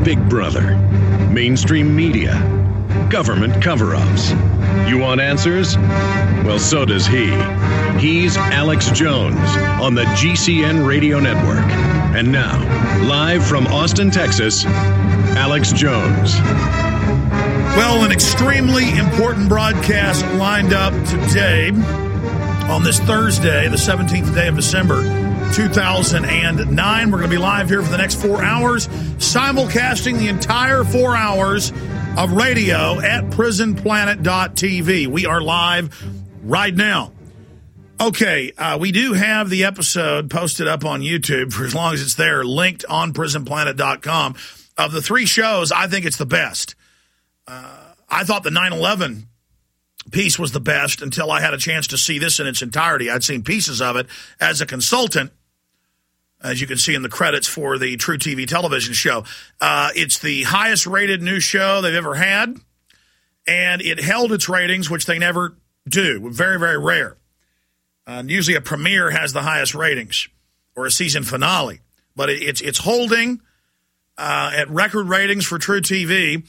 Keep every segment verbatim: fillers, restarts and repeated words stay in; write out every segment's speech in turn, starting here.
Big Brother, mainstream media, government cover-ups. You want answers? Well, so does he. He's Alex Jones on the G C N Radio Network. And now, live from Austin, Texas, Alex Jones. Well, an extremely important broadcast lined up today on this Thursday, the seventeenth day of December, two thousand nine. We're going to be live here for the next four hours, simulcasting the entire four hours of radio at prison planet dot t v. We are live right now. Okay, uh, we do have the episode posted up on YouTube for as long as it's there, linked on prison planet dot com. Of the three shows, I think it's the best. Uh, I thought the nine eleven piece was the best until I had a chance to see this in its entirety. I'd seen pieces of it as a consultant, as you can see in the credits for the True T V television show. Uh, it's the highest rated news show they've ever had, and it held its ratings, which they never do. Very, very rare. Uh, usually a premiere has the highest ratings, or a season finale. But it, it's, it's holding uh, at record ratings for True T V.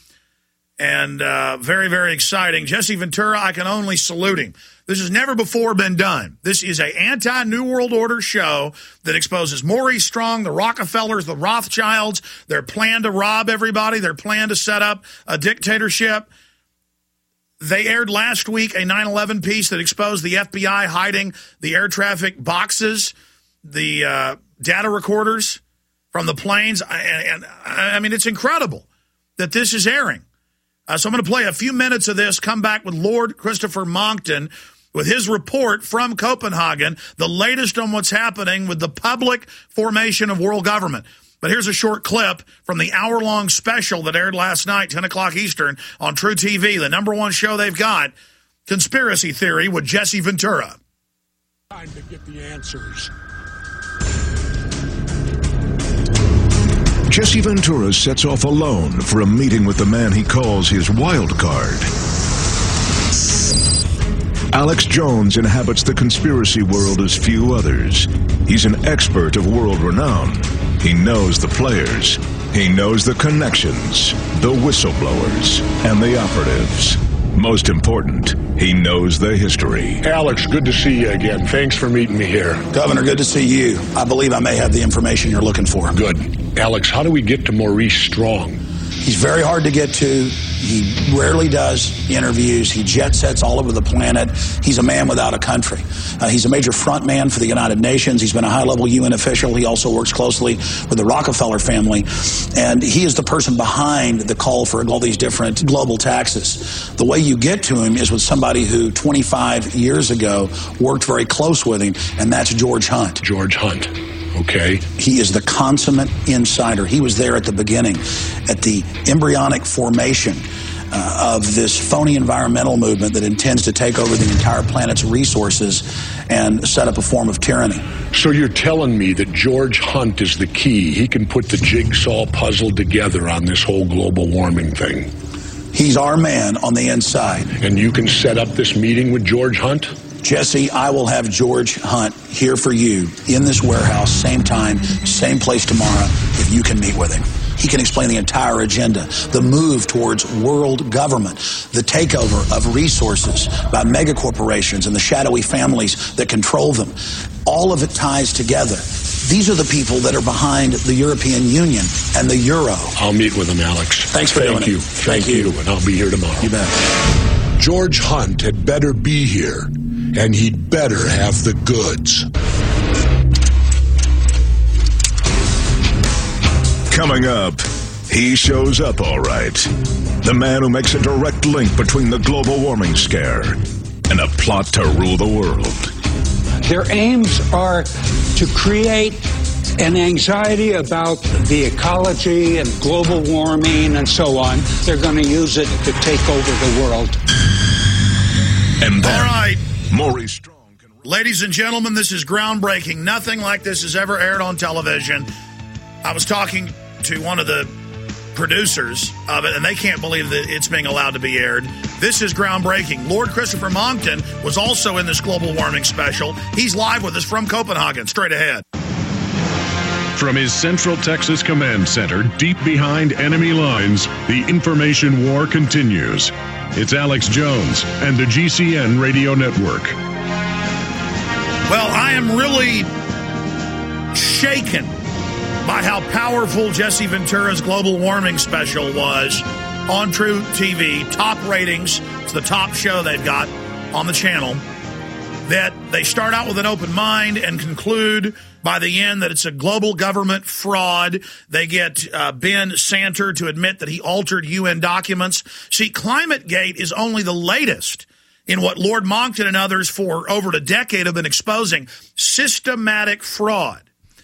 And uh, very, very exciting. Jesse Ventura, I can only salute him. This has never before been done. This is an anti-New World Order show that exposes Maurice Strong, the Rockefellers, the Rothschilds, their plan to rob everybody, their plan to set up a dictatorship. They aired last week a nine eleven piece that exposed the F B I hiding the air traffic boxes, the uh, data recorders from the planes. And, and I mean, it's incredible that this is airing. Uh, so I'm going to play a few minutes of this, come back with Lord Christopher Monckton with his report from Copenhagen, the latest on what's happening with the public formation of world government. But here's a short clip from the hour-long special that aired last night, ten o'clock Eastern, on True T V, the number one show they've got, Conspiracy Theory with Jesse Ventura. Time to get the answers. Jesse Ventura sets off alone for a meeting with the man he calls his wild card. Alex Jones inhabits the conspiracy world as few others. He's an expert of world renown. He knows the players. He knows the connections, the whistleblowers, and the operatives. Most important, he knows the history. Alex, good to see you again. Thanks for meeting me here. Governor, good to see you. I believe I may have the information you're looking for. Good. Alex, how do we get to Maurice Strong? He's very hard to get to. He rarely does interviews. He jet sets all over the planet. He's a man without a country. Uh, he's a major front man for the United Nations. He's been a high-level U N official. He also works closely with the Rockefeller family. And he is the person behind the call for all these different global taxes. The way you get to him is with somebody who twenty-five years ago worked very close with him, and that's George Hunt. George Hunt. Okay. He is the consummate insider. He was there at the beginning, at the embryonic formation uh, of this phony environmental movement that intends to take over the entire planet's resources and set up a form of tyranny. So you're telling me that George Hunt is the key. He can put the jigsaw puzzle together on this whole global warming thing. He's our man on the inside. And you can set up this meeting with George Hunt? Jesse, I will have George Hunt here for you in this warehouse, same time, same place tomorrow, if you can meet with him. He can explain the entire agenda, the move towards world government, the takeover of resources by megacorporations and the shadowy families that control them. All of it ties together. These are the people that are behind the European Union and the Euro. I'll meet with them, Alex. Thanks for Thank doing you. it. Thank, Thank you. you. And I'll be here tomorrow. You bet. George Hunt had better be here, and he'd better have the goods. Coming up, he shows up all right. The man who makes a direct link between the global warming scare and a plot to rule the world. Their aims are to create an anxiety about the ecology and global warming and so on. They're going to use it to take over the world. And then, all right, Maurice Strong. Can... Ladies and gentlemen, this is groundbreaking. Nothing like this has ever aired on television. I was talking to one of the producers of it, and they can't believe that it's being allowed to be aired. This is groundbreaking. Lord Christopher Monckton was also in this global warming special. He's live with us from Copenhagen. Straight ahead. From his Central Texas Command Center, deep behind enemy lines, the information war continues. It's Alex Jones and the G C N Radio Network. Well, I am really shaken by how powerful Jesse Ventura's global warming special was on True T V. Top ratings. It's the top show they've got on the channel. That they start out with an open mind and conclude by the end that it's a global government fraud. They get uh, Ben Santer to admit that he altered U N documents. See, ClimateGate is only the latest in what Lord Monckton and others for over a decade have been exposing. Systematic fraud.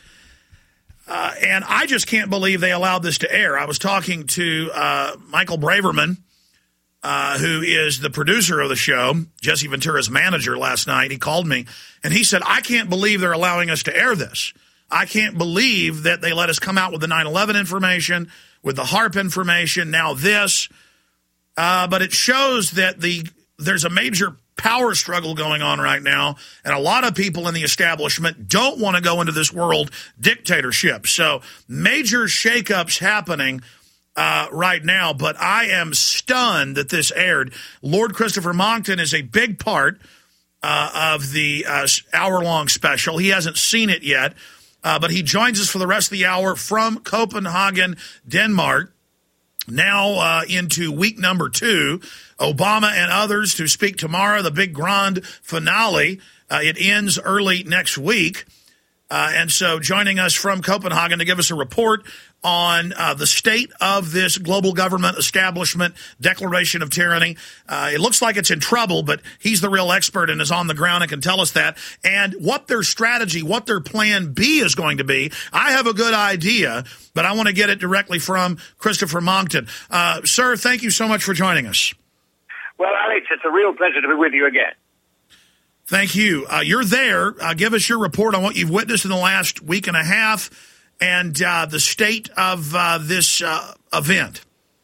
Uh, and I just can't believe they allowed this to air. I was talking to uh, Michael Braverman, Uh, who is the producer of the show, Jesse Ventura's manager, last night. He called me, and he said, I can't believe they're allowing us to air this. I can't believe that they let us come out with the nine eleven information, with the HAARP information, now this. Uh, but it shows that the there's a major power struggle going on right now, and a lot of people in the establishment don't want to go into this world dictatorship. So major shakeups happening Uh, right now, but I am stunned that this aired. Lord Christopher Monckton is a big part uh, of the uh, hour-long special. He hasn't seen it yet, uh, but he joins us for the rest of the hour from Copenhagen, Denmark, now uh, into week number two. Obama and others to speak tomorrow, the big grand finale. Uh, it ends early next week. Uh, and so joining us from Copenhagen to give us a report on uh, the state of this global government establishment declaration of tyranny. Uh, it looks like it's in trouble, but he's the real expert and is on the ground and can tell us that. And what their strategy, what their plan B is going to be. I have a good idea, but I want to get it directly from Christopher Monckton. Uh, sir, thank you so much for joining us. Well, Alex, it's a real pleasure to be with you again. Thank you. Uh, you're there. Uh, give us your report on what you've witnessed in the last week and a half and uh, the state of uh, this uh, event.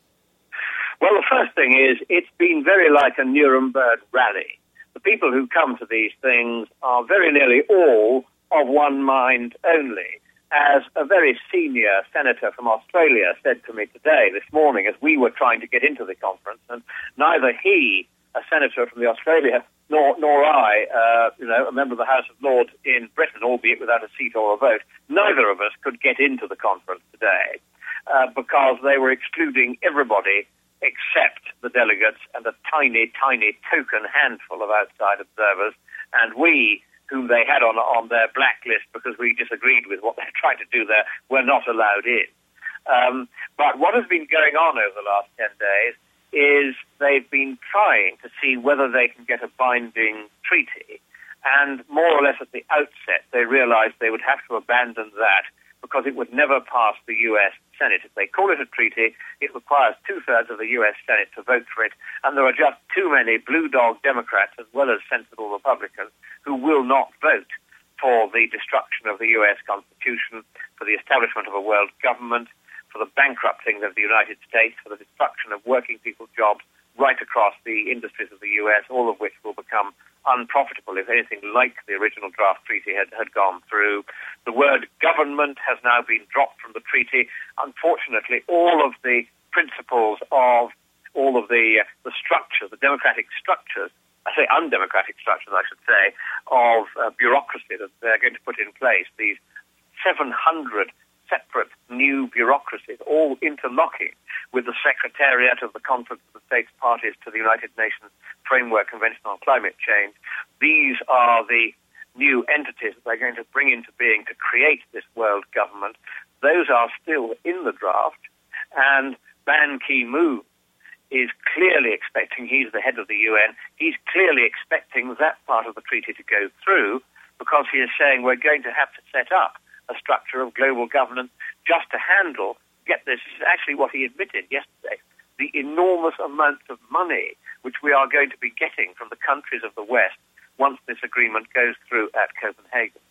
Well, the first thing is it's been very like a Nuremberg rally. The people who come to these things are very nearly all of one mind only. As a very senior senator from Australia said to me today, this morning, as we were trying to get into the conference, and neither he, a senator from the Australia, nor nor I, uh, you know, a member of the House of Lords in Britain, albeit without a seat or a vote, neither of us could get into the conference today uh, because they were excluding everybody except the delegates and a tiny, tiny token handful of outside observers, and we, whom they had on on their blacklist because we disagreed with what they're trying to do there, were not allowed in. Um, but what has been going on over the last ten days is they've been trying to see whether they can get a binding treaty. And more or less at the outset, they realized they would have to abandon that because it would never pass the U S Senate. If they call it a treaty, it requires two-thirds of the U S Senate to vote for it, and there are just too many blue dog Democrats as well as sensible Republicans who will not vote for the destruction of the U S Constitution, for the establishment of a world government, for the bankrupting of the United States, for the destruction of working people's jobs right across the industries of the U S, all of which will become unprofitable if anything like the original draft treaty had, had gone through. The word government has now been dropped from the treaty. Unfortunately, all of the principles of all of the, uh, the structures, the democratic structures, I say undemocratic structures, I should say, of uh, bureaucracy that they're going to put in place, these seven hundred separate new bureaucracies, all interlocking with the Secretariat of the Conference of the States Parties to the United Nations Framework Convention on Climate Change. These are the new entities that they're going to bring into being to create this world government. Those are still in the draft, and Ban Ki-moon is clearly expecting, he's the head of the U N, he's clearly expecting that part of the treaty to go through because he is saying we're going to have to set up a structure of global governance just to handle, get this, this is actually what he admitted yesterday, the enormous amounts of money which we are going to be getting from the countries of the West once this agreement goes through at Copenhagen.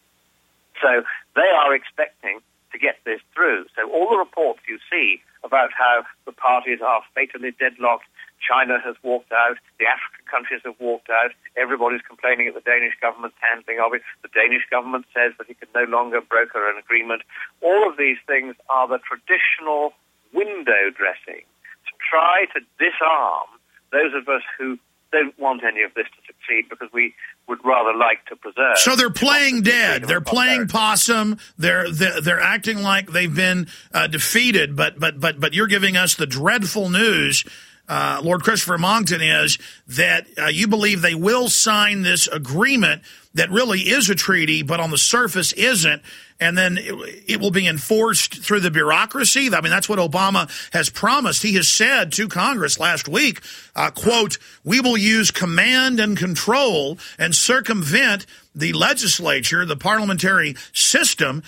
So they are expecting to get this through. So all the reports you see about how the parties are fatally deadlocked China has walked out. The African countries have walked out. Everybody's complaining at the Danish government's handling of it. The Danish government says that it can no longer broker an agreement. All of these things are the traditional window dressing to try to disarm those of us who don't want any of this to succeed, because we would rather like to preserve. So they're playing dead. They're playing possum. They're they're, they're acting like they've been uh, defeated. But but but but you're giving us the dreadful news, uh, Lord Christopher Monckton, is that uh, you believe they will sign this agreement that really is a treaty, but on the surface isn't, and then it, it will be enforced through the bureaucracy. I mean, that's what Obama has promised. He has said to Congress last week, uh, quote, "We will use command and control and circumvent the legislature, the parliamentary system,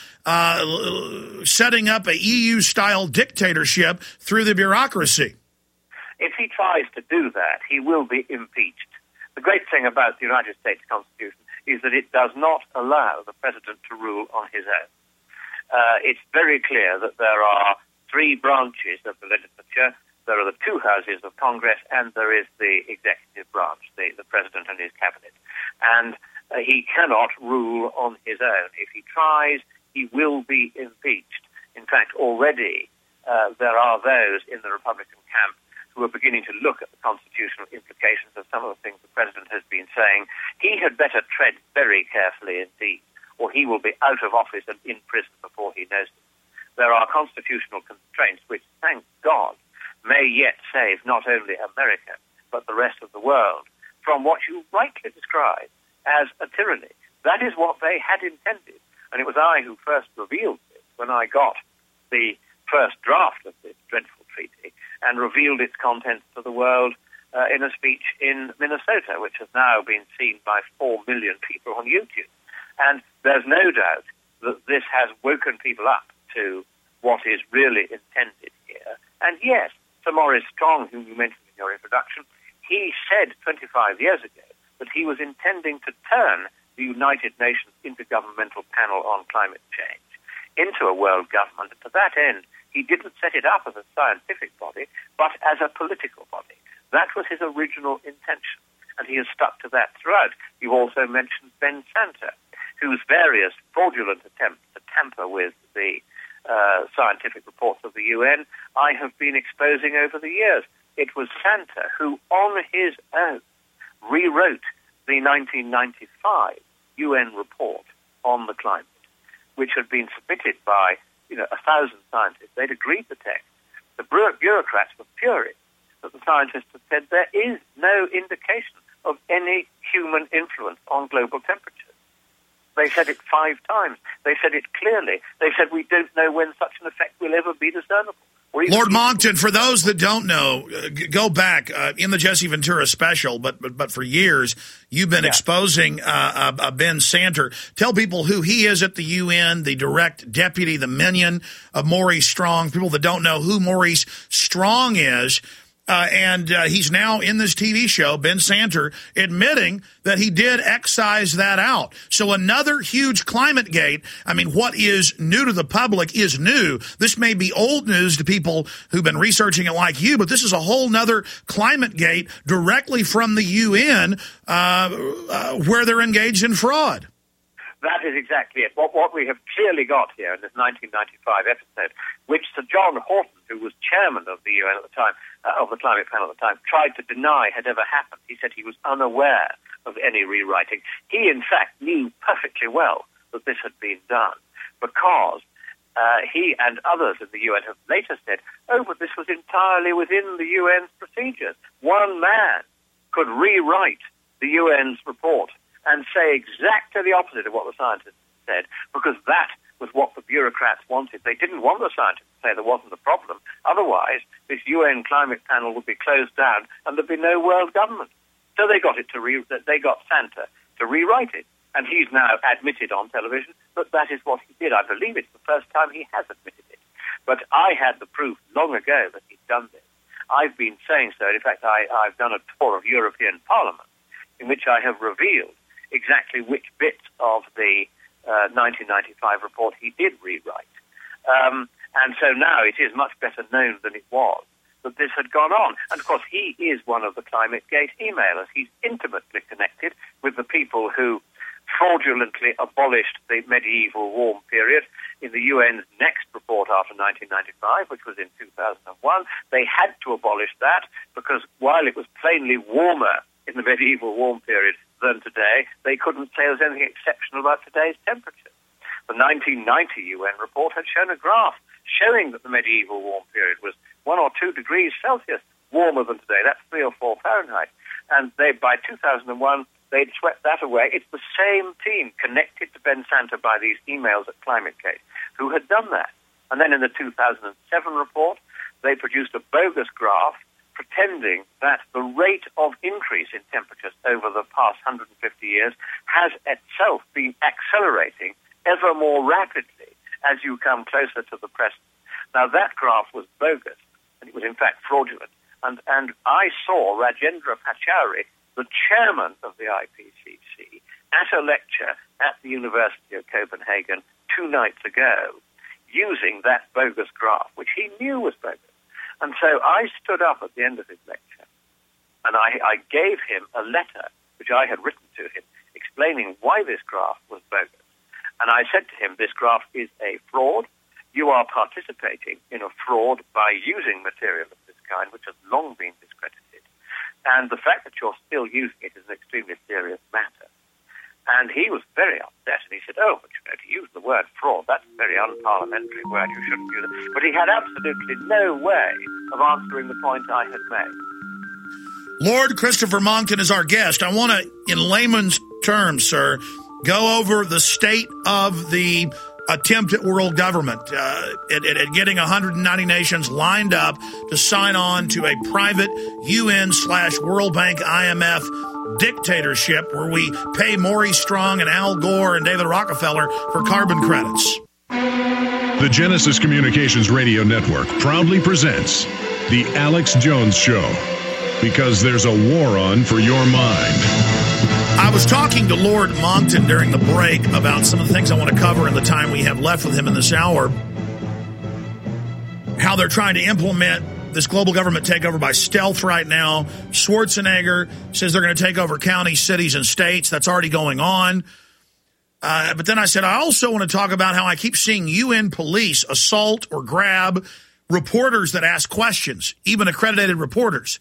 uh, setting up a E U-style dictatorship through the bureaucracy." If he tries to do that, he will be impeached. The great thing about the United States Constitution is that it does not allow the president to rule on his own. Uh, it's very clear that there are three branches of the legislature. There are the two houses of Congress, and there is the executive branch, the, the president and his cabinet. And uh, he cannot rule on his own. If he tries, he will be impeached. In fact, already uh, there are those in the Republican camp who are beginning to look at the constitutional implications of some of the things the president has been saying. He had better tread very carefully indeed, or he will be out of office and in prison before he knows it. There are constitutional constraints which, thank God, may yet save not only America, but the rest of the world from what you rightly describe as a tyranny. That is what they had intended. And it was I who first revealed this when I got the first draft of this dreadful treaty and revealed its contents to the world uh, in a speech in Minnesota, which has now been seen by four million people on YouTube. And there's no doubt that this has woken people up to what is really intended here. And yes, Sir Maurice Strong, whom you mentioned in your introduction, he said twenty-five years ago that he was intending to turn the United Nations Intergovernmental Panel on Climate Change into a world government. And to that end, he didn't set it up as a scientific body, but as a political body. That was his original intention, and he has stuck to that throughout. You also mentioned Ben Santer, whose various fraudulent attempts to tamper with the uh, scientific reports of the U N I have been exposing over the years. It was Santer who, on his own, rewrote the nineteen ninety-five U N report on the climate, which had been submitted by you know, a thousand scientists. They'd agreed the text. The bureaucrats were furious that the scientists had said there is no indication of any human influence on global temperatures. They said it five times. They said it clearly. They said we don't know when such an effect will ever be discernible. Lord Monckton, for those that don't know, uh, go back uh, in the Jesse Ventura special, but but, but for years you've been yeah. exposing uh, uh, uh, Ben Santer. Tell people who he is at the U N, the direct deputy, the minion of Maurice Strong. People that don't know who Maurice Strong is. Uh, and uh, he's now in this T V show, Ben Santer, admitting that he did excise that out. So another huge climate gate. I mean, what is new to the public is new. This may be old news to people who've been researching it like you, but this is a whole nother climate gate directly from the U N uh, uh, where they're engaged in fraud. That is exactly it. What, what we have clearly got here in this nineteen ninety-five episode, which Sir John Horton, who was chairman of the U N at the time, uh, of the climate panel at the time, tried to deny had ever happened. He said he was unaware of any rewriting. He, in fact, knew perfectly well that this had been done because uh, he and others in the U N have later said, oh, but this was entirely within the U N's procedures. One man could rewrite the U N's report and say exactly the opposite of what the scientists said, because that was what the bureaucrats wanted. They didn't want the scientists to say there wasn't a problem. Otherwise, this U N climate panel would be closed down and there'd be no world government. So they got it to re- they got Santer to rewrite it, and he's now admitted on television that that is what he did. I believe it's the first time he has admitted it. But I had the proof long ago that he'd done this. I've been saying so. In fact, I, I've done a tour of European Parliament in which I have revealed exactly which bits of the uh, nineteen ninety-five report he did rewrite. Um, and so now it is much better known than it was that this had gone on. And, of course, he is one of the ClimateGate emailers. He's intimately connected with the people who fraudulently abolished the medieval warm period in the U N's next report after nineteen ninety-five, which was in two thousand one. They had to abolish that because while it was plainly warmer in the medieval warm period than today, they couldn't say there was anything exceptional about today's temperature. The nineteen ninety U N report had shown a graph showing that the medieval warm period was one or two degrees Celsius warmer than today. That's three or four Fahrenheit. And they, by two thousand one, they'd swept that away. It's the same team connected to Ben Santa by these emails at ClimateGate who had done that. And then in the two thousand seven report, they produced a bogus graph pretending that the rate of increase in temperatures over the past one hundred fifty years has itself been accelerating ever more rapidly as you come closer to the present. Now, that graph was bogus, and it was in fact fraudulent. And, and I saw Rajendra Pachauri, the chairman of the I P C C, at a lecture at the University of Copenhagen two nights ago, using that bogus graph, which he knew was bogus. And so I stood up at the end of his lecture, and I, I gave him a letter, which I had written to him, explaining why this graph was bogus. And I said to him, this graph is a fraud. You are participating in a fraud by using material of this kind, which has long been discredited. And the fact that you're still using it is an extremely serious matter. And he was very upset, and he said, oh, but you know, to use the word fraud, that's a very unparliamentary word, you shouldn't use it. But he had absolutely no way of answering the point I had made. Lord Christopher Monckton is our guest. I want to, in layman's terms, sir, go over the state of the attempt at world government, uh, at, at, at getting one hundred ninety nations lined up to sign on to a private U N slash World Bank I M F dictatorship where we pay Maurice Strong and Al Gore and David Rockefeller for carbon credits. The Genesis Communications Radio Network proudly presents The Alex Jones Show, because there's a war on for your mind. I was talking to Lord Monckton during the break about some of the things I want to cover in the time we have left with him in this hour. How they're trying to implement this global government takeover by stealth right now. Schwarzenegger says they're going to take over counties, cities, and states. That's already going on. Uh, but then I said, I also want to talk about how I keep seeing U N police assault or grab reporters that ask questions, even accredited reporters.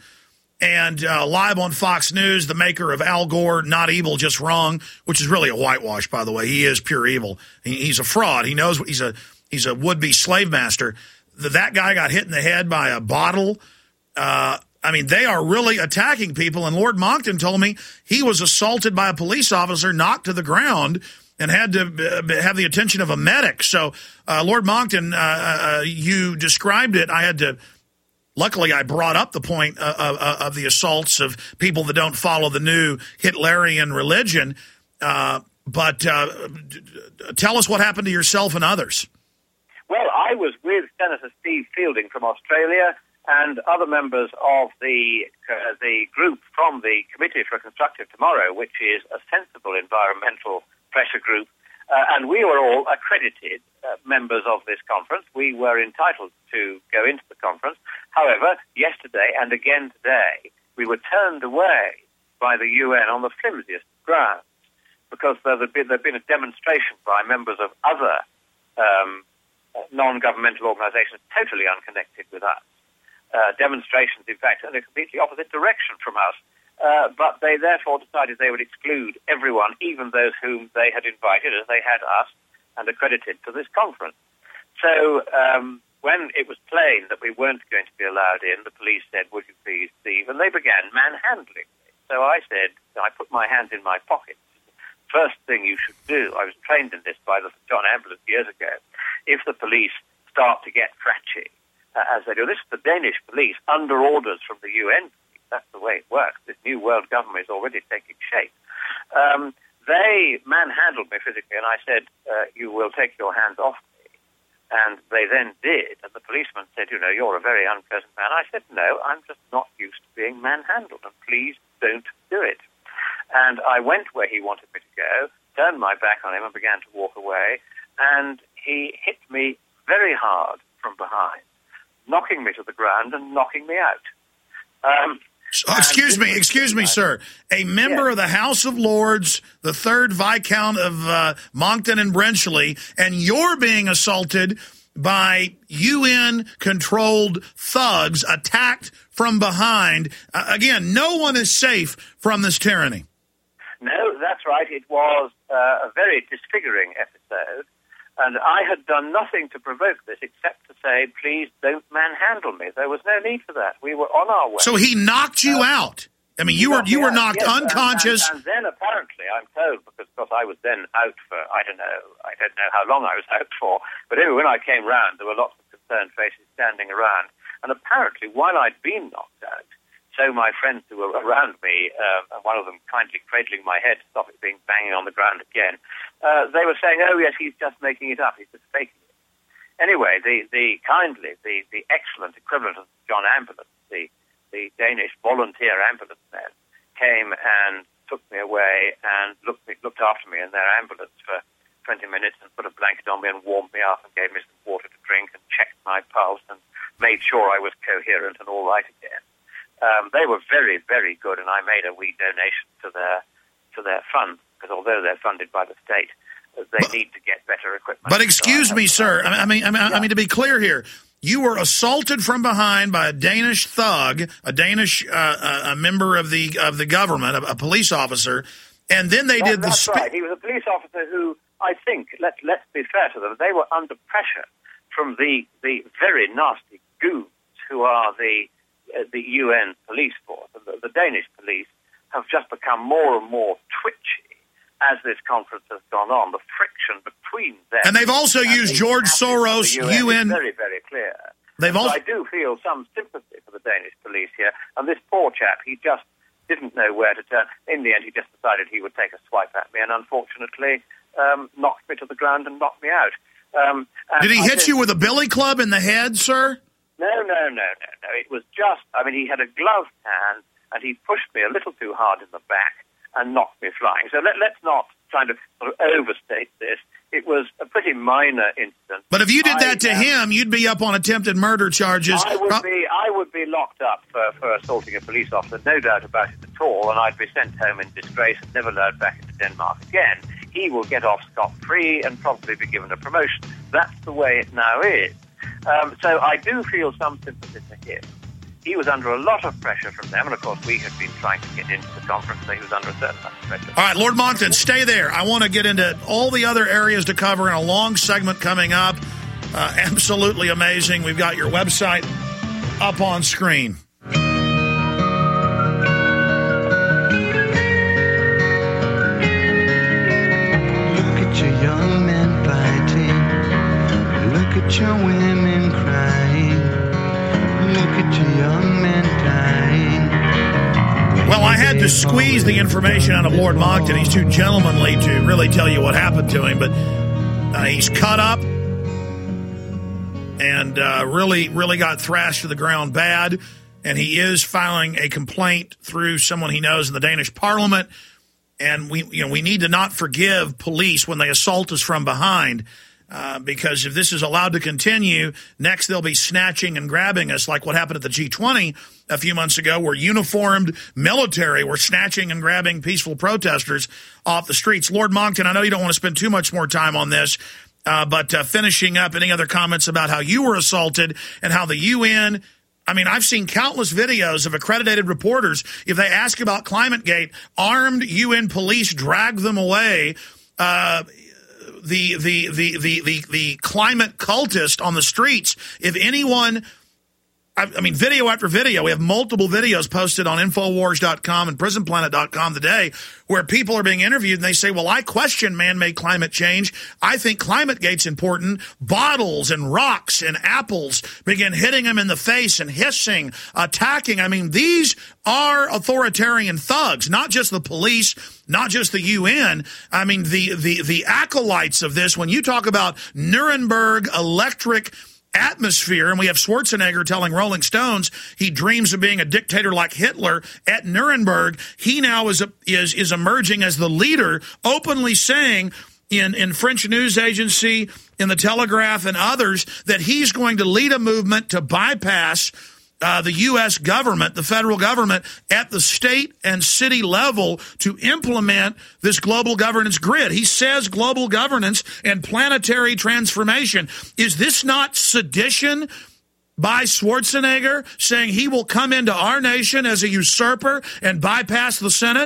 And uh, live on Fox News, the maker of Al Gore, Not Evil, Just Wrong, which is really a whitewash, by the way. He is pure evil. He, he's a fraud. He knows he's a he's a would-be slave master. The, that guy got hit in the head by a bottle. Uh, I mean, they are really attacking people. And Lord Monckton told me he was assaulted by a police officer, knocked to the ground, and had to uh, have the attention of a medic. So, uh, Lord Monckton, uh, uh, you described it. I had to... Luckily, I brought up the point of, of, of the assaults of people that don't follow the new Hitlerian religion. Uh, but uh, tell us what happened to yourself and others. Well, I was with Senator Steve Fielding from Australia and other members of the uh, the group from the Committee for a Constructive Tomorrow, which is a sensible environmental pressure group. Uh, and we were all accredited uh, members of this conference. We were entitled to go into the conference. However, yesterday and again today, we were turned away by the U N on the flimsiest grounds because there had been, there had been a demonstration by members of other um, non-governmental organizations totally unconnected with us. Uh, demonstrations, in fact, in a completely opposite direction from us. Uh, but they therefore decided they would exclude everyone, even those whom they had invited, as they had us, and accredited to this conference. So um, when it was plain that we weren't going to be allowed in, the police said, would you please leave? And they began manhandling me. So I said, I put my hands in my pockets. First thing you should do, I was trained in this by the John Ambulance years ago, if the police start to get scratchy, uh, as they do, this is the Danish police under orders from the U N. That's the way it works. This new world government is already taking shape. Um, they manhandled me physically, and I said, uh, you will take your hands off me. And they then did, and the policeman said, you know, you're a very unpleasant man. I said, no, I'm just not used to being manhandled, and please don't do it. And I went where he wanted me to go, turned my back on him and began to walk away, and he hit me very hard from behind. knocking me to the ground and knocking me out. Um, oh, excuse me, excuse me, sir. A member yes. of the House of Lords, the third Viscount of uh, Moncton and Brenchley, and you're being assaulted by U N-controlled thugs attacked from behind. Uh, again, no one is safe from this tyranny. No, that's right. It was uh, a very disfiguring episode, and I had done nothing to provoke this except to say, please don't manhandle me. There was no need for that. We were on our way. So he knocked you uh, out. I mean, you were you were knocked yes, unconscious. And, and, and then apparently, I'm told, because of course I was then out for, I don't know, I don't know how long I was out for, but anyway, when I came round, there were lots of concerned faces standing around. And apparently, while I'd been knocked out, so my friends who were around me, uh, and one of them kindly cradling my head to stop it being banging on the ground again, uh, they were saying, oh yes, he's just making it up, he's just faking it. Anyway, the, the kindly, the, the excellent equivalent of John Ambulance, the the Danish volunteer ambulance men, came and took me away and looked me, looked after me in their ambulance for twenty minutes and put a blanket on me and warmed me up and gave me some water to drink and checked my pulse and made sure I was coherent and all right again. Um, they were very, very good, and I made a wee donation to their to their fund, because although they're funded by the state, they but, need to get better equipment. But excuse so me, sir. I mean, I mean, yeah. I mean, to be clear here, you were assaulted from behind by a Danish thug, a Danish uh, a member of the of the government, a, a police officer, and then they that, did the. That's spe- right. He was a police officer who, I think, let's let's be fair to them, they were under pressure from the the very nasty goons who are the uh, the U N police force. The, the Danish police have just become more and more twitchy as this conference has gone on. The friction between them. And they've also and used George Soros, U N. U N. Is very, very clear. They've so also. I do feel some sympathy for the Danish police here. And this poor chap, he just didn't know where to turn. In the end, he just decided he would take a swipe at me and unfortunately um, knocked me to the ground and knocked me out. Um, Did he I hit did, you with a billy club in the head, sir? No, no, no, no, no. It was just, I mean, he had a gloved hand and he pushed me a little too hard in the back and knocked me flying. So let, let's not kind of sort of overstate this. It was a pretty minor incident. But if you did that I, to um, him, you'd be up on attempted murder charges. I would be I would be locked up for, for assaulting a police officer, no doubt about it at all, and I'd be sent home in disgrace and never allowed back into Denmark again. He will get off scot-free and probably be given a promotion. That's the way it now is. Um, so I do feel some sympathy for him. He was under a lot of pressure from them, and of course we had been trying to get into the conference, so he was under a certain amount of pressure. All right, Lord Moncton, stay there. I want to get into all the other areas to cover in a long segment coming up. Uh, absolutely amazing. We've got your website up on screen. Look at your young men fighting. Look at your women crying. Look at your young men dying. Well, I had to squeeze the information out of Lord Moncton. He's too gentlemanly to really tell you what happened to him, but uh, he's cut up and uh, really, really got thrashed to the ground bad. And he is filing a complaint through someone he knows in the Danish parliament. And we, you know, we need to not forgive police when they assault us from behind. Uh, because if this is allowed to continue, next they'll be snatching and grabbing us like what happened at the G twenty a few months ago, where uniformed military were snatching and grabbing peaceful protesters off the streets. Lord Moncton, I know you don't want to spend too much more time on this, uh, but uh, finishing up, any other comments about how you were assaulted and how the U N... I mean, I've seen countless videos of accredited reporters. If they ask about ClimateGate, armed U N police drag them away. Uh The, the the the the the climate cultist on the streets. If anyone, I, I mean, video after video, we have multiple videos posted on Infowars dot com and Prison Planet dot com today, where people are being interviewed and they say, well, I question man-made climate change. I think ClimateGate's important. Bottles and rocks and apples begin hitting them in the face and hissing, attacking. I mean, these are authoritarian thugs, not just the police, not just the U N. I mean, the, the, the acolytes of this, when you talk about Nuremberg electric atmosphere, and we have Schwarzenegger telling Rolling Stones he dreams of being a dictator like Hitler at Nuremberg, he now is, a, is, is emerging as the leader, openly saying, in, in French news agency, in the Telegraph, and others, that he's going to lead a movement to bypass Uh, the U S government, the federal government, at the state and city level to implement this global governance grid. He says global governance and planetary transformation. Is this not sedition by Schwarzenegger, saying he will come into our nation as a usurper and bypass the Senate?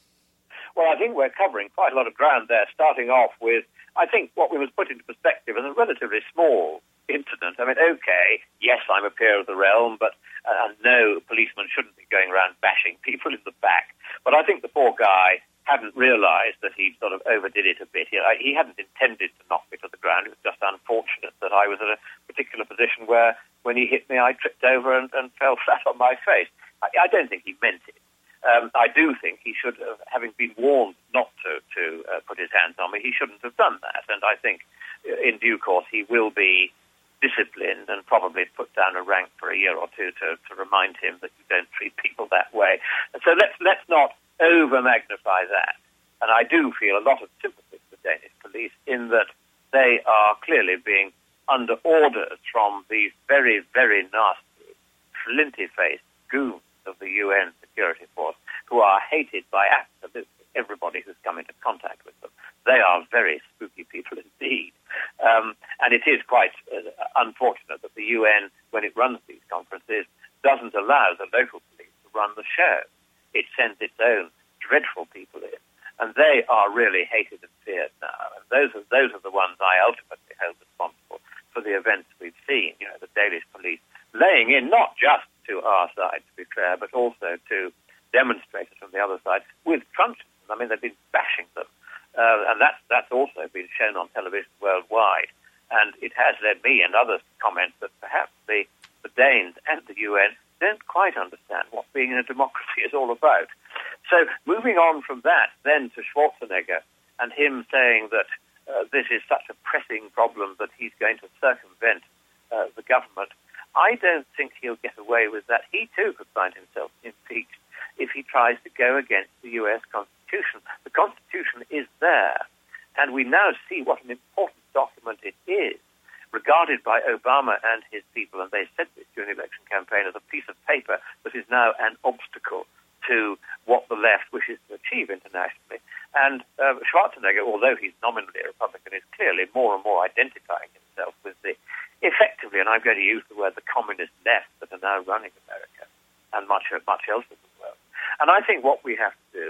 Well, I think we're covering quite a lot of ground there, starting off with, I think, what we must put into perspective is a relatively small incident. I mean, okay, yes, I'm a peer of the realm, but uh, no policeman shouldn't be going around bashing people in the back. But I think the poor guy hadn't realized that he sort of overdid it a bit. He, he hadn't intended to knock me to the ground. It was just unfortunate that I was in a particular position where, when he hit me, I tripped over and, and fell flat on my face. I, I don't think he meant it. Um, I do think he should have, having been warned not to, to uh, put his hands on me, he shouldn't have done that. And I think in due course he will be disciplined and probably put down a rank for a year or two to, to remind him that you don't treat people that way. And so let's let's not over-magnify that. And I do feel a lot of sympathy for the Danish police in that they are clearly being under orders from these very, very nasty, flinty-faced goons of the U N security force who are hated by absolutely everybody who's come into contact with them. They are very spooky people indeed. Um, and it is quite uh, unfortunate that the U N, when it runs these conferences, doesn't allow the local police to run the show. It sends its own dreadful people in, and they are really hated and feared now. And those are, those are the ones I ultimately hold responsible for the events we've seen. You know, the Danish police laying in not just to our side, to be clear, but also to demonstrators from the other side with truncheons. I mean, they've been bashing them. Uh, and that's, that's also been shown on television worldwide. And it has led me and others to comment that perhaps the, the Danes and the U N don't quite understand what being in a democracy is all about. So moving on from that, then to Schwarzenegger and him saying that uh, this is such a pressing problem that he's going to circumvent uh, the government, I don't think he'll get away with that. He too could find himself impeached if he tries to go against the U S Constitution. The Constitution is there, and we now see what an important document it is, regarded by Obama and his people, and they said this during the election campaign, as a piece of paper that is now an obstacle to what the left wishes to achieve internationally. And uh, Schwarzenegger, although he's nominally a Republican, is clearly more and more identifying himself with the, effectively, and I'm going to use the word, the communist left that are now running America and much, much else of the world. And I think what we have to do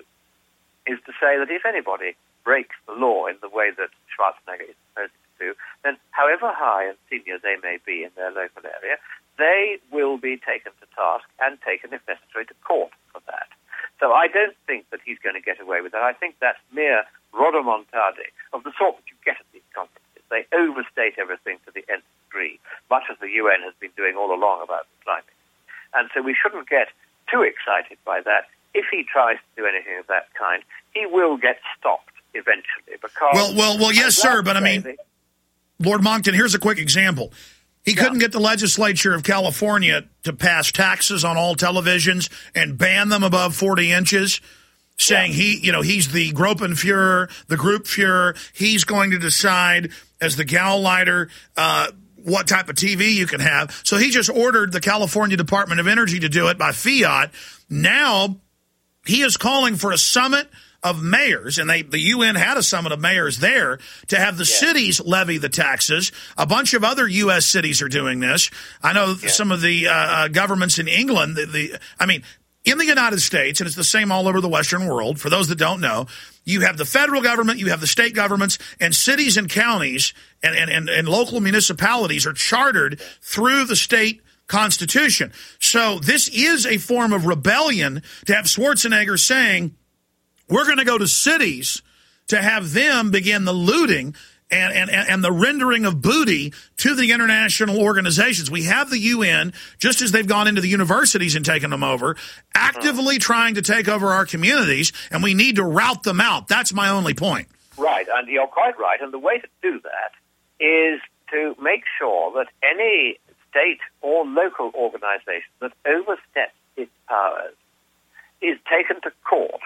is to say that if anybody breaks the law in the way that Schwarzenegger is supposed to do, then however high and senior they may be in their local area, they will be taken to task and taken, if necessary, to court for that. So I don't think that he's going to get away with that. I think that's mere rodomontade of the sort that you get at these conferences. They overstate everything to the nth degree, much as the U N has been doing all along about the climate. And so we shouldn't get too excited by that. If he tries to do anything of that kind, he will get stopped eventually. Because well, well, well, yes, sir. But I mean, they, Lord Monckton, here's a quick example. He yeah. couldn't get the legislature of California to pass taxes on all televisions and ban them above forty inches, saying yeah. he, you know, he's the Gruppenführer, the group Führer. He's going to decide as the Gauleiter uh, what type of T V you can have. So he just ordered the California Department of Energy to do it by fiat. Now he is calling for a summit of mayors, and they the U N had a summit of mayors there to have the yeah. cities levy the taxes. A bunch of other U S cities are doing this. I know yeah. some of the uh, governments in England, the, the I mean, in the United States, and it's the same all over the Western world, for those that don't know, you have the federal government, you have the state governments, and cities and counties and, and, and, and local municipalities are chartered through the state constitution. So this is a form of rebellion to have Schwarzenegger saying, we're going to go to cities to have them begin the looting and, and, and the rendering of booty to the international organizations. We have the U N, just as they've gone into the universities and taken them over, actively trying to take over our communities, and we need to rout them out. That's my only point. Right, and you're quite right. And the way to do that is to make sure that any state or local organization that oversteps its powers is taken to court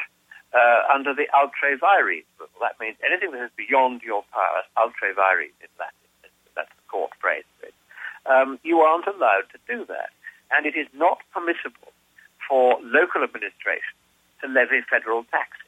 uh, under the ultra vires rule. That means anything that is beyond your powers, ultra vires in Latin, that's the court phrase for it, um, you aren't allowed to do that. And it is not permissible for local administration to levy federal taxes.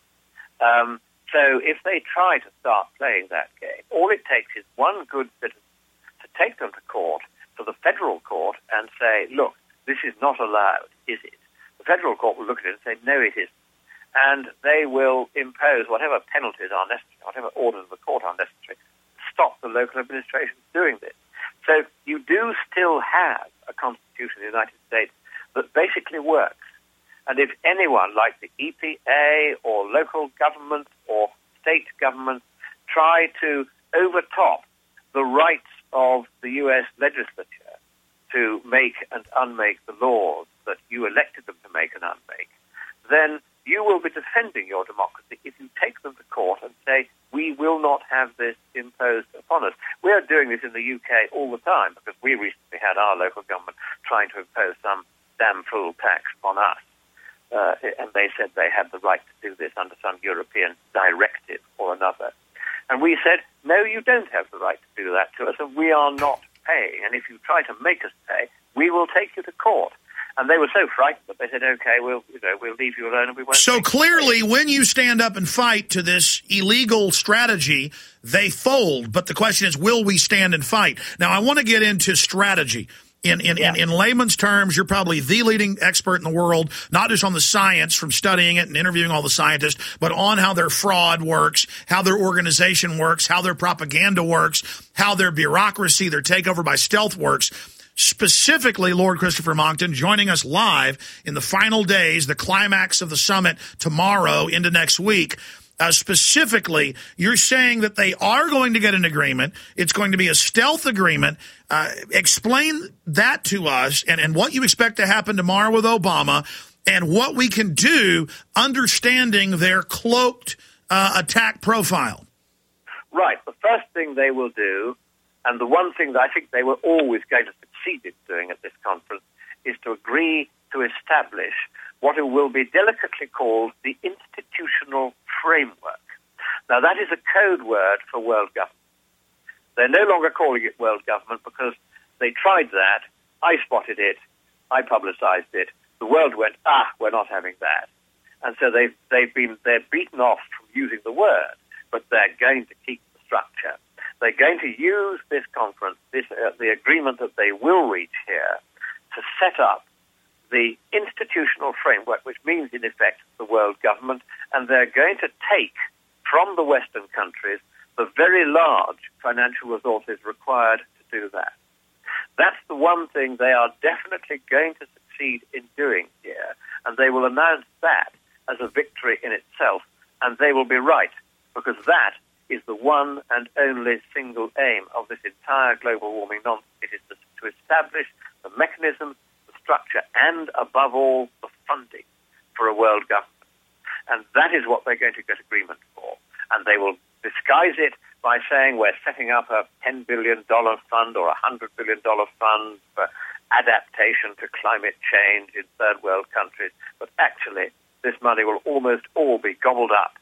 Um, so if they try to start playing that game, all it takes is one good citizen to take them to court, to the federal court, and say, look, this is not allowed, is it? The federal court will look at it and say, no, it isn't. And they will impose whatever penalties are necessary, whatever orders of the court are necessary, to stop the local administration doing this. So you do still have a constitution in the United States that basically works. And if anyone, like the E P A or local government or state government, try to overtop the rights of the U S legislature to make and unmake the laws that you elected them to make and unmake, then you will be defending your democracy if you take them to court and say, we will not have this imposed upon us. We are doing this in the U K all the time because we recently had our local government trying to impose some damn fool tax on us. Uh, and they said they had the right to do this under some European directive or another. And we said, no, you don't have the right to do that to us, and we are not paying. And if you try to make us pay, we will take you to court. And they were so frightened that they said, okay, we'll, you know, we'll leave you alone and we won't. So clearly, when you stand up and fight to this illegal strategy, they fold. But the question is, will we stand and fight? Now, I want to get into strategy. In in, yeah. in in layman's terms, you're probably the leading expert in the world, not just on the science from studying it and interviewing all the scientists, but on how their fraud works, how their organization works, how their propaganda works, how their bureaucracy, their takeover by stealth works. Specifically, Lord Christopher Monckton joining us live in the final days, the climax of the summit tomorrow into next week. Uh, specifically, you're saying that they are going to get an agreement. It's going to be a stealth agreement. Uh, explain that to us and, and what you expect to happen tomorrow with Obama and what we can do understanding their cloaked uh, attack profile. Right. The first thing they will do, and the one thing that I think they were always going to succeed in doing at this conference, is to agree to establish what will be delicately called the institutional framework. Now, that is a code word for world government. They're no longer calling it world government because they tried that, I spotted it, I publicized it, the world went, ah, we're not having that. And so they've, they've been, they're beaten off from using the word, but they're going to keep the structure. They're going to use this conference, this, uh, the agreement that they will reach here, to set up the institutional framework, which means, in effect, the world government, and they're going to take from the Western countries the very large financial resources required to do that. That's the one thing they are definitely going to succeed in doing here, and they will announce that as a victory in itself, and they will be right, because that is the one and only single aim of this entire global warming nonsense. It is to, to establish the mechanism, structure, and above all, the funding for a world government. And that is what they're going to get agreement for. And they will disguise it by saying we're setting up a ten billion dollars fund or a one hundred billion dollars fund for adaptation to climate change in third world countries. But actually, this money will almost all be gobbled up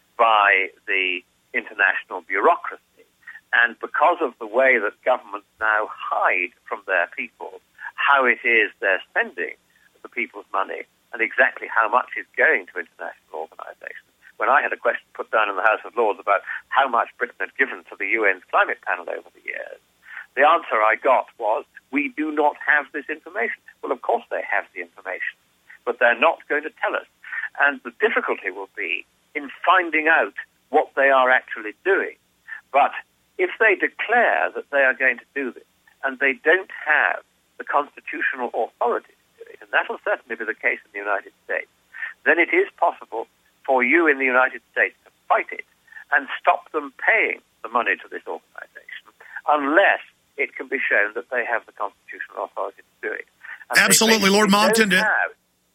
by the international bureaucracy. And because of the way that governments now hide from their people how it is they're spending the people's money and exactly how much is going to international organizations. When I had a question put down in the House of Lords about how much Britain had given to the U N's climate panel over the years, the answer I got was, we do not have this information. Well, of course they have the information, but they're not going to tell us. And the difficulty will be in finding out what they are actually doing. But if they declare that they are going to do this, and they don't have the constitutional authority to do it, and that will certainly be the case in the United States, then it is possible for you in the United States to fight it and stop them paying the money to this organization unless it can be shown that they have the constitutional authority to do it. And Absolutely, Lord Monckton. Don't have,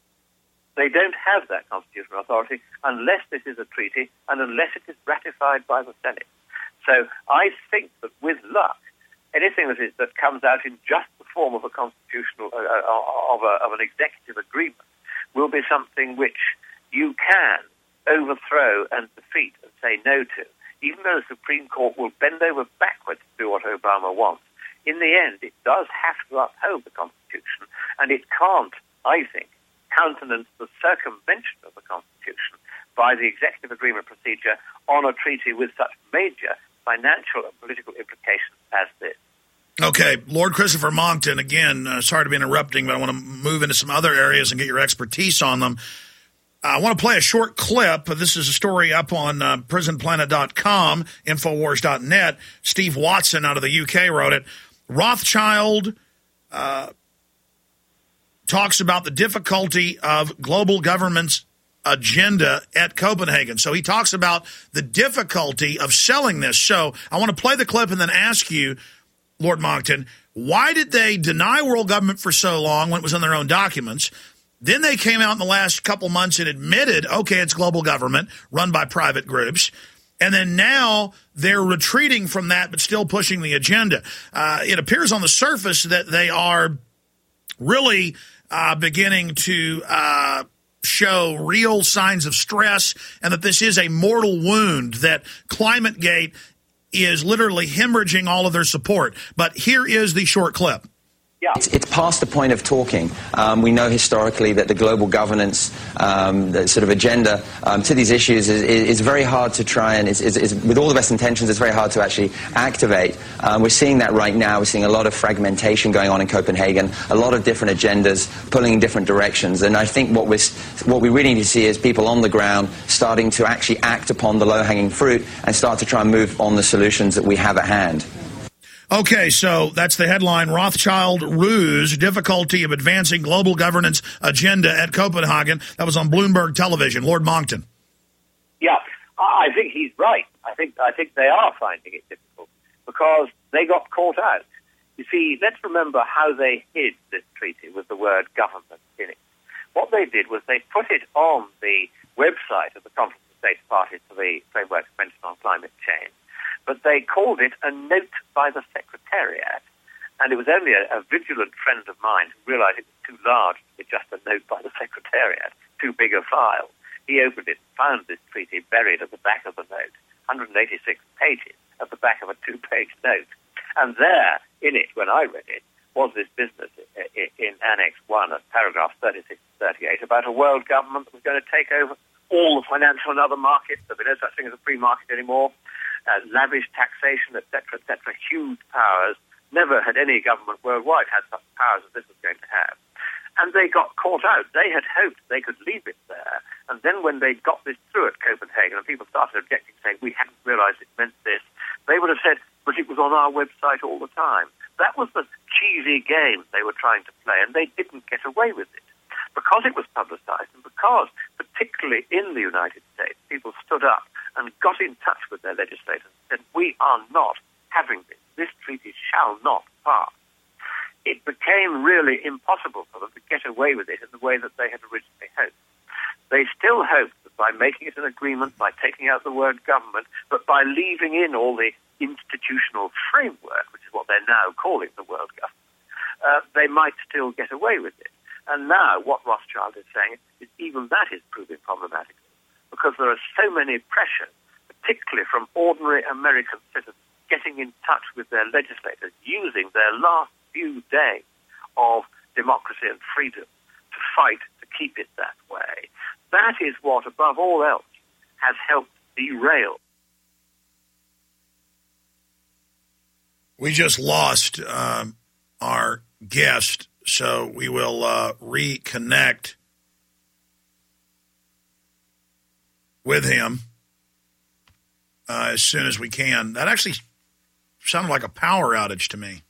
they don't have that constitutional authority unless this is a treaty and unless it is ratified by the Senate. So I think that with luck, anything that is that comes out in just the form of a constitutional, uh, of, a, of an executive agreement, will be something which you can overthrow and defeat and say no to, even though the Supreme Court will bend over backwards to do what Obama wants, in the end it does have to uphold the Constitution, and it can't, I think, countenance the circumvention of the Constitution by the executive agreement procedure on a treaty with such major financial and political implications as this. Okay, Lord Christopher Monckton, again, uh, sorry to be interrupting, but I want to move into some other areas and get your expertise on them. Uh, I want to play a short clip. This is a story up on uh, prison planet dot com, infowars dot net. Steve Watson out of the U K wrote it. Rothschild uh, talks about the difficulty of global government's agenda at Copenhagen. So he talks about the difficulty of selling this. So I want to play the clip and then ask you, Lord Monckton, why did they deny world government for so long when it was in their own documents? Then they came out in the last couple months and admitted, okay, it's global government run by private groups. And then now they're retreating from that but still pushing the agenda. Uh, it appears on the surface that they are really uh, beginning to uh, show real signs of stress and that this is a mortal wound, that ClimateGate is literally hemorrhaging all of their support. But here is the short clip. Yeah. It's, it's past the point of talking. Um, we know historically that the global governance, um, the sort of agenda um, to these issues is, is, is very hard to try and, is, is, is, with all the best intentions, it's very hard to actually activate. Um, we're seeing that right now. We're seeing a lot of fragmentation going on in Copenhagen, a lot of different agendas pulling in different directions. And I think what, we're, what we really need to see is people on the ground starting to actually act upon the low-hanging fruit and start to try and move on the solutions that we have at hand. Okay, so that's the headline, Rothschild Ruse, Difficulty of Advancing Global Governance Agenda at Copenhagen. That was on Bloomberg Television. Lord Monckton. Yeah, I think he's right. I think I think they are finding it difficult because they got caught out. You see, let's remember how they hid this treaty with the word government in it. What they did was they put it on the website of the Conference of States Parties to the Framework Convention on Climate Change. But they called it a note by the Secretariat, and it was only a, a vigilant friend of mine who realized it was too large to be just a note by the Secretariat, too big a file. He opened it and found this treaty buried at the back of the note, one hundred eighty-six pages at the back of a two-page note. And there, in it, when I read it, was this business in, in Annex one of paragraphs thirty-six to thirty-eight about a world government that was going to take over all the financial and other markets. There'd be no such thing as a free market anymore. Uh, lavish taxation, et cetera, et cetera, huge powers. Never had any government worldwide had such powers as this was going to have. And they got caught out. They had hoped they could leave it there. And then when they got this through at Copenhagen and people started objecting, saying, we hadn't realized it meant this, they would have said, but it was on our website all the time. That was the cheesy game they were trying to play, and they didn't get away with it. Because it was publicized and because, particularly in the United States, people stood up and got in touch with their legislators and said, we are not having this. This treaty shall not pass. It became really impossible for them to get away with it in the way that they had originally hoped. They still hoped that by making it an agreement, by taking out the word government, but by leaving in all the institutional framework, which is what they're now calling the world government, uh, they might still get away with it. And now what Rothschild is saying is even that is proving problematic because there are so many pressures, particularly from ordinary American citizens, getting in touch with their legislators, using their last few days of democracy and freedom to fight to keep it that way. That is what, above all else, has helped derail. We just lost um, our guest. So we will uh, reconnect with him uh, as soon as we can. That actually sounded like a power outage to me.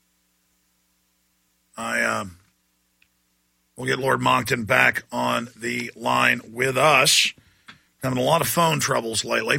I um, we'll get Lord Monckton back on the line with us. Having a lot of phone troubles lately.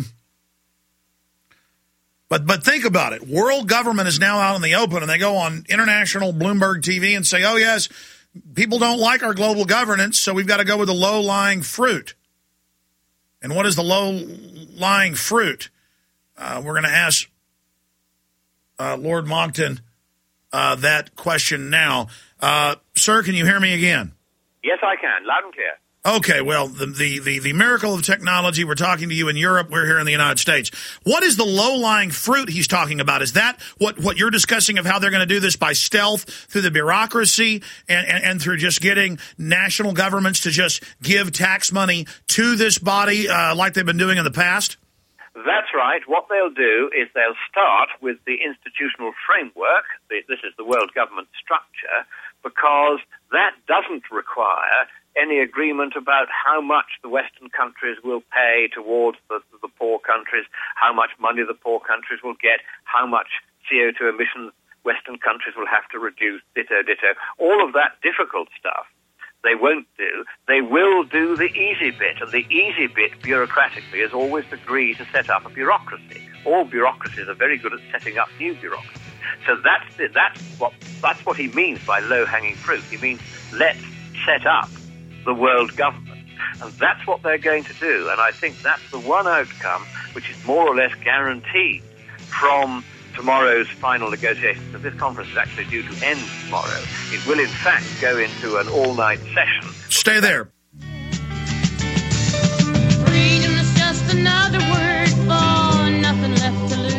But but think about it. World government is now out in the open, and they go on international Bloomberg T V and say, oh, yes, people don't like our global governance, so we've got to go with the low-lying fruit. And what is the low-lying fruit? Uh, we're going to ask uh, Lord Monckton uh, that question now. Uh, sir, can you hear me again? Yes, I can. Loud and clear. Okay, well, the, the, the, the miracle of technology, we're talking to you in Europe, we're here in the United States. What is the low-lying fruit he's talking about? Is that what, what you're discussing of how they're going to do this by stealth through the bureaucracy and, and, and through just getting national governments to just give tax money to this body uh, like they've been doing in the past? That's right. What they'll do is they'll start with the institutional framework. This is the world government structure, because that doesn't require any agreement about how much the Western countries will pay towards the, the poor countries, how much money the poor countries will get, how much C O two emissions Western countries will have to reduce, ditto, ditto. All of that difficult stuff they won't do. They will do the easy bit, and the easy bit, bureaucratically, is always agree to set up a bureaucracy. All bureaucracies are very good at setting up new bureaucracies. So that's the, that's what that's what he means by low-hanging fruit. He means let's set up the world government. And that's what they're going to do. And I think that's the one outcome which is more or less guaranteed from tomorrow's final negotiations. So this conference is actually due to end tomorrow. It will, in fact, go into an all-night session. Stay there. Freedom is just another word for nothing left to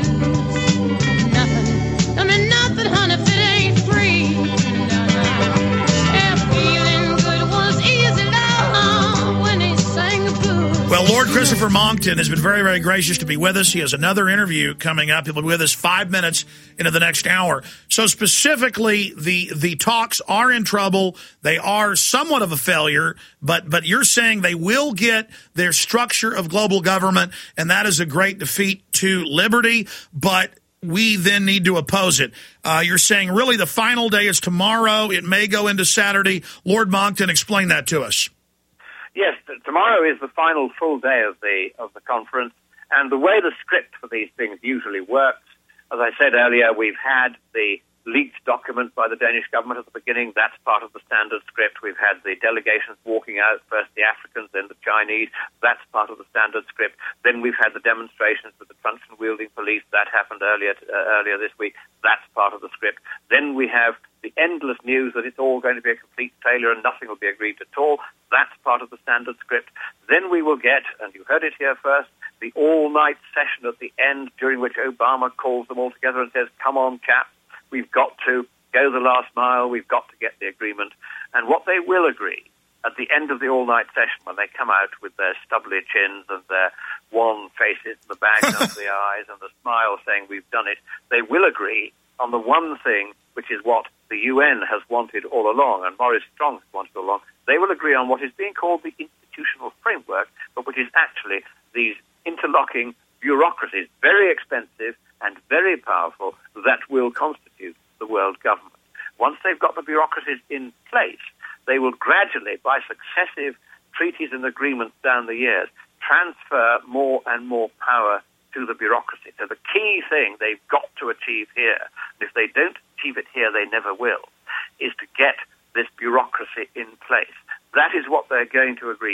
lose. Nothing. I mean, nothing, honey, if it ain't free. No, no. Yeah, feeling good was easy, love, when he sang the blues. Well, Lord Christopher Monckton has been very, very gracious to be with us. He has another interview coming up. He'll be with us five minutes into the next hour. So specifically, the the talks are in trouble. They are somewhat of a failure, but but you're saying they will get their structure of global government, and that is a great defeat to liberty, but we then need to oppose it. Uh, you're saying really the final day is tomorrow. It may go into Saturday. Lord Monckton, explain that to us. Yes, tomorrow is the final full day of the of the conference, and the way the script for these things usually works, as I said earlier, we've had the leaked document by the Danish government at the beginning. That's part of the standard script. We've had the delegations walking out, first the Africans, then the Chinese. That's part of the standard script. Then we've had the demonstrations with the truncheon-wielding police. That happened earlier uh, earlier this week. That's part of the script. Then we have the endless news that it's all going to be a complete failure and nothing will be agreed at all. That's part of the standard script. Then we will get, and you heard it here first, the all-night session at the end, during which Obama calls them all together and says, come on, chaps, we've got to go the last mile, we've got to get the agreement. And what they will agree at the end of the all-night session, when they come out with their stubbly chins and their wan faces and the bags under the eyes and the smile saying we've done it, they will agree on the one thing, which is what the U N has wanted all along, and Maurice Strong has wanted all along. They will agree on what is being called the institutional framework, but which is actually these interlocking bureaucracies, very expensive and very powerful, that will constitute the world government. Once they've got the bureaucracies in place, they will gradually, by successive treaties and agreements down the years, transfer more and more power to the bureaucracy. So the key thing they've got to achieve here, and if they don't achieve it here, they never will, is to get this bureaucracy in place. That is what they're going to agree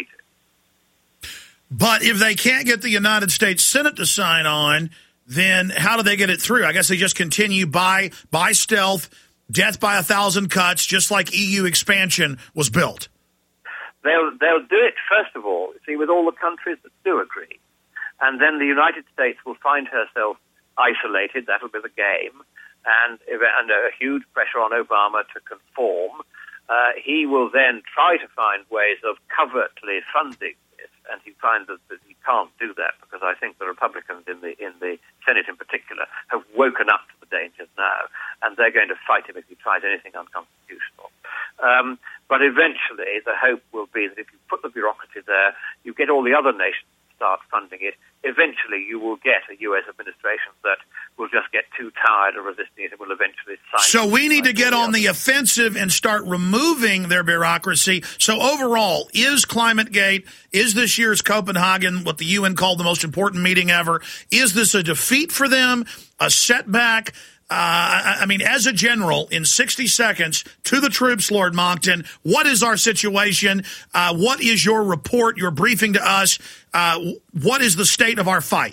to. But if they can't get the United States Senate to sign on, then how do they get it through? I guess they just continue by by stealth, death by a thousand cuts, just like E U expansion was built. They'll they'll do it, first of all, see, with all the countries that do agree. And then the United States will find herself isolated. That'll be the game. And under a huge pressure on Obama to conform, uh, he will then try to find ways of covertly funding this. And he finds that, that he can't do that because I think the Republicans in the in the Senate in particular have woken up to the dangers now, and they're going to fight him if he tries anything unconstitutional. Um, but eventually, the hope will be that if you put the bureaucracy there, you get all the other nations to start funding it. Eventually, you will get a U S administration that will just get too tired of resisting it and will eventually sign. So we need to get on the offensive and start removing their bureaucracy. So overall, is ClimateGate, is this year's Copenhagen, what the U N called the most important meeting ever, is this a defeat for them, a setback? Uh, I mean, as a general, in sixty seconds, to the troops, Lord Monckton, what is our situation? Uh, what is your report, your briefing to us? Uh, what is the state of our fight?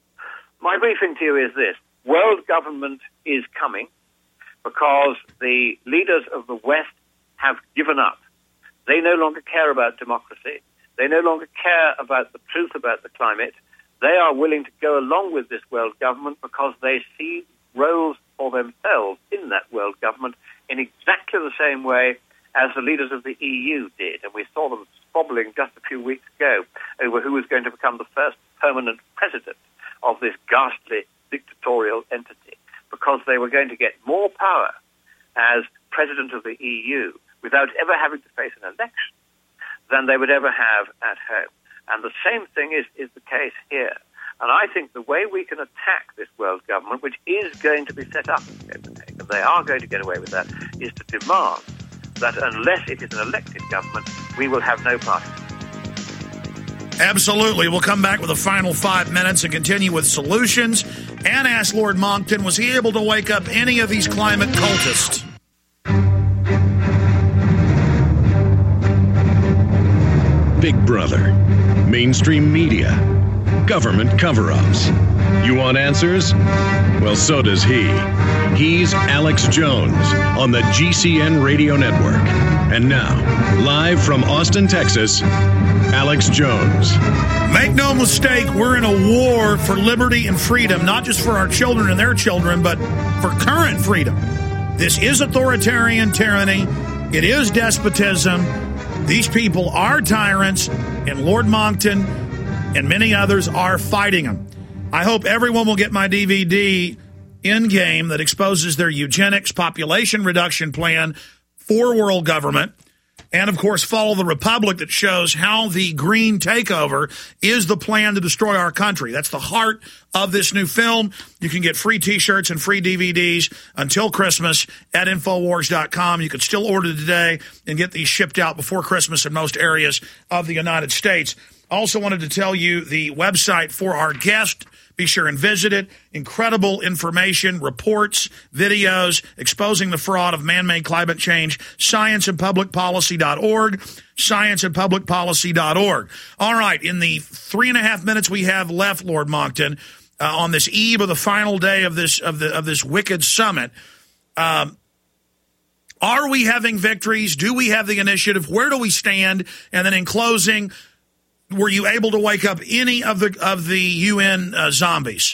My briefing to you is this. World government is coming because the leaders of the West have given up. They no longer care about democracy. They no longer care about the truth about the climate. They are willing to go along with this world government because they see roles for themselves in that world government in exactly the same way as the leaders of the E U did. And we saw them squabbling just a few weeks ago over who was going to become the first permanent president of this ghastly dictatorial entity, because they were going to get more power as president of the E U without ever having to face an election than they would ever have at home. And the same thing is, is the case here. And I think the way we can attack this world government, which is going to be set up in Copenhagen, and they are going to get away with that, is to demand that unless it is an elected government, we will have no party. Absolutely. We'll come back with the final five minutes and continue with solutions and ask Lord Monckton, was he able to wake up any of these climate cultists? Big Brother, mainstream media, government cover-ups. You want answers? Well, so does he. He's Alex Jones on the G C N Radio Network. And now, live from Austin, Texas, Alex Jones. Make no mistake, we're in a war for liberty and freedom, not just for our children and their children, but for current freedom. This is authoritarian tyranny. It is despotism. These people are tyrants, and Lord Monckton and many others are fighting them. I hope everyone will get my D V D in-game that exposes their eugenics population reduction plan for world government. And, of course, Follow the Republic, that shows how the green takeover is the plan to destroy our country. That's the heart of this new film. You can get free T-shirts and free D V Ds until Christmas at Infowars dot com. You can still order today and get these shipped out before Christmas in most areas of the United States. Also wanted to tell you the website for our guest. Be sure and visit it. Incredible information, reports, videos exposing the fraud of man-made climate change. science and public policy dot org. science and public policy dot org. All right, in the three and a half minutes we have left, Lord Monckton, uh, on this eve of the final day of this of the of this wicked summit, um, are we having victories? Do we have the initiative? Where do we stand? And then in closing, were you able to wake up any of the of the U N uh, zombies?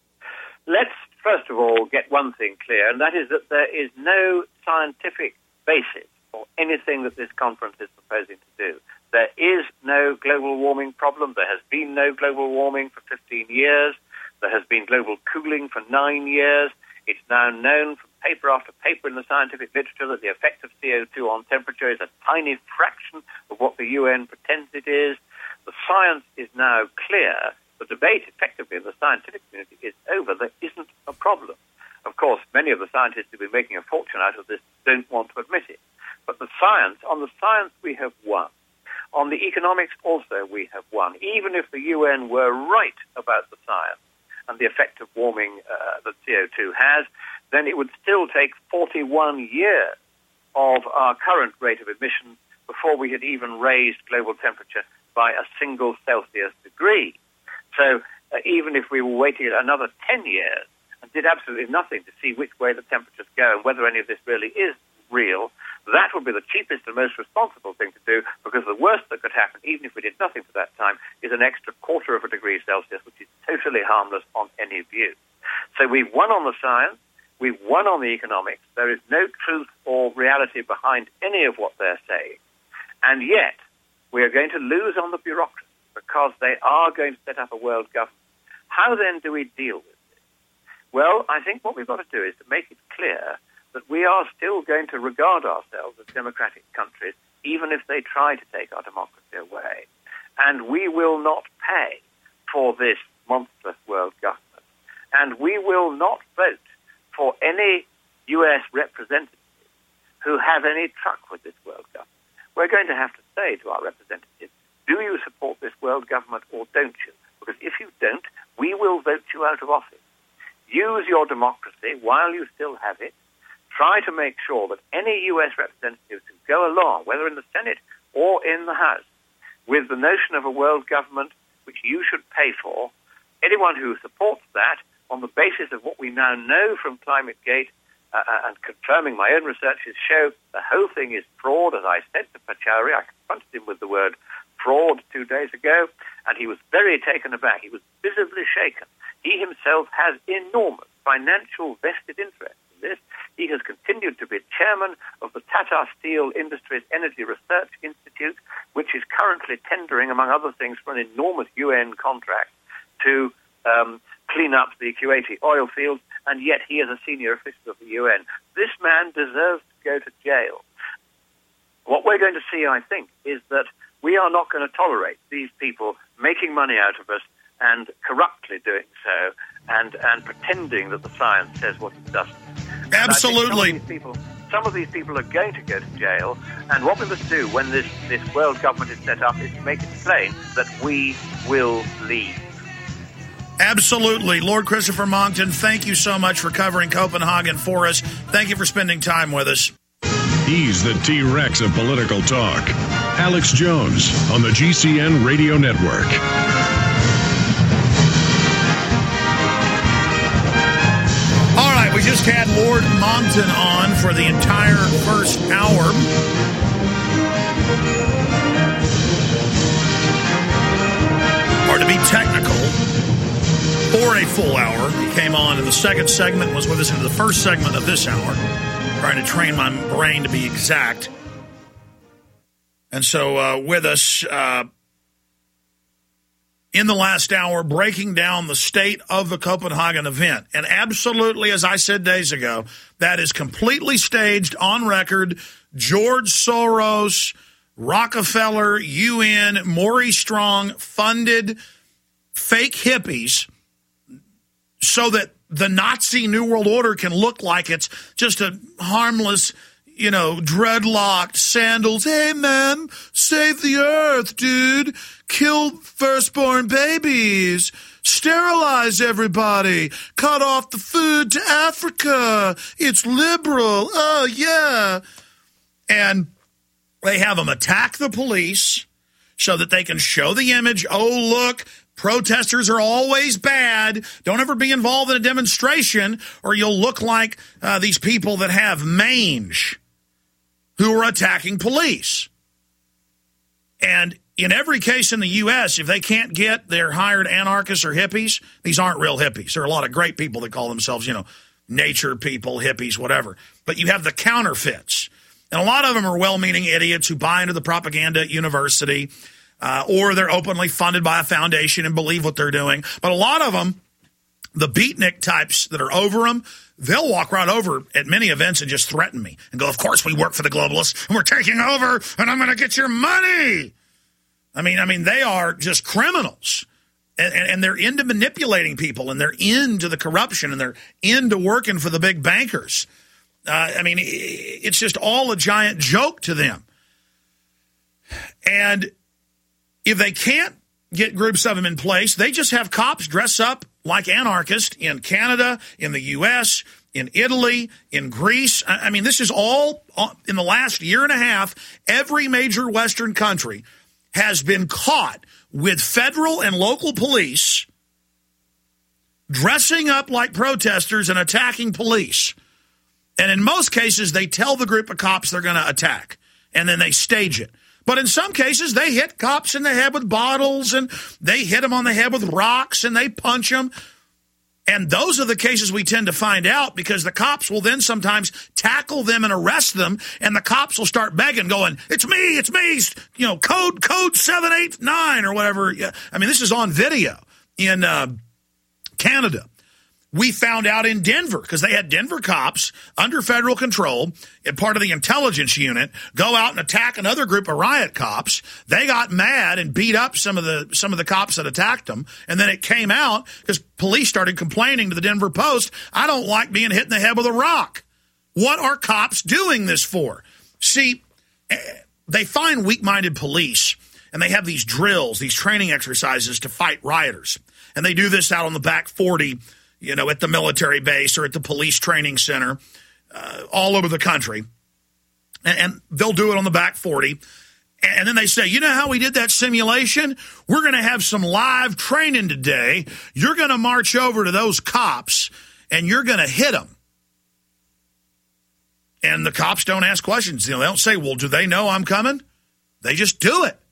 Let's first of all get one thing clear, and that is that there is no scientific basis for anything that this conference is proposing to do. There is no global warming problem. There has been no global warming for fifteen years. There has been global cooling for nine years. It's now known from paper after paper in the scientific literature that the effect of C O two on temperature is a tiny fraction of what the U N pretends it is. The science is now clear. The debate effectively in the scientific community is over. There isn't a problem. Of course, many of the scientists who've been making a fortune out of this don't want to admit it. But the science, on the science we have won. On the economics also we have won. Even if the U N were right about the science and the effect of warming uh, that C O two has, then it would still take forty-one years of our current rate of emissions before we had even raised global temperature by a single Celsius degree. So uh, even if we were waiting another ten years and did absolutely nothing to see which way the temperatures go and whether any of this really is real, that would be the cheapest and most responsible thing to do, because the worst that could happen, even if we did nothing for that time, is an extra quarter of a degree Celsius, which is totally harmless on any view. So we've won on the science, we've won on the economics, there is no truth or reality behind any of what they're saying, and yet we are going to lose on the bureaucracy because they are going to set up a world government. How then do we deal with this? Well, I think what we've got to do is to make it clear that we are still going to regard ourselves as democratic countries, even if they try to take our democracy away. And we will not pay for this monstrous world government. And we will not vote for any U S representatives who have any truck with this world government. We're going to have to say to our representatives, do you support this world government or don't you? Because if you don't, we will vote you out of office. Use your democracy while you still have it. Try to make sure that any U S representatives who go along, whether in the Senate or in the House, with the notion of a world government which you should pay for, anyone who supports that on the basis of what we now know from ClimateGate uh, and confirming my own researches show the whole thing is fraud. As I said to Pachauri, I confronted him with the word fraud two days ago, and he was very taken aback. He was visibly shaken. He himself has enormous financial vested interest in this. He has continued to be chairman of the Tata Steel Industries Energy Research Institute, which is currently tendering, among other things, for an enormous U N contract to um, clean up the Kuwaiti oil fields, and yet he is a senior official of the U N. This man deserves to go to jail. What we're going to see, I think, is that we are not going to tolerate these people making money out of us and corruptly doing so, and, and pretending that the science says what it doesn't. Absolutely. Some of, people, some of these people are going to go to jail, and what we must do when this, this world government is set up is to make it plain that we will leave. Absolutely. Lord Christopher Monckton, thank you so much for covering Copenhagen for us. Thank you for spending time with us. He's the T-Rex of political talk. Alex Jones on the G C N Radio Network. All right, we just had Lord Monckton on for the entire first hour. Or to be technical, for a full hour. He came on in the second segment, was with us into the first segment of this hour, trying to train my brain to be exact. And so uh, with us uh, in the last hour, breaking down the state of the Copenhagen event. And absolutely, as I said days ago, that is completely staged, on record. George Soros, Rockefeller, U N, Maurice Strong funded fake hippies so that the Nazi New World Order can look like it's just a harmless, you know, dreadlocked sandals. Hey, man, save the earth, dude. Kill firstborn babies. Sterilize everybody. Cut off the food to Africa. It's liberal. Oh, yeah. And they have them attack the police so that they can show the image. Oh, look, protesters are always bad. Don't ever be involved in a demonstration or you'll look like uh, these people that have mange who are attacking police. And in every case in the U S, if they can't get their hired anarchists or hippies, these aren't real hippies. There are a lot of great people that call themselves, you know, nature people, hippies, whatever. But you have the counterfeits. And a lot of them are well-meaning idiots who buy into the propaganda at university, uh, or they're openly funded by a foundation and believe what they're doing. But a lot of them, the beatnik types that are over them, they'll walk right over at many events and just threaten me and go, of course we work for the globalists and we're taking over and I'm going to get your money. I mean, I mean, they are just criminals. And, and, and they're into manipulating people, and they're into the corruption, and they're into working for the big bankers. Uh, I mean, it's just all a giant joke to them. And if they can't get groups of them in place, they just have cops dress up like anarchists in Canada, in the U S, in Italy, in Greece. I mean, this is all in the last year and a half. Every major Western country has been caught with federal and local police dressing up like protesters and attacking police. And in most cases, they tell the group of cops they're going to attack, and then they stage it. But in some cases, they hit cops in the head with bottles, and they hit them on the head with rocks, and they punch them. And those are the cases we tend to find out, because the cops will then sometimes tackle them and arrest them, and the cops will start begging, going, it's me, it's me, you know, code code seven eight nine or whatever. I mean, this is on video in uh, Canada. We found out in Denver, because they had Denver cops under federal control and part of the intelligence unit go out and attack another group of riot cops. They got mad and beat up some of the some of the cops that attacked them. And then it came out because police started complaining to the Denver Post, I don't like being hit in the head with a rock. What are cops doing this for? See, they find weak-minded police, and they have these drills, these training exercises to fight rioters. And they do this out on the back forty, you know, at the military base or at the police training center, uh, all over the country. And, and they'll do it on the back forty. And then they say, you know how we did that simulation? We're going to have some live training today. You're going to march over to those cops, and you're going to hit them. And the cops don't ask questions. You know, they don't say, well, do they know I'm coming? They just do it.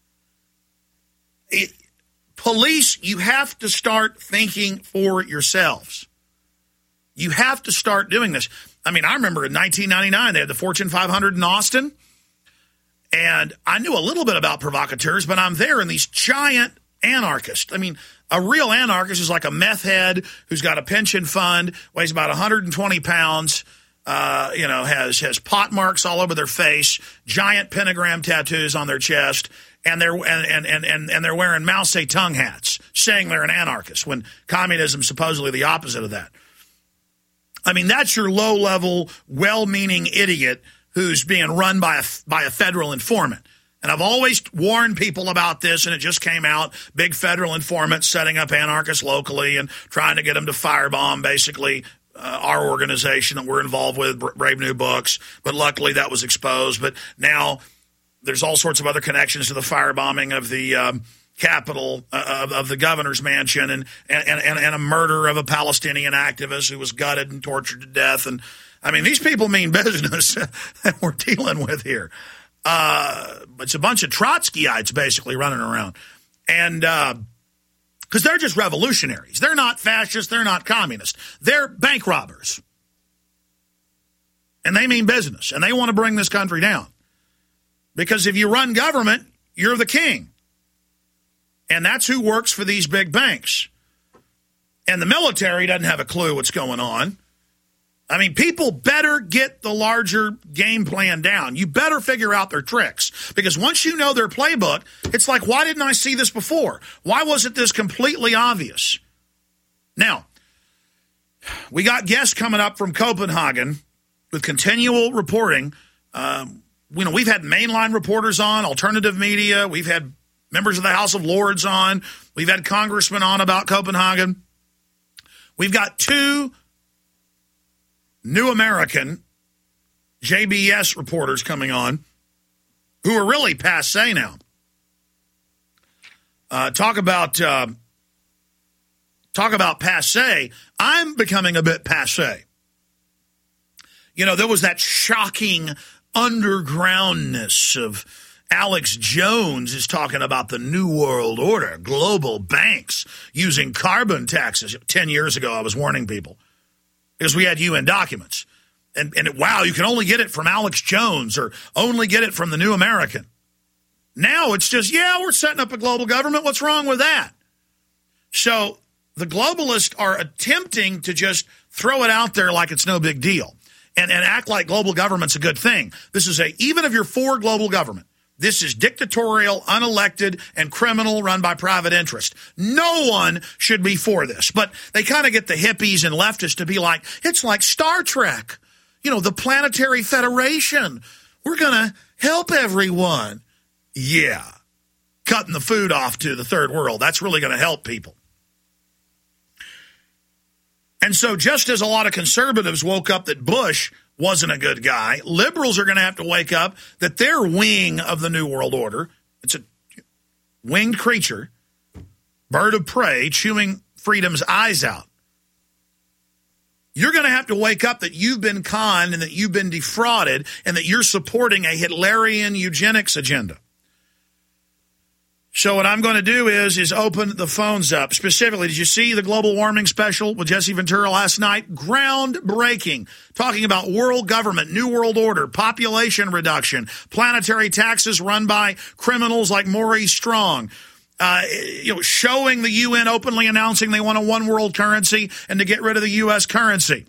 it. Police, you have to start thinking for yourselves. You have to start doing this. I mean, I remember in nineteen ninety-nine, they had the Fortune five hundred in Austin. And I knew a little bit about provocateurs, but I'm there and these giant anarchists. I mean, a real anarchist is like a meth head who's got a pension fund, weighs about one hundred twenty pounds, uh, you know, has has pot marks all over their face, giant pentagram tattoos on their chest, and they're and and and and, and they're wearing Mao Zedong hats, saying they're an anarchist when communism's supposedly the opposite of that. I mean, that's your low-level, well-meaning idiot who's being run by a by a federal informant. And I've always warned people about this, and it just came out. Big federal informant setting up anarchists locally and trying to get them to firebomb, basically, uh, our organization that we're involved with, Brave New Books. But luckily that was exposed. But now there's all sorts of other connections to the firebombing of the um, Capitol, uh, of, of the governor's mansion, and, and, and, and a murder of a Palestinian activist who was gutted and tortured to death. And, I mean, these people mean business that we're dealing with here. Uh, it's a bunch of Trotskyites basically running around. And because uh, they're just revolutionaries. They're not fascists. They're not communists. They're bank robbers. And they mean business. And they want to bring this country down. Because if you run government, you're the king. And that's who works for these big banks. And the military doesn't have a clue what's going on. I mean, people better get the larger game plan down. You better figure out their tricks. Because once you know their playbook, it's like, why didn't I see this before? Why wasn't this completely obvious? Now, we got guests coming up from Copenhagen with continual reporting. Um, you know, we've had mainline reporters on, alternative media. We've had members of the House of Lords on. We've had congressmen on about Copenhagen. We've got two New American J B S reporters coming on who are really passe now. Uh, talk about uh, talk about passe. I'm becoming a bit passe. You know, there was that shocking undergroundness of Alex Jones is talking about the New World Order, global banks using carbon taxes. Ten years ago, I was warning people. Because we had U N documents. And, and it, wow, you can only get it from Alex Jones or only get it from the New American. Now it's just, yeah, we're setting up a global government. What's wrong with that? So the globalists are attempting to just throw it out there like it's no big deal and, and act like global government's a good thing. This is a, even if you're for global government, this is dictatorial, unelected, and criminal, run by private interest. No one should be for this. But they kind of get the hippies and leftists to be like, it's like Star Trek. You know, the Planetary Federation. We're going to help everyone. Yeah. Cutting the food off to the third world. That's really going to help people. And so just as a lot of conservatives woke up that Bush wasn't a good guy, liberals are going to have to wake up that their wing of the New World Order, it's a winged creature, bird of prey, chewing freedom's eyes out. You're going to have to wake up that you've been conned and that you've been defrauded and that you're supporting a Hitlerian eugenics agenda. So what I'm going to do is is open the phones up. Specifically, did you see the global warming special with Jesse Ventura last night? Groundbreaking. Talking about world government, new world order, population reduction, planetary taxes run by criminals like Maurice Strong. Uh, you know, showing the U N openly announcing they want a one world currency and to get rid of the U S currency.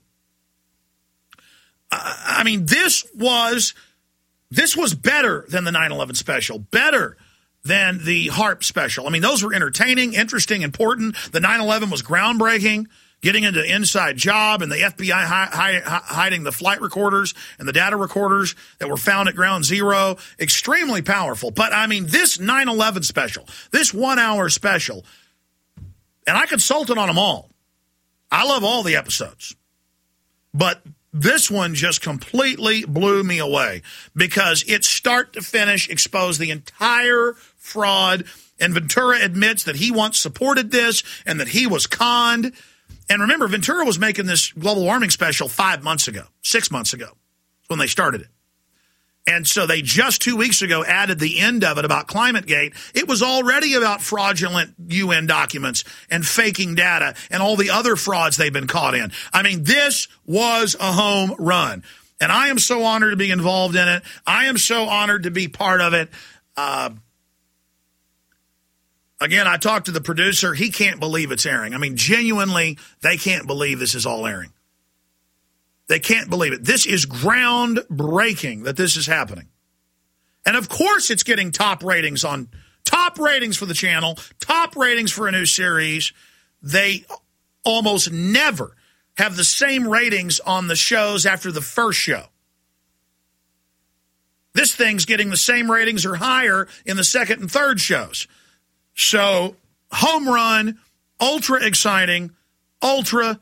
Uh, I mean, this was this was better than the nine eleven special. Better than the HAARP special. I mean, those were entertaining, interesting, important. The nine eleven was groundbreaking, getting into inside job and the F B I hi- hi- hiding the flight recorders and the data recorders that were found at Ground Zero. Extremely powerful. But, I mean, this nine eleven special, this one-hour special, and I consulted on them all. I love all the episodes. But this one just completely blew me away because it start to finish exposed the entire fraud. And Ventura admits that he once supported this and that he was conned. And remember, Ventura was making this global warming special five months ago, six months ago. when they started it. And so they just two weeks ago added the end of it about ClimateGate. It was already about fraudulent U N documents and faking data and all the other frauds they've been caught in. I mean, this was a home run. And I am so honored to be involved in it. I am so honored to be part of it. Uh, again, I talked to the producer. He can't believe it's airing. I mean, genuinely, they can't believe this is all airing. They can't believe it. This is groundbreaking that this is happening. And of course it's getting top ratings on top ratings for the channel, top ratings for a new series. They almost never have the same ratings on the shows after the first show. This thing's getting the same ratings or higher in the second and third shows. So, home run, ultra exciting, ultra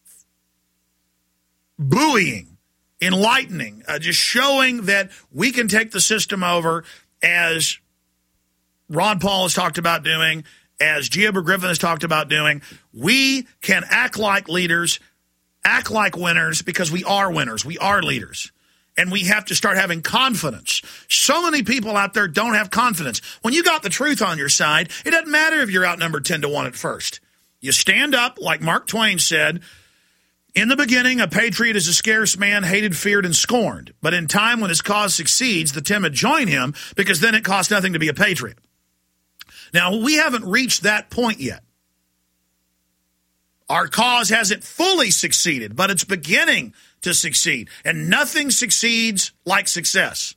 buoying, enlightening, uh, just showing that we can take the system over, as Ron Paul has talked about doing, as Giober Griffin has talked about doing. We can act like leaders, act like winners, because we are winners. We are leaders. And we have to start having confidence. So many people out there don't have confidence. When you got the truth on your side, it doesn't matter if you're outnumbered ten to one at first. You stand up, like Mark Twain said, in the beginning, a patriot is a scarce man, hated, feared, and scorned. But in time, when his cause succeeds, the timid join him, because then it costs nothing to be a patriot. Now, we haven't reached that point yet. Our cause hasn't fully succeeded, but it's beginning to succeed. And nothing succeeds like success.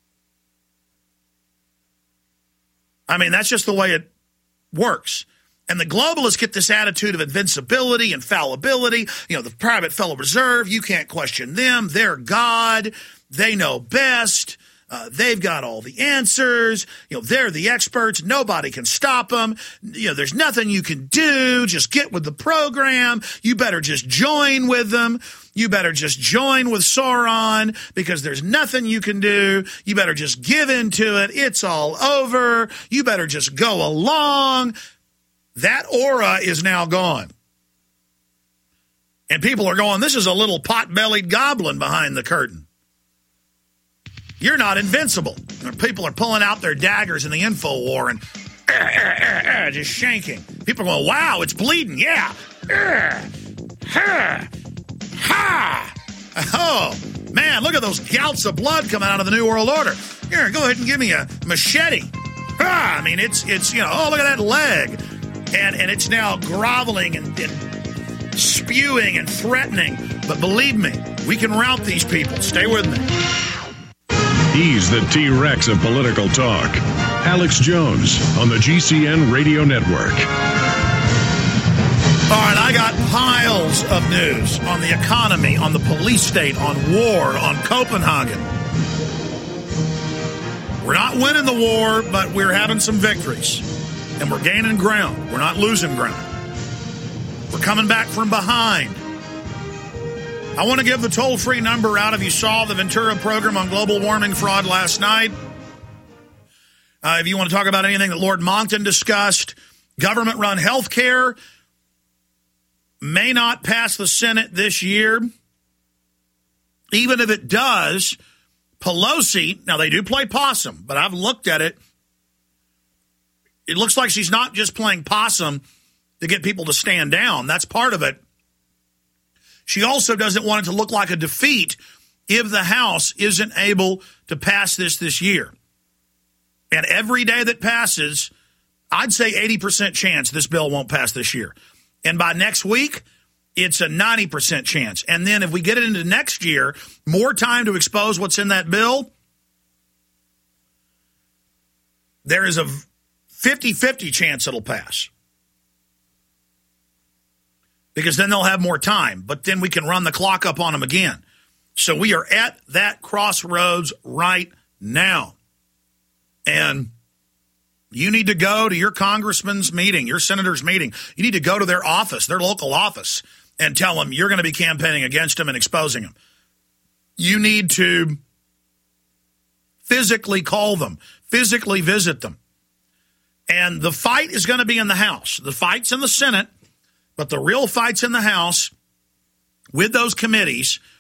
I mean, that's just the way it works. And the globalists get this attitude of invincibility and fallibility. You know, the private Federal Reserve, you can't question them. They're God. They know best. Uh, they've got all the answers. You know, they're the experts. Nobody can stop them. You know, there's nothing you can do. Just get with the program. You better just join with them. You better just join with Sauron, because there's nothing you can do. You better just give into it. It's all over. You better just go along. That aura is now gone. And people are going, this is a little pot-bellied goblin behind the curtain. You're not invincible. People are pulling out their daggers in the info war and uh, uh, uh, uh, just shanking. People are going, wow, it's bleeding. Yeah. Uh, ha. Ha. Oh, man, look at those gouts of blood coming out of the New World Order. Here, go ahead and give me a machete. Ah, I mean, it's, it's you know, oh, look at that leg. And, and it's now groveling and, and spewing and threatening. But believe me, we can rout these people. Stay with me. He's the T-Rex of political talk. Alex Jones on the G C N Radio Network. All right, I got piles of news on the economy, on the police state, on war, on Copenhagen. We're not winning the war, but we're having some victories. And we're gaining ground. We're not losing ground. We're coming back from behind. I want to give the toll-free number out if you saw the Ventura program on global warming fraud last night. Uh, if you want to talk about anything that Lord Monckton discussed, government-run health care may not pass the Senate this year. Even if it does, Pelosi, now they do play possum, but I've looked at it. It looks like she's not just playing possum to get people to stand down. That's part of it. She also doesn't want it to look like a defeat if the House isn't able to pass this this year. And every day that passes, I'd say eighty percent chance this bill won't pass this year. And by next week, it's a ninety percent chance. And then if we get it into next year, more time to expose what's in that bill, there is a fifty-fifty chance it'll pass. Because then they'll have more time. But then we can run the clock up on them again. So we are at that crossroads right now. And you need to go to your congressman's meeting, your senator's meeting. You need to go to their office, their local office, and tell them you're going to be campaigning against them and exposing them. You need to physically call them, physically visit them. And the fight is going to be in the House. The fight's in the Senate. But the real fight's in the House with those committees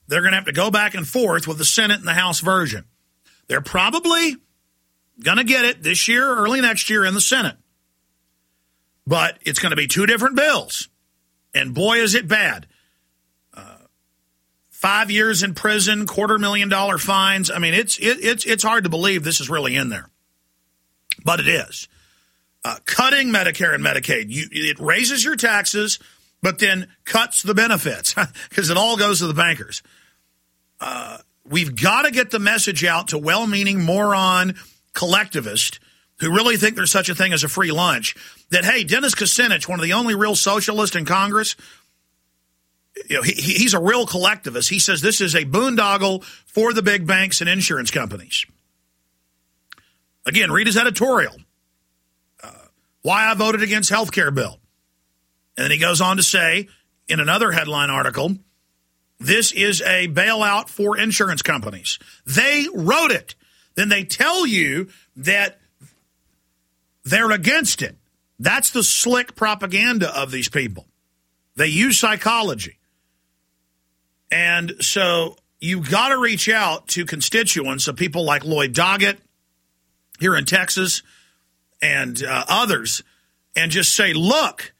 they're going to have to go back and forth with the Senate and the House version. They're probably going to get it this year, early next year in the Senate. But it's going to be two different bills. And boy, is it bad. Uh, five years in prison, quarter million dollar fines. I mean, it's it, it's it's hard to believe this is really in there. But it is. Uh, cutting Medicare and Medicaid. You, it raises your taxes, but then cuts the benefits because it all goes to the bankers. Uh, we've got to get the message out to well-meaning moron collectivists who really think there's such a thing as a free lunch that, hey, Dennis Kucinich, one of the only real socialists in Congress, you know, he, he's a real collectivist. He says this is a boondoggle for the big banks and insurance companies. Again, read his editorial. Uh, why I voted against health care bill. And then he goes on to say in another headline article, this is a bailout for insurance companies. They wrote it. Then they tell you that they're against it. That's the slick propaganda of these people. They use psychology. And so you've got to reach out to constituents of people like Lloyd Doggett here in Texas and uh, others and just say, look,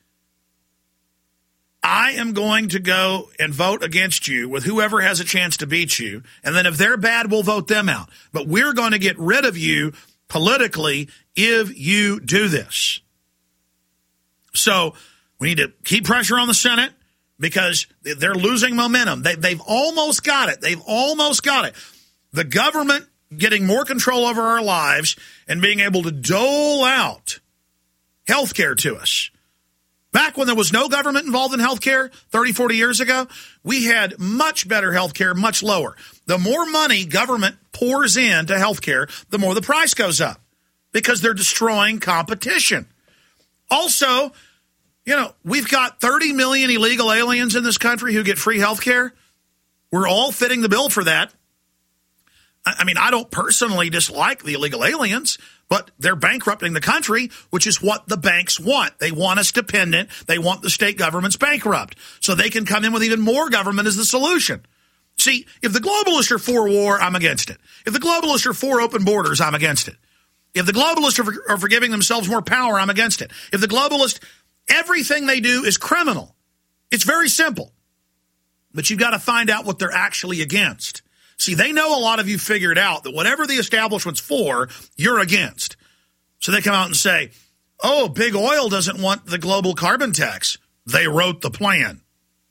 I am going to go and vote against you with whoever has a chance to beat you. And then if they're bad, we'll vote them out. But we're going to get rid of you politically if you do this. So we need to keep pressure on the Senate because they're losing momentum. They, they've almost got it. They've almost got it. The government getting more control over our lives and being able to dole out health care to us. Back when there was no government involved in health care thirty, forty years ago, we had much better health care, much lower. The more money government pours into health care, the more the price goes up because they're destroying competition. Also, you know, we've got thirty million illegal aliens in this country who get free health care. We're all fitting the bill for that. I mean, I don't personally dislike the illegal aliens, but they're bankrupting the country, which is what the banks want. They want us dependent. They want the state governments bankrupt so they can come in with even more government as the solution. See, if the globalists are for war, I'm against it. If the globalists are for open borders, I'm against it. If the globalists are for, are for giving themselves more power, I'm against it. If the globalists, everything they do is criminal. It's very simple. But you've got to find out what they're actually against. See, they know a lot of you figured out that whatever the establishment's for, you're against. So they come out and say, oh, big oil doesn't want the global carbon tax. They wrote the plan.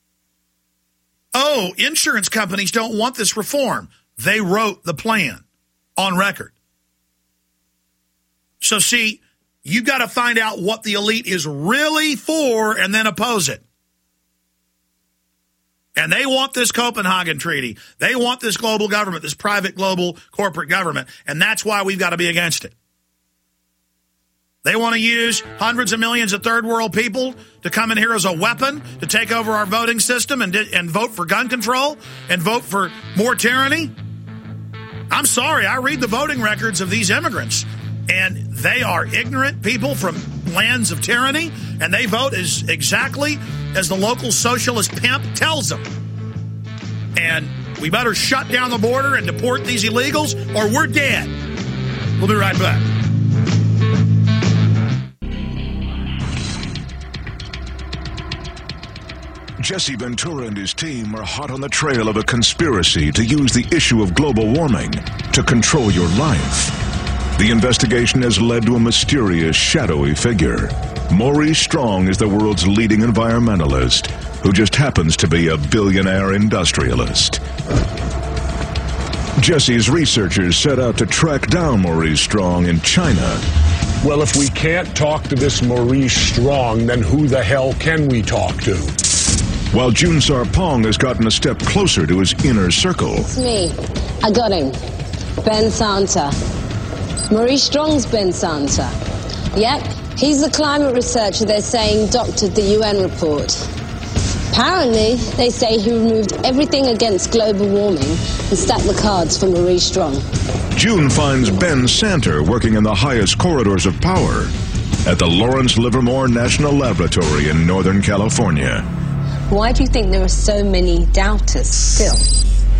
Oh, insurance companies don't want this reform. They wrote the plan on record. So see, you've got to find out what the elite is really for and then oppose it. And they want this Copenhagen Treaty. They want this global government, this private global corporate government. And that's why we've got to be against it. They want to use hundreds of millions of third world people to come in here as a weapon to take over our voting system and, and vote for gun control and vote for more tyranny. I'm sorry, I read the voting records of these immigrants, and they are ignorant people from lands of tyranny, and they vote as exactly as the local socialist pimp tells them. And we better shut down the border and deport these illegals, or we're dead. We'll be right back. Jesse Ventura and his team are hot on the trail of a conspiracy to use the issue of global warming to control your life. The investigation has led to a mysterious, shadowy figure. Maurice Strong is the world's leading environmentalist, who just happens to be a billionaire industrialist. Jesse's researchers set out to track down Maurice Strong in China. Well, if we can't talk to this Maurice Strong, then who the hell can we talk to? While Jun Sarpong has gotten a step closer to his inner circle. It's me. I got him. Ben Santa. Maurice Strong's Ben Santa. Yep, he's the climate researcher they're saying doctored the U N report. Apparently, they say he removed everything against global warming and stacked the cards for Maurice Strong. June finds Ben Santer working in the highest corridors of power at the Lawrence Livermore National Laboratory in Northern California. Why do you think there are so many doubters still?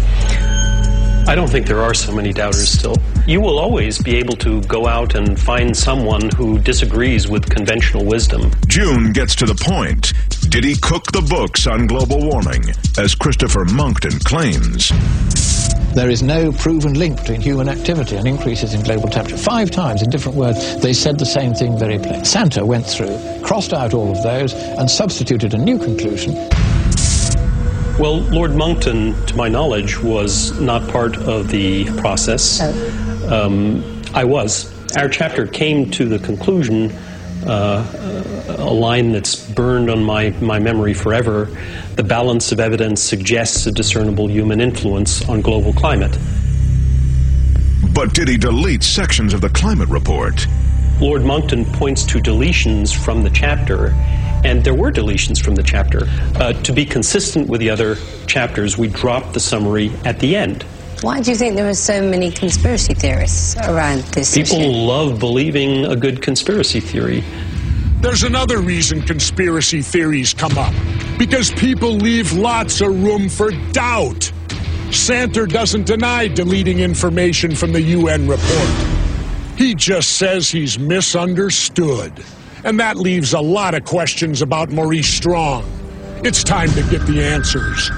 I don't think there are so many doubters still. You will always be able to go out and find someone who disagrees with conventional wisdom. June gets to the point. Did he cook the books on global warming, as Christopher Monckton claims? There is no proven link between human activity and increases in global temperature. Five times, in different words, they said the same thing very plainly. Santa went through, crossed out all of those, and substituted a new conclusion. Well, Lord Monckton, to my knowledge, was not part of the process. Oh. Um, I was. Our chapter came to the conclusion, uh, a line that's burned on my, my memory forever: the balance of evidence suggests a discernible human influence on global climate. But did he delete sections of the climate report? Lord Monckton points to deletions from the chapter, and there were deletions from the chapter. Uh, to be consistent with the other chapters, we dropped the summary at the end. Why do you think there are so many conspiracy theorists around this People issue? love believing a good conspiracy theory. There's another reason conspiracy theories come up. Because people leave lots of room for doubt. Santa doesn't deny deleting information from the U N report. He just says he's misunderstood. And that leaves a lot of questions about Maurice Strong. It's time to get the answers.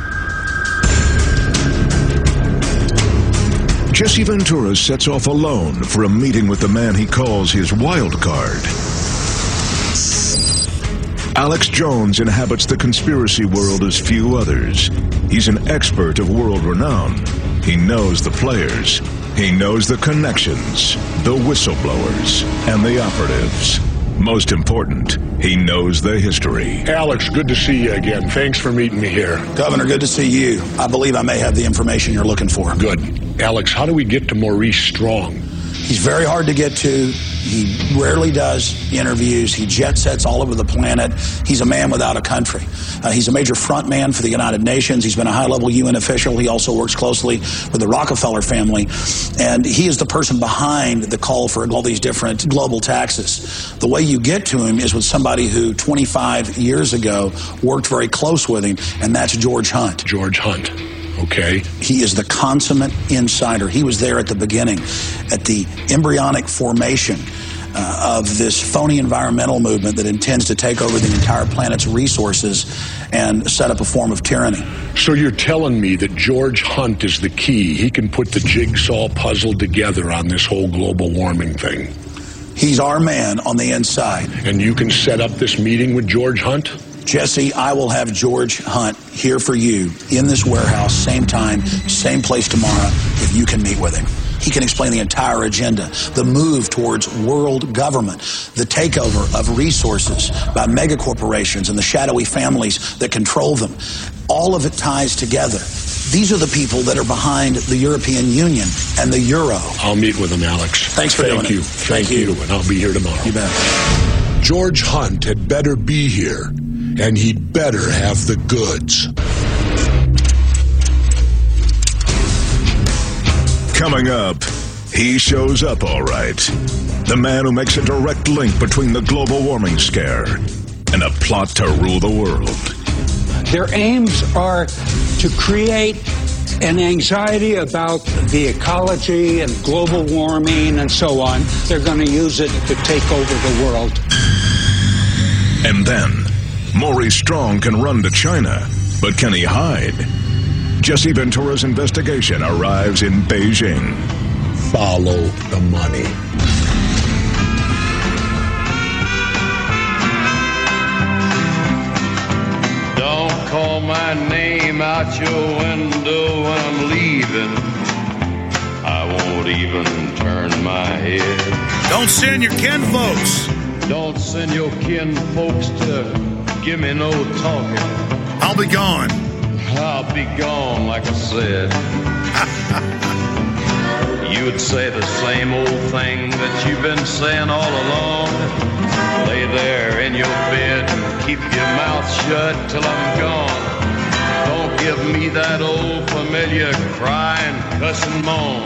Jesse Ventura sets off alone for a meeting with the man he calls his wild card. Alex Jones inhabits the conspiracy world as few others. He's an expert of world renown. He knows the players. He knows the connections, the whistleblowers, and the operatives. Most important, he knows the history. Alex, good to see you again. Thanks for meeting me here. Governor, good to see you. I believe I may have the information you're looking for. Good. Alex, how do we get to Maurice Strong? He's very hard to get to. He rarely does interviews. He jet sets all over the planet. He's a man without a country. Uh, he's a major front man for the United Nations. He's been a high-level U N official. He also works closely with the Rockefeller family. And he is the person behind the call for all these different global taxes. The way you get to him is with somebody who twenty-five years ago worked very close with him, and that's George Hunt. George Hunt. Okay. He is the consummate insider. He was there at the beginning, at the embryonic formation uh, of this phony environmental movement that intends to take over the entire planet's resources and set up a form of tyranny. So you're telling me that George Hunt is the key. He can put the jigsaw puzzle together on this whole global warming thing. He's our man on the inside. And you can set up this meeting with George Hunt? Jesse, I will have George Hunt here for you in this warehouse, same time, same place tomorrow, if you can meet with him. He can explain the entire agenda, the move towards world government, the takeover of resources by megacorporations and the shadowy families that control them. All of it ties together. These are the people that are behind the European Union and the Euro. I'll meet with them, Alex. Thanks for Thank doing you. it. Thank, Thank you. you. And I'll be here tomorrow. You bet. George Hunt had better be here, and he'd better have the goods. Coming up, he shows up all right. The man who makes a direct link between the global warming scare and a plot to rule the world. Their aims are to create an anxiety about the ecology and global warming and so on. They're going to use it to take over the world. And then, Maurice Strong can run to China, but can he hide? Jesse Ventura's investigation arrives in Beijing. Follow the money. Don't call my name out your window when I'm leaving. I won't even turn my head. Don't send your kin folks. Don't send your kin folks to give me no talking. I'll be gone. I'll be gone, like I said. You'd say the same old thing that you've been saying all along. Lay there in your bed and keep your mouth shut till I'm gone. Don't give me that old familiar crying, cussing moan.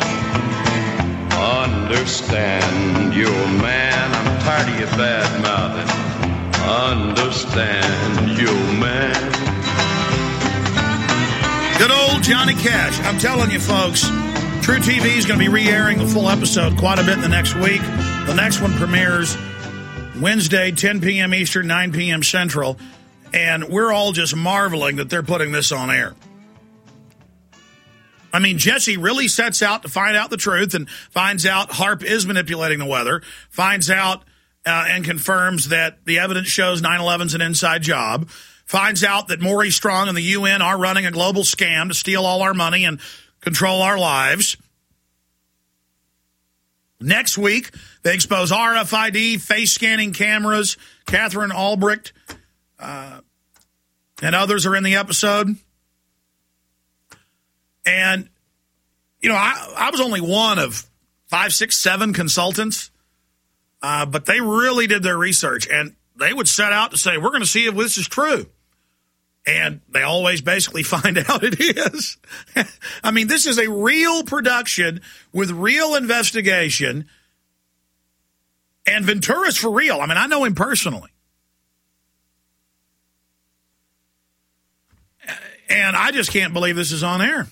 Understand, you're a man, I'm tired of your bad mouthing. Understand, you're a man. Good old Johnny Cash. I'm telling you, folks, True T V is going to be re-airing the full episode quite a bit in the next week. The next one premieres Wednesday, ten p.m. Eastern, nine p.m. Central. And we're all just marveling that they're putting this on air. I mean, Jesse really sets out to find out the truth and finds out HAARP is manipulating the weather, finds out uh, and confirms that the evidence shows nine eleven's an inside job, finds out that Maurice Strong and the U N are running a global scam to steal all our money and control our lives. Next week, they expose R F I D, face-scanning cameras. Catherine Albrecht uh, and others are in the episode. And, you know, I, I was only one of five, six, seven consultants, uh, but they really did their research, and they would set out to say, we're going to see if this is true. And they always basically find out it is. I mean, this is a real production with real investigation. And Ventura's for real. I mean, I know him personally. And I just can't believe this is on air.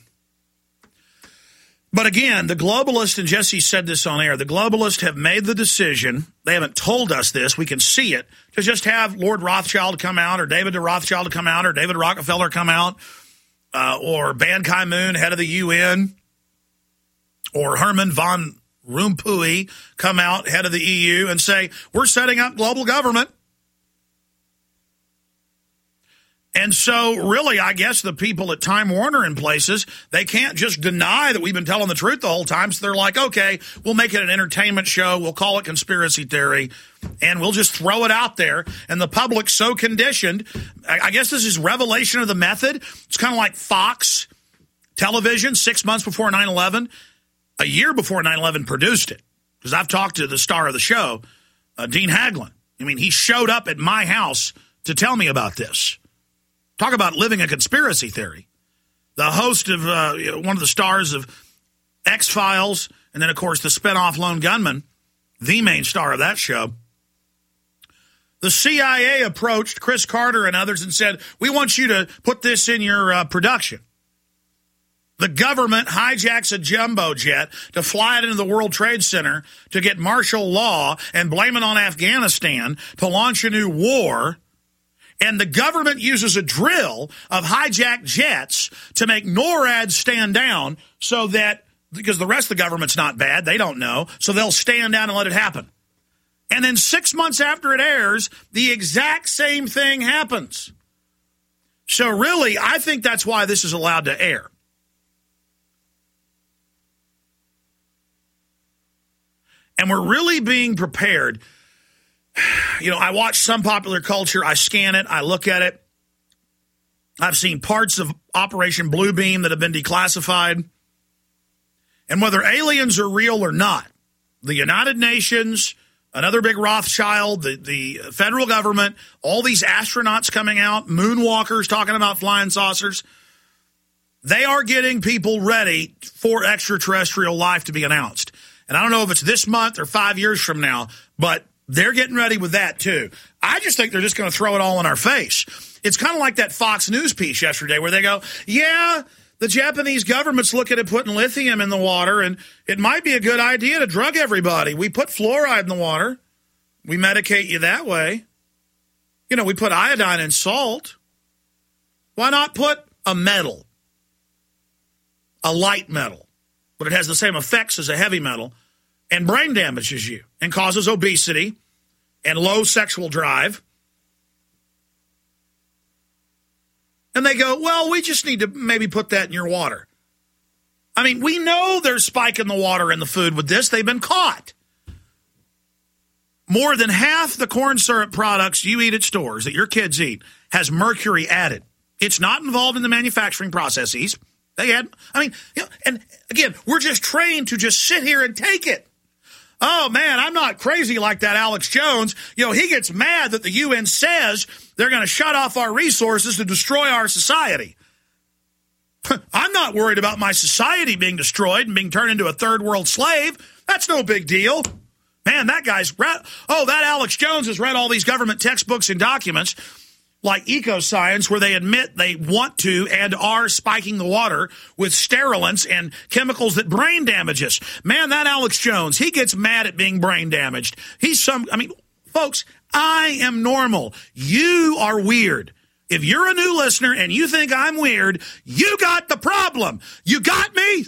But again, the globalists, and Jesse said this on air, the globalists have made the decision, they haven't told us this, we can see it, to just have Lord Rothschild come out, or David de Rothschild come out, or David Rockefeller come out, uh, or Ban Ki-moon, head of the U N, or Herman von Rompuy come out, head of the E U, and say, we're setting up global government. And so, really, I guess the people at Time Warner and places, they can't just deny that we've been telling the truth the whole time. So they're like, okay, we'll make it an entertainment show. We'll call it conspiracy theory, and we'll just throw it out there. And the public's so conditioned. I guess this is revelation of the method. It's kind of like Fox Television, six months before nine eleven, a year before nine eleven produced it. Because I've talked to the star of the show, uh, Dean Haglund. I mean, he showed up at my house to tell me about this. Talk about living a conspiracy theory. The host of uh, one of the stars of X-Files, and then, of course, the spinoff Lone Gunman, the main star of that show. The C I A approached Chris Carter and others and said, we want you to put this in your uh, production. The government hijacks a jumbo jet to fly it into the World Trade Center to get martial law and blame it on Afghanistan to launch a new war. And the government uses a drill of hijacked jets to make NORAD stand down so that, because the rest of the government's not bad, they don't know, so they'll stand down and let it happen. And then six months after it airs, the exact same thing happens. So really, I think that's why this is allowed to air. And we're really being prepared. You know, I watch some popular culture, I scan it, I look at it. I've seen parts of Operation Bluebeam that have been declassified. And whether aliens are real or not, the United Nations, another big Rothschild, the, the federal government, all these astronauts coming out, moonwalkers talking about flying saucers, they are getting people ready for extraterrestrial life to be announced. And I don't know if it's this month or five years from now, but they're getting ready with that, too. I just think they're just going to throw it all in our face. It's kind of like that Fox News piece yesterday where they go, yeah, the Japanese government's looking at putting lithium in the water, and it might be a good idea to drug everybody. We put fluoride in the water. We medicate you that way. You know, we put iodine in salt. Why not put a metal, a light metal, but it has the same effects as a heavy metal, and brain damages you and causes obesity and low sexual drive. And they go, well, we just need to maybe put that in your water. I mean, we know there's spiking the water in the food with this. They've been caught. More than half the corn syrup products you eat at stores that your kids eat has mercury added. It's not involved in the manufacturing processes. They had, I mean, you know, and again, we're just trained to just sit here and take it. Oh, man, I'm not crazy like that Alex Jones. You know, he gets mad that the U N says they're going to shut off our resources to destroy our society. I'm not worried about my society being destroyed and being turned into a third world slave. That's no big deal. Man, that guy's read, oh, that Alex Jones has read all these government textbooks and documents. like Ecoscience, where they admit they want to and are spiking the water with sterilants and chemicals that brain damage us. Man, that Alex Jones, he gets mad at being brain damaged. He's some, I mean, folks, I am normal. You are weird. If you're a new listener and you think I'm weird, you got the problem. You got me?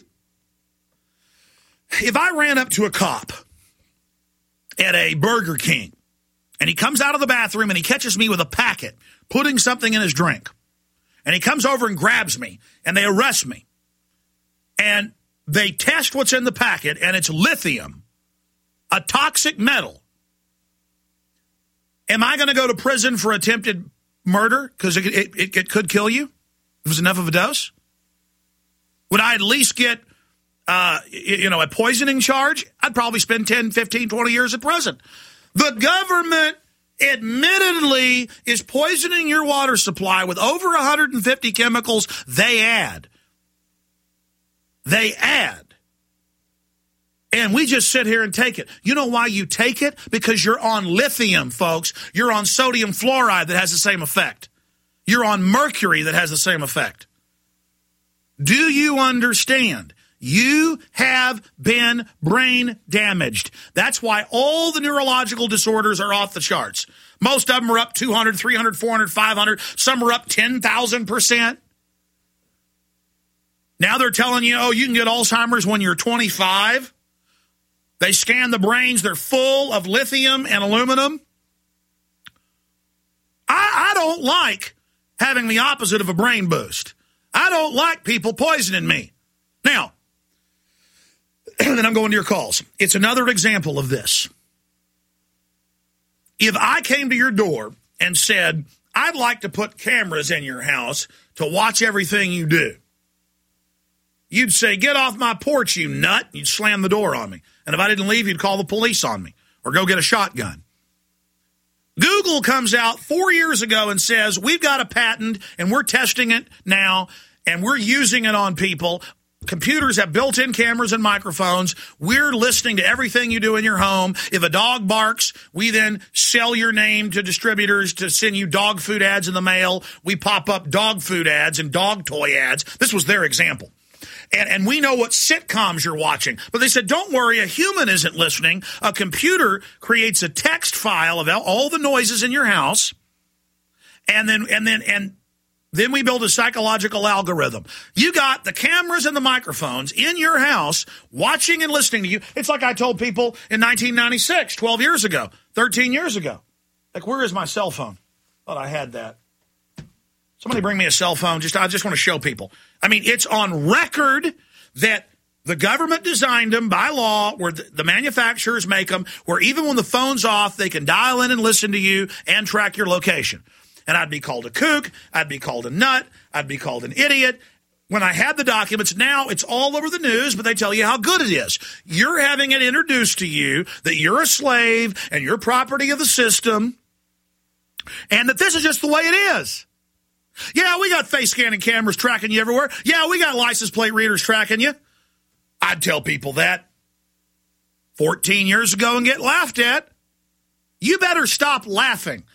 If I ran up to a cop at a Burger King and he comes out of the bathroom and he catches me with a packet, putting something in his drink, and he comes over and grabs me and they arrest me and they test what's in the packet and it's lithium, a toxic metal, am I going to go to prison for attempted murder because it, it, it, it could kill you? It was enough of a dose? Would I at least get, uh, you know, a poisoning charge? I'd probably spend ten, fifteen, twenty years in prison. The government admittedly is poisoning your water supply with over one hundred fifty chemicals they add. They add. And we just sit here and take it. You know why you take it? Because you're on lithium, folks. You're on sodium fluoride that has the same effect. You're on mercury that has the same effect. Do you understand? You have been brain damaged. That's why all the neurological disorders are off the charts. Most of them are up two hundred, three hundred, four hundred, five hundred. Some are up ten thousand percent. Now they're telling you, oh, you can get Alzheimer's when you're twenty-five. They scan the brains. They're full of lithium and aluminum. I, I don't like having the opposite of a brain boost. I don't like people poisoning me. Now, then I'm going to your calls. It's another example of this. If I came to your door and said, I'd like to put cameras in your house to watch everything you do, you'd say, get off my porch, you nut. You'd slam the door on me. And if I didn't leave, you'd call the police on me or go get a shotgun. Google comes out four years ago and says, we've got a patent and we're testing it now and we're using it on people. Computers have built-in cameras and microphones. We're listening to everything you do in your home. If a dog barks, we then sell your name to distributors to send you dog food ads in the mail. We pop up dog food ads and dog toy ads. This was their example. And, and we know what sitcoms you're watching. But they said, don't worry, a human isn't listening. A computer creates a text file of all the noises in your house. And then, and then, and then we build a psychological algorithm. You got the cameras and the microphones in your house watching and listening to you. It's like I told people in nineteen ninety-six, twelve years ago, thirteen years ago. Like, where is my cell phone? Thought I had that. Somebody bring me a cell phone. Just I just want to show people. I mean, it's on record that the government designed them by law, where the, the manufacturers make them, where even when the phone's off, they can dial in and listen to you and track your location. And I'd be called a kook. I'd be called a nut. I'd be called an idiot. When I had the documents, now it's all over the news, but they tell you how good it is. You're having it introduced to you that you're a slave and you're property of the system and that this is just the way it is. Yeah, we got face scanning cameras tracking you everywhere. Yeah, we got license plate readers tracking you. I'd tell people that fourteen years ago and get laughed at. You better stop laughing.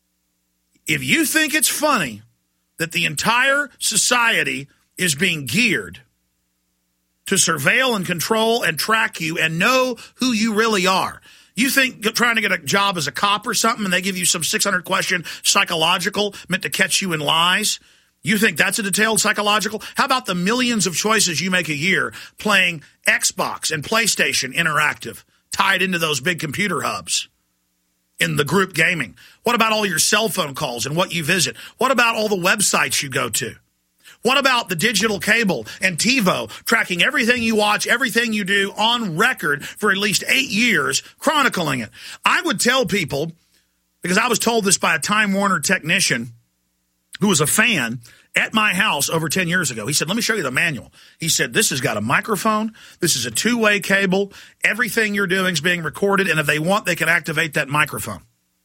If you think it's funny that the entire society is being geared to surveil and control and track you and know who you really are. You think trying to get a job as a cop or something and they give you some six hundred question psychological meant to catch you in lies? You think that's a detailed psychological? How about the millions of choices you make a year playing Xbox and PlayStation Interactive tied into those big computer hubs in the group gaming? What about all your cell phone calls and what you visit? What about all the websites you go to? What about the digital cable and TiVo tracking everything you watch, everything you do on record for at least eight years, chronicling it? I would tell people, because I was told this by a Time Warner technician who was a fan at my house over ten years ago. He said, let me show you the manual. He said, this has got a microphone. This is a two-way cable. Everything you're doing is being recorded, and if they want, they can activate that microphone.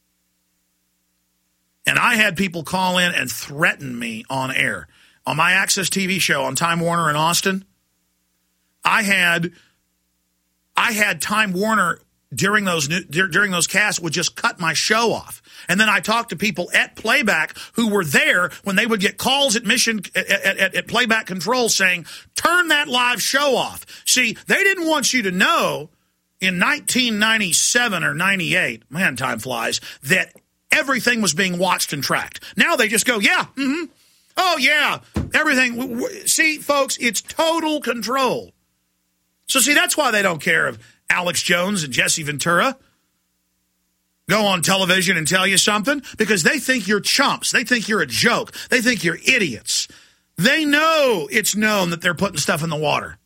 And I had people call in and threaten me on air. On my Access T V show on Time Warner in Austin, I had I had Time Warner during those new, during those casts would just cut my show off. And then I talked to people at Playback who were there when they would get calls at mission at, at, at Playback Control saying, turn that live show off. See, they didn't want you to know in nineteen ninety-seven or ninety-eight, man, time flies, that everything was being watched and tracked. Now they just go, yeah, mm-hmm. Oh, yeah, everything. See, folks, it's total control. So, see, that's why they don't care if Alex Jones and Jesse Ventura go on television and tell you something, because they think you're chumps. They think you're a joke. They think you're idiots. They know it's known that they're putting stuff in the water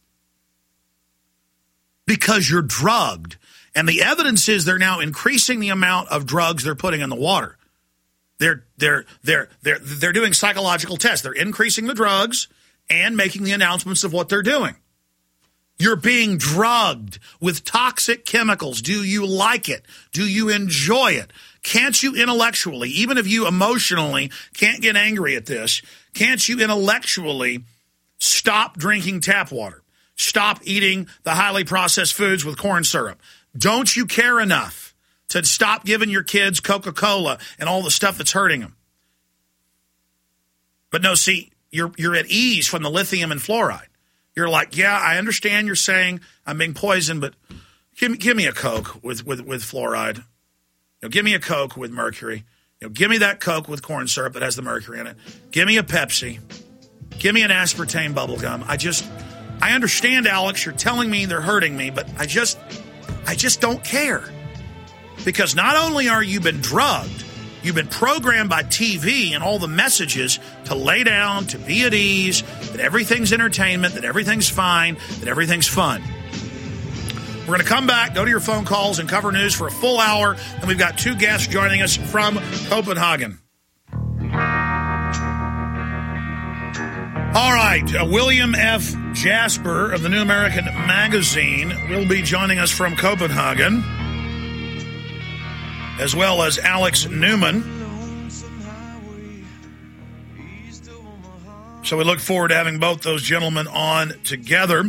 because you're drugged. And the evidence is they're now increasing the amount of drugs they're putting in the water. They're they're they're they're they're doing psychological tests. They're increasing the drugs and making the announcements of what they're doing. You're being drugged with toxic chemicals. Do you like it? Do you enjoy it? Can't you intellectually, even if you emotionally can't get angry at this, can't you intellectually stop drinking tap water? Stop eating the highly processed foods with corn syrup? Don't you care enough to stop giving your kids Coca-Cola and all the stuff that's hurting them? But no, see, you're you're at ease from the lithium and fluoride. You're like, yeah, I understand you're saying I'm being poisoned, but give me, give me a Coke with, with, with fluoride. You know, give me a Coke with mercury. You know, give me that Coke with corn syrup that has the mercury in it. Give me a Pepsi. Give me an aspartame bubble gum. I just, I understand, Alex, you're telling me they're hurting me, but I just, I just don't care. Because not only are you been drugged, you've been programmed by T V and all the messages to lay down, to be at ease, that everything's entertainment, that everything's fine, that everything's fun. We're going to come back, go to your phone calls, and cover news for a full hour. And we've got two guests joining us from Copenhagen. All right, uh, William F. Jasper of the New American Magazine will be joining us from Copenhagen, as well as Alex Newman. So we look forward to having both those gentlemen on together.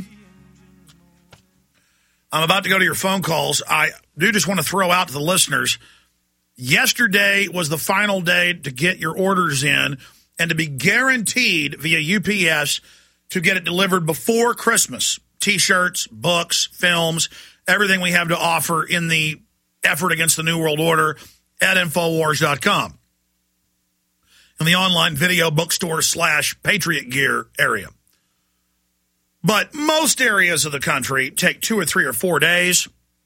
I'm about to go to your phone calls. I do just want to throw out to the listeners, yesterday was the final day to get your orders in and to be guaranteed via U P S to get it delivered before Christmas. T-shirts, books, films, everything we have to offer in the effort against the New World Order at Infowars dot com. In the online video bookstore slash Patriot Gear area. But most areas of the country take two or three or four days.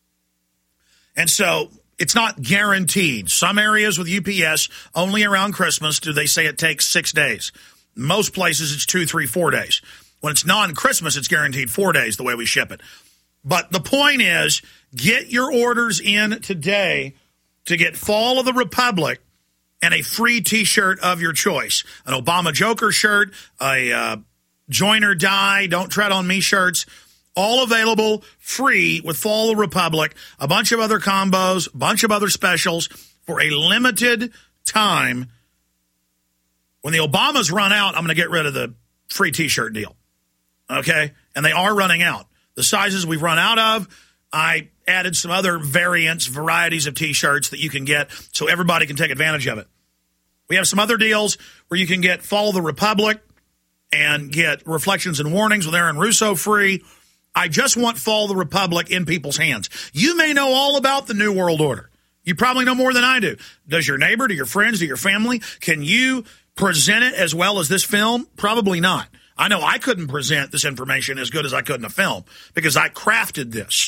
And so it's not guaranteed. Some areas with U P S, only around Christmas do they say it takes six days. Most places it's two, three, four days. When it's non-Christmas, it's guaranteed four days the way we ship it. But the point is, get your orders in today to get Fall of the Republic and a free T-shirt of your choice. An Obama Joker shirt, a uh, Join or Die, Don't Tread on Me shirts, all available free with Fall of the Republic, a bunch of other combos, a bunch of other specials for a limited time. When the Obamas run out, I'm going to get rid of the free T-shirt deal. Okay? And they are running out. The sizes we've run out of, I added some other variants, varieties of T-shirts that you can get so everybody can take advantage of it. We have some other deals where you can get Fall of the Republic and get Reflections and Warnings with Aaron Russo free. I just want Fall of the Republic in people's hands. You may know all about the New World Order. You probably know more than I do. Does your neighbor, do your friends, do your family? Can you present it as well as this film? Probably not. I know I couldn't present this information as good as I could in a film because I crafted this.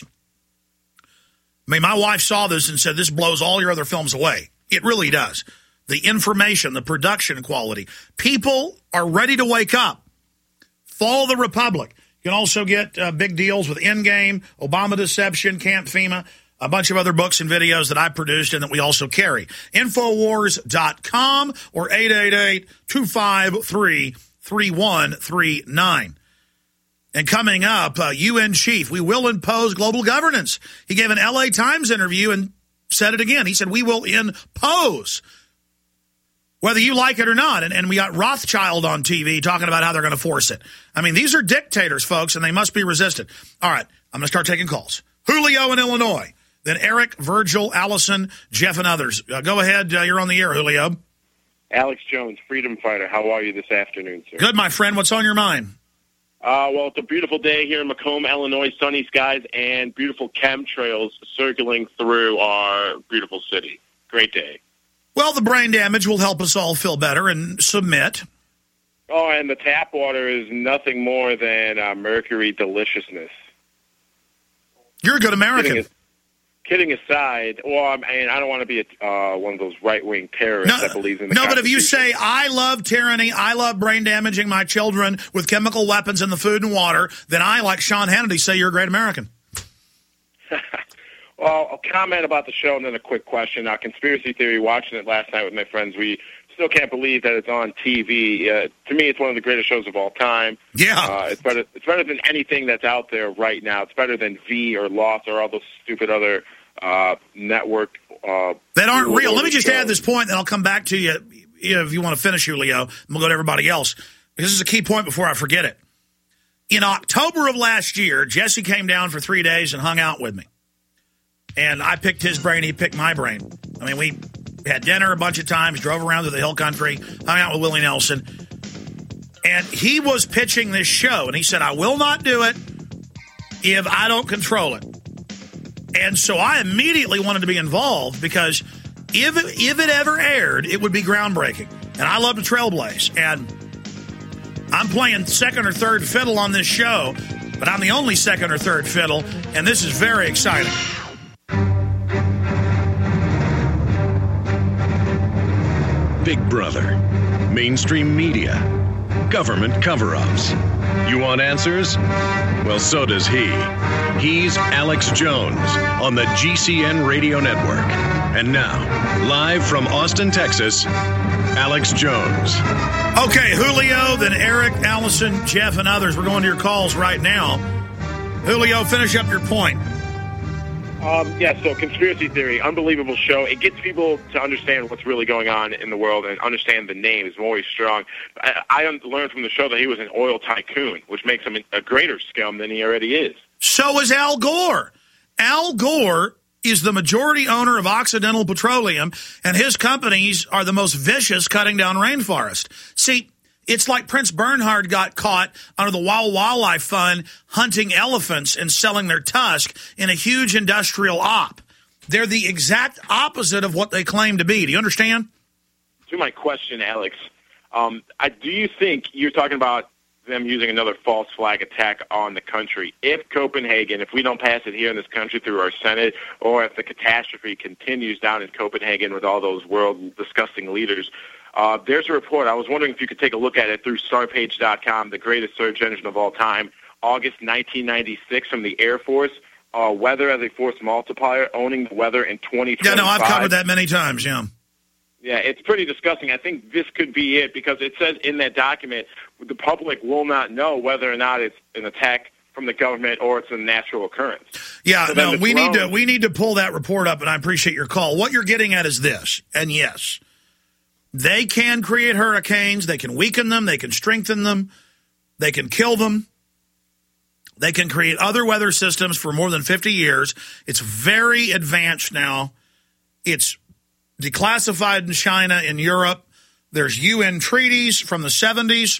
I mean, my wife saw this and said, this blows all your other films away. It really does. The information, the production quality. People are ready to wake up. Fall of the Republic. You can also get uh, big deals with Endgame, Obama Deception, Camp FEMA, a bunch of other books and videos that I produced and that we also carry. Infowars dot com or eight eight eight, two five three, three one three nine. And coming up, uh, U N chief, we will impose global governance. He gave an L A Times interview and said it again. He said, we will impose, whether you like it or not. And, and we got Rothschild on T V talking about how they're going to force it. I mean, these are dictators, folks, and they must be resisted. All right, I'm going to start taking calls. Julio in Illinois. then Eric, Virgil, Allison, Jeff, and others. Uh, go ahead. Uh, you're on the air, Julio. Alex Jones, freedom fighter. How are you this afternoon, sir? Good, my friend. What's on your mind? Uh, well, it's a beautiful day here in Macomb, Illinois, sunny skies, and beautiful chemtrails circling through our beautiful city. Great day. Well, the brain damage will help us all feel better and submit. Oh, and the tap water is nothing more than uh, mercury deliciousness. You're a good American. Kidding, kidding aside, well, I mean, I don't want to be a, uh, one of those right-wing terrorists No, that believes in the no, but if you Constitution. say, I love tyranny, I love brain damaging my children with chemical weapons in the food and water, then I, like Sean Hannity, say you're a great American. Well, a comment about the show and then a quick question. Uh, conspiracy theory, watching it last night with my friends, we still can't believe that it's on T V. Uh, to me, it's one of the greatest shows of all time. Yeah. Uh, it's better It's better than anything that's out there right now. It's better than V or Lost or all those stupid other uh, network uh, That aren't real. Let me just shows. add this point, and I'll come back to you if you want to finish, Julio, and we'll go to everybody else. This is a key point before I forget it. In October of last year, Jesse came down for three days and hung out with me. And I picked his brain, he picked my brain. I mean, we had dinner a bunch of times, drove around to the hill country, hung out with Willie Nelson. And he was pitching this show, and he said, I will not do it if I don't control it. And so I immediately wanted to be involved because if it, if it ever aired, it would be groundbreaking. And I love to trailblaze. And I'm playing second or third fiddle on this show, but I'm the only second or third fiddle, and this is very exciting. Big Brother, mainstream media, government cover-ups. You want answers? Well, so does he. He's Alex Jones on the G C N Radio Network. And now, live from Austin, Texas, Alex Jones. Okay, Julio, then Eric, Allison, Jeff, and others. We're going to your calls right now. Julio, finish up your point. Um, yeah, so conspiracy theory, unbelievable show. It gets people to understand what's really going on in the world and understand the name is Maury Strong. I, I learned from the show that he was an oil tycoon, which makes him a greater scum than he already is. So is Al Gore. Al Gore is the majority owner of Occidental Petroleum, and his companies are the most vicious cutting down rainforest. See, it's like Prince Bernhard got caught under the Wild Wildlife Fund hunting elephants and selling their tusk in a huge industrial op. They're the exact opposite of what they claim to be. Do you understand? To my question, Alex, um, I, do you think you're talking about them using another false flag attack on the country? If Copenhagen, if we don't pass it here in this country through our Senate, or if the catastrophe continues down in Copenhagen with all those world disgusting leaders, Uh, there's a report. I was wondering if you could take a look at it through Starpage dot com, the greatest search engine of all time, August nineteen ninety-six from the Air Force, uh, weather as a force multiplier, owning the weather in twenty twenty-five. Yeah, no, I've covered that many times, yeah. Yeah, it's pretty disgusting. I think this could be it because it says in that document the public will not know whether or not it's an attack from the government or it's a natural occurrence. Yeah, So no, then the we need to drones- we need to pull that report up, and I appreciate your call. What you're getting at is this, and yes, they can create hurricanes, they can weaken them, they can strengthen them, they can kill them, they can create other weather systems for more than fifty years. It's very advanced now. It's declassified in China, in Europe. There's U N treaties from the seventies.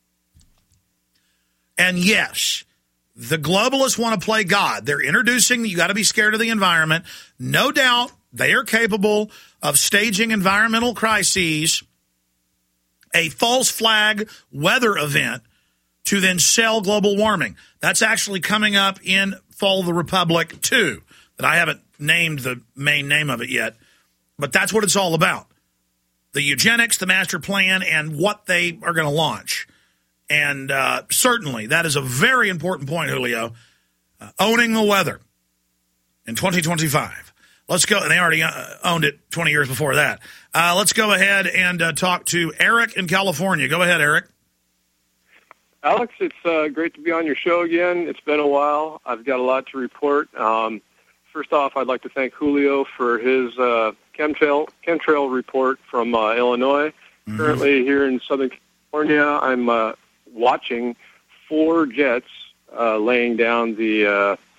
And yes, the globalists want to play God. They're introducing you got to be scared of the environment. No doubt they are capable of staging environmental crises, a false flag weather event, to then sell global warming. That's actually coming up in Fall of the Republic two, that I haven't named the main name of it yet. But that's what it's all about. The eugenics, the master plan, and what they are going to launch. And uh, certainly that is a very important point, Julio. Uh, owning the weather in twenty twenty-five. Let's go. And they already uh, owned it twenty years before that. Uh, let's go ahead and uh, talk to Eric in California. Go ahead, Eric. Alex, it's uh, great to be on your show again. It's been a while. I've got a lot to report. Um, first off, I'd like to thank Julio for his uh, chemtrail, chemtrail report from uh, Illinois. Mm-hmm. Currently here in Southern California, I'm uh, watching four jets uh, laying down the uh,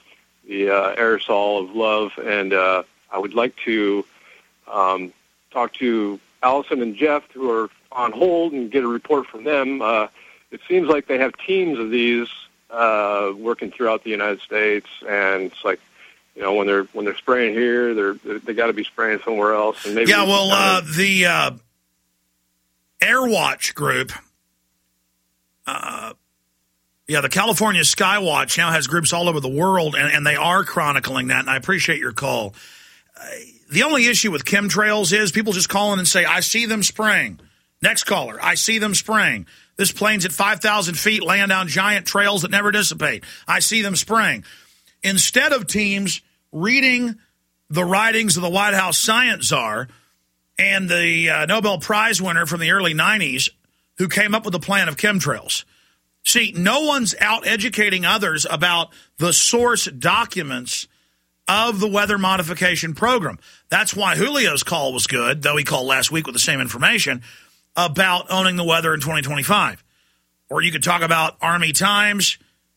the uh, aerosol of love. And uh, I would like to um, talk to Allison and Jeff, who are on hold, and get a report from them. Uh, it seems like they have teams of these uh, working throughout the United States, and it's like, you know, when they're when they're spraying here, they're, they're they got to be spraying somewhere else. And maybe yeah, well, uh, the uh, Airwatch group, uh, yeah, the California Skywatch now has groups all over the world, and, and they are chronicling that. And I appreciate your call. Uh, the only issue with chemtrails is people just call in and say, "I see them spraying." Next caller, "I see them spraying." This plane's at five thousand feet, laying down giant trails that never dissipate. I see them spraying. Instead of teams reading the writings of the White House science czar and the uh, Nobel Prize winner from the early nineties who came up with the plan of chemtrails. See, no one's out educating others about the source documents of the weather modification program. That's why Julio's call was good, though he called last week with the same information, about owning the weather in twenty twenty-five. Or you could talk about Army Times,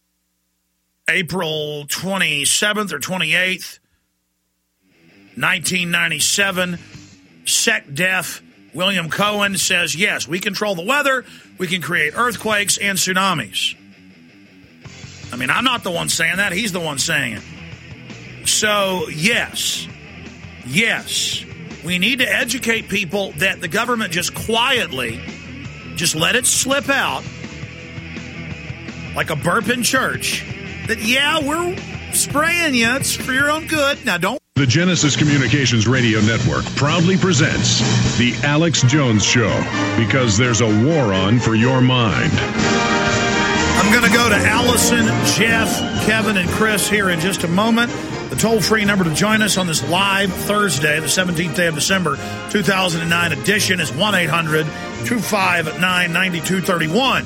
April twenty-seventh or twenty-eighth, nineteen ninety-seven, SecDef William Cohen says, yes, we control the weather, we can create earthquakes and tsunamis. I mean, I'm not the one saying that, he's the one saying it. So, yes, yes, we need to educate people that the government just quietly, just let it slip out, like a burp in church, that, yeah, we're spraying you, it's for your own good. Now, don't. The Genesis Communications Radio Network proudly presents The Alex Jones Show, because there's a war on for your mind. I'm going to go to Allison, Jeff, Kevin, and Chris here in just a moment. The toll-free number to join us on this live Thursday, the seventeenth day of December, two thousand nine edition is one eight hundred two five nine nine two three one.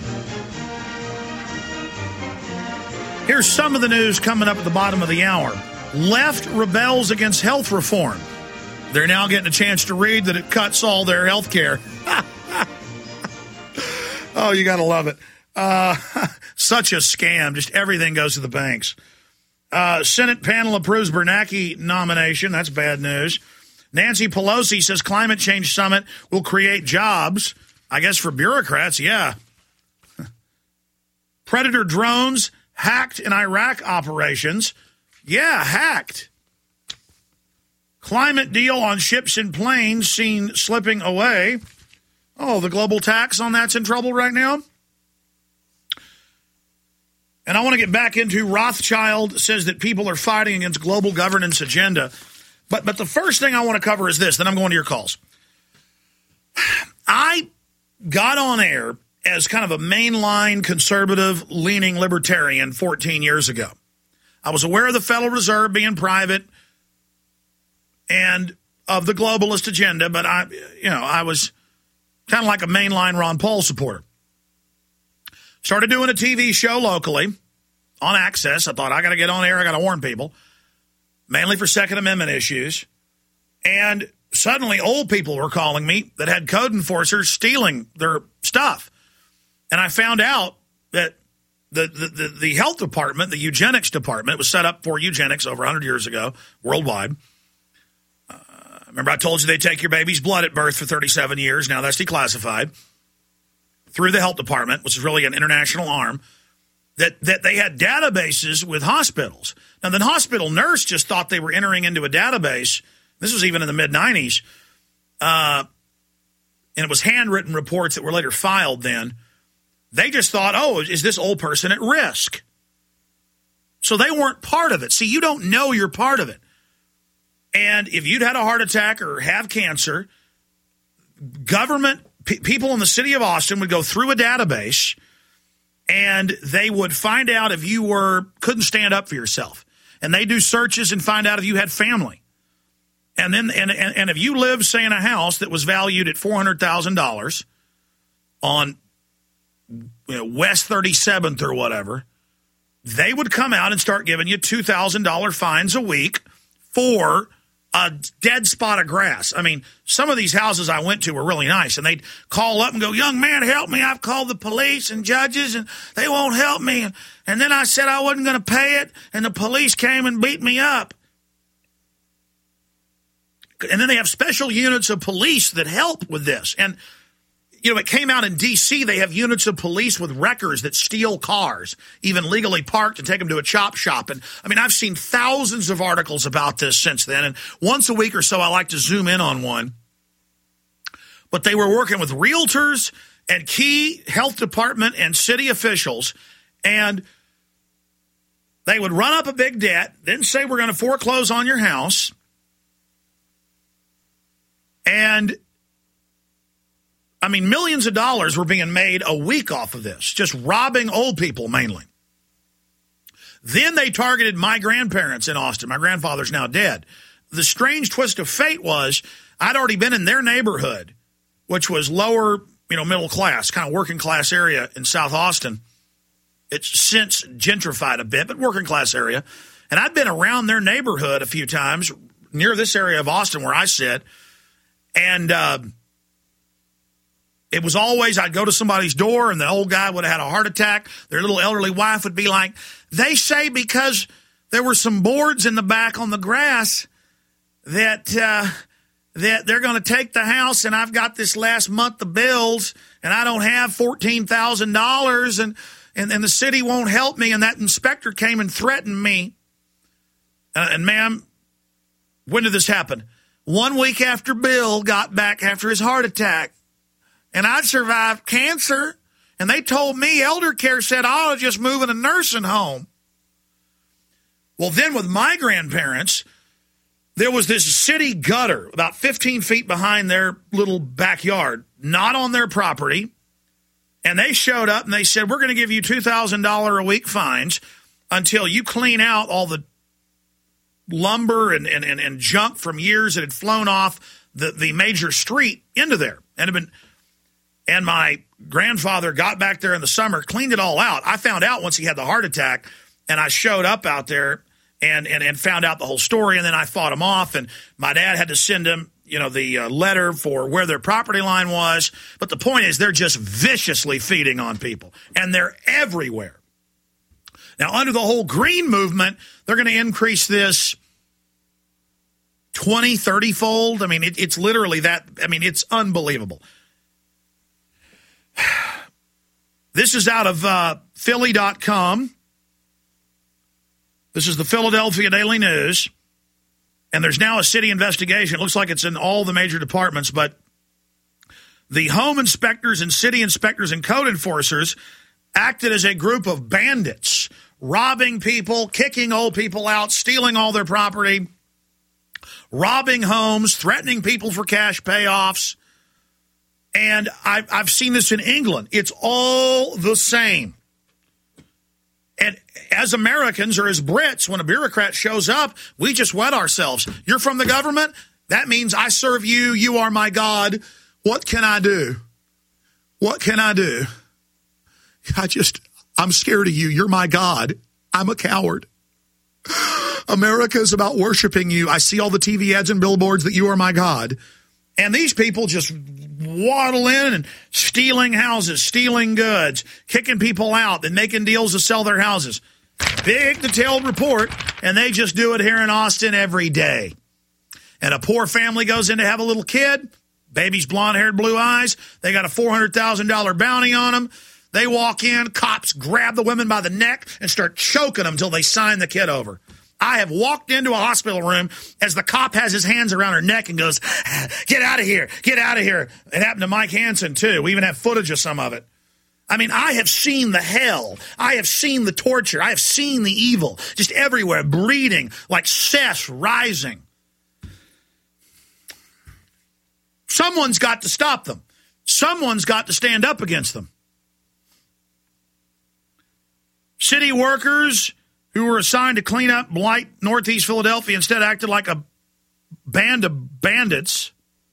Here's some of the news coming up at the bottom of the hour. Left rebels against health reform. They're now getting a chance to read that it cuts all their health care. Oh, you got to love it. Uh, such a scam. Just everything goes to the banks. Uh, Senate panel approves Bernanke nomination. That's bad news. Nancy Pelosi says climate change summit will create jobs. I guess for bureaucrats, yeah. Predator drones hacked in Iraq operations. Yeah, hacked. Climate deal on ships and planes seen slipping away. Oh, the global tax on that's in trouble right now. And I want to get back into Rothschild says that people are fighting against global governance agenda. But but the first thing I want to cover is this, then I'm going to your calls. I got on air as kind of a mainline conservative leaning libertarian fourteen years ago. I was aware of the Federal Reserve being private and of the globalist agenda, but I, you know, I was kind of like a mainline Ron Paul supporter. Started doing a T V show locally on Access. I thought, I got to get on air. I got to warn people, mainly for Second Amendment issues. And suddenly old people were calling me that had code enforcers stealing their stuff. And I found out that the, the, the, the health department, the eugenics department, was set up for eugenics over one hundred years ago, worldwide. Uh, remember I told you they take your baby's blood at birth for thirty-seven years. Now that's declassified. Through the health department, which is really an international arm, that, that they had databases with hospitals. Now, the hospital nurse just thought they were entering into a database. This was even in the mid nineties. Uh, and it was handwritten reports that were later filed then. They just thought, oh, is this old person at risk? So they weren't part of it. See, you don't know you're part of it. And if you'd had a heart attack or have cancer, government P- people in the city of Austin would go through a database and they would find out if you were couldn't stand up for yourself. And they do searches and find out if you had family. And then and, and, and if you lived, say, in a house that was valued at four hundred thousand dollars on, you know, West thirty-seventh or whatever, they would come out and start giving you two thousand dollars fines a week for a dead spot of grass. I mean, some of these houses I went to were really nice, and they'd call up and go, young man, help me. I've called the police and judges, and they won't help me. And, and then I said I wasn't going to pay it, and the police came and beat me up. And then they have special units of police that help with this. And, you know, it came out in D C They have units of police with wreckers that steal cars, even legally parked, and take them to a chop shop. And, I mean, I've seen thousands of articles about this since then. And once a week or so, I like to zoom in on one. But they were working with realtors and key health department and city officials. And they would run up a big debt, then say, we're going to foreclose on your house. And, I mean, millions of dollars were being made a week off of this, just robbing old people mainly. Then they targeted my grandparents in Austin. My grandfather's now dead. The strange twist of fate was I'd already been in their neighborhood, which was lower, you know, middle class, kind of working class area in South Austin. It's since gentrified a bit, but working class area. And I'd been around their neighborhood a few times near this area of Austin where I sit. And uh, it was always, I'd go to somebody's door and the old guy would have had a heart attack. Their little elderly wife would be like, they say because there were some boards in the back on the grass that uh, that they're going to take the house, and I've got this last month of bills and I don't have fourteen thousand dollars and, and, and the city won't help me. And that inspector came and threatened me. Uh, and ma'am, when did this happen? One week after Bill got back after his heart attack, and I'd survived cancer, and they told me elder care said I ought to just move in a nursing home. Well, then with my grandparents, there was this city gutter about fifteen feet behind their little backyard, not on their property, and they showed up and they said, we're going to give you two thousand dollars a week fines until you clean out all the lumber and, and, and, and junk from years that had flown off the, the major street into there. And, had been, and my grandfather got back there in the summer, cleaned it all out. I found out once he had the heart attack, and I showed up out there and, and, and found out the whole story, and then I fought him off, and my dad had to send him, you know, the uh, letter for where their property line was. But the point is they're just viciously feeding on people, and they're everywhere. Now, under the whole green movement, they're going to increase this twenty, thirty-fold. I mean, it, it's literally that. I mean, it's unbelievable. This is out of uh, Philly dot com. This is the Philadelphia Daily News. And there's now a city investigation. It looks like it's in all the major departments, but the home inspectors and city inspectors and code enforcers acted as a group of bandits, robbing people, kicking old people out, stealing all their property, robbing homes, threatening people for cash payoffs. And I've, I've seen this in England. It's all the same. And as Americans or as Brits, when a bureaucrat shows up, we just wet ourselves. You're from the government? That means I serve you. You are my God. What can I do? What can I do? I just, I'm scared of you. You're my God. I'm a coward. America is about worshiping you. I see all the T V ads and billboards that you are my God. And these people just waddle in and stealing houses, stealing goods, kicking people out, and making deals to sell their houses. Big detailed report, and they just do it here in Austin every day. And a poor family goes in to have a little kid, baby's blonde-haired, blue eyes. They got a four hundred thousand dollars bounty on them. They walk in, cops grab the women by the neck and start choking them until they sign the kid over. I have walked into a hospital room as the cop has his hands around her neck and goes, get out of here, get out of here. It happened to Mike Hansen, too. We even have footage of some of it. I mean, I have seen the hell. I have seen the torture. I have seen the evil just everywhere, breeding like cess rising. Someone's got to stop them. Someone's got to stand up against them. City workers who were assigned to clean up blight Northeast Philadelphia instead acted like a band of bandits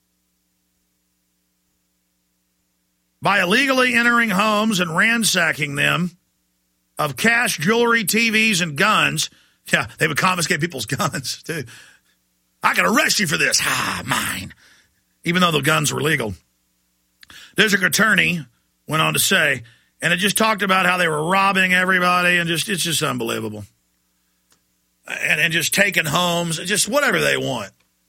by illegally entering homes and ransacking them of cash, jewelry, T Vs, and guns. Yeah, they would confiscate people's guns, too. I can arrest you for this. Ah, mine. Even though the guns were legal. District Attorney went on to say, and it just talked about how they were robbing everybody, and just it's just unbelievable. And, and just taking homes, just whatever they want.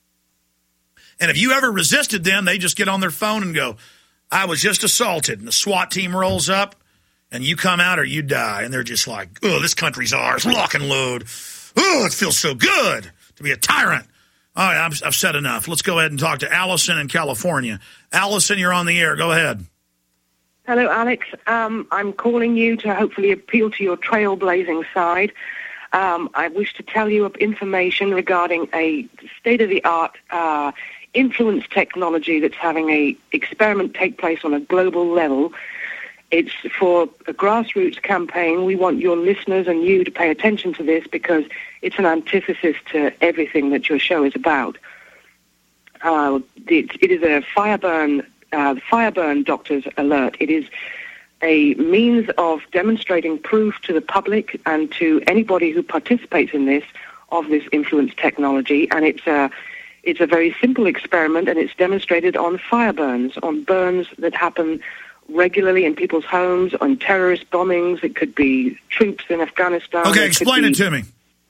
And if you ever resisted them, they just get on their phone and go, I was just assaulted. And the SWAT team rolls up, and you come out or you die. And they're just like, oh, this country's ours, lock and load. Oh, it feels so good to be a tyrant. All right, I've, I've said enough. Let's go ahead and talk to Allison in California. Allison, you're on the air. Go ahead. Hello, Alex. Um, I'm calling you to hopefully appeal to your trailblazing side. Um, I wish to tell you of information regarding a state-of-the-art uh, influence technology that's having a experiment take place on a global level. It's for a grassroots campaign. We want your listeners and you to pay attention to this because it's an antithesis to everything that your show is about. Uh, it, it is a Fireburn, uh, Fireburn Doctors Alert. It is a means of demonstrating proof to the public and to anybody who participates in this of this influence technology. And it's a, it's a very simple experiment, and it's demonstrated on fire burns, on burns that happen regularly in people's homes, on terrorist bombings. It could be troops in Afghanistan. Okay, explain it to me.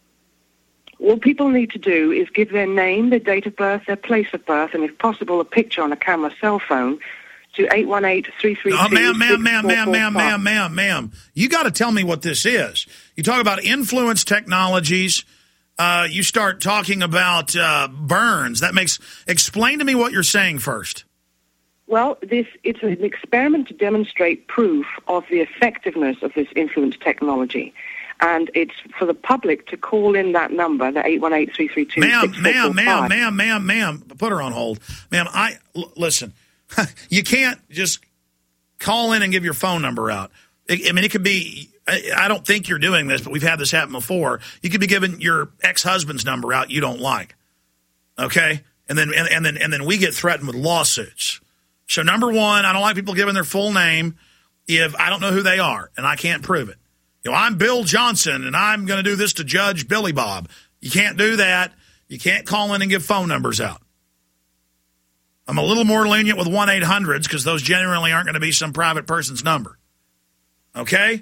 All people need to do is give their name, their date of birth, their place of birth, and if possible, a picture on a camera cell phone to eight one eight, three three two, oh, ma'am, ma'am, ma'am, ma'am, ma'am, ma'am, ma'am, ma'am. You got to tell me what this is. You talk about influence technologies. Uh, you start talking about uh, burns. That makes explain to me what you're saying first. Well, this it's an experiment to demonstrate proof of the effectiveness of this influence technology. And it's for the public to call in that number, the eight one eight, three three two, Ma'am, ma'am, ma'am, ma'am, ma'am, ma'am. Put her on hold. Ma'am, I, l- listen, you can't just call in and give your phone number out. I, I mean, it could be, I, I don't think you're doing this, but we've had this happen before. You could be giving your ex-husband's number out you don't like. Okay? And then, and, and then, and then we get threatened with lawsuits. So number one, I don't like people giving their full name if I don't know who they are and I can't prove it. You know, I'm Bill Johnson, and I'm going to do this to Judge Billy Bob. You can't do that. You can't call in and give phone numbers out. I'm a little more lenient with one eight hundreds because those generally aren't going to be some private person's number. Okay?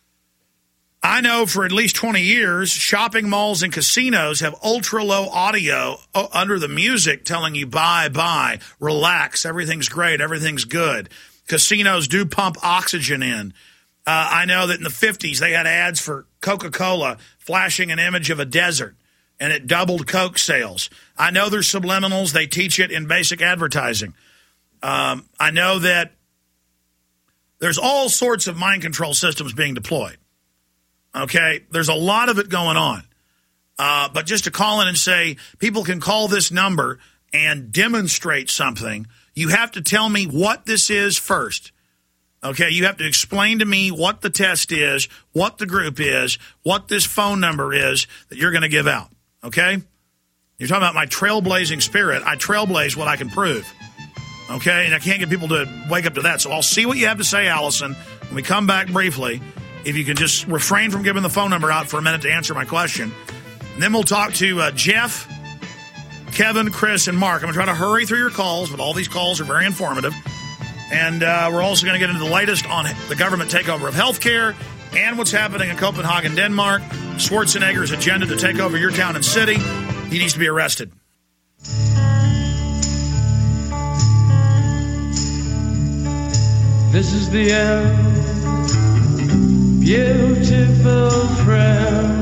I know for at least twenty years, shopping malls and casinos have ultra-low audio under the music telling you bye, bye, relax, everything's great, everything's good. Casinos do pump oxygen in. Uh, I know that in the fifties, they had ads for Coca-Cola flashing an image of a desert, and it doubled Coke sales. I know there's subliminals. They teach it in basic advertising. Um, I know that there's all sorts of mind control systems being deployed. Okay? There's a lot of it going on. Uh, but just to call in and say, people can call this number and demonstrate something, you have to tell me what this is first. Okay, you have to explain to me what the test is, what the group is, what this phone number is that you're going to give out. Okay? You're talking about my trailblazing spirit. I trailblaze what I can prove. Okay? And I can't get people to wake up to that. So I'll see what you have to say, Allison, when we come back briefly. If you can just refrain from giving the phone number out for a minute to answer my question. And then we'll talk to uh, Jeff, Kevin, Chris, and Mark. I'm going to try to hurry through your calls, but all these calls are very informative. And uh, we're also going to get into the latest on the government takeover of healthcare and what's happening in Copenhagen, Denmark. Schwarzenegger's agenda to take over your town and city. He needs to be arrested. This is the end, beautiful friend.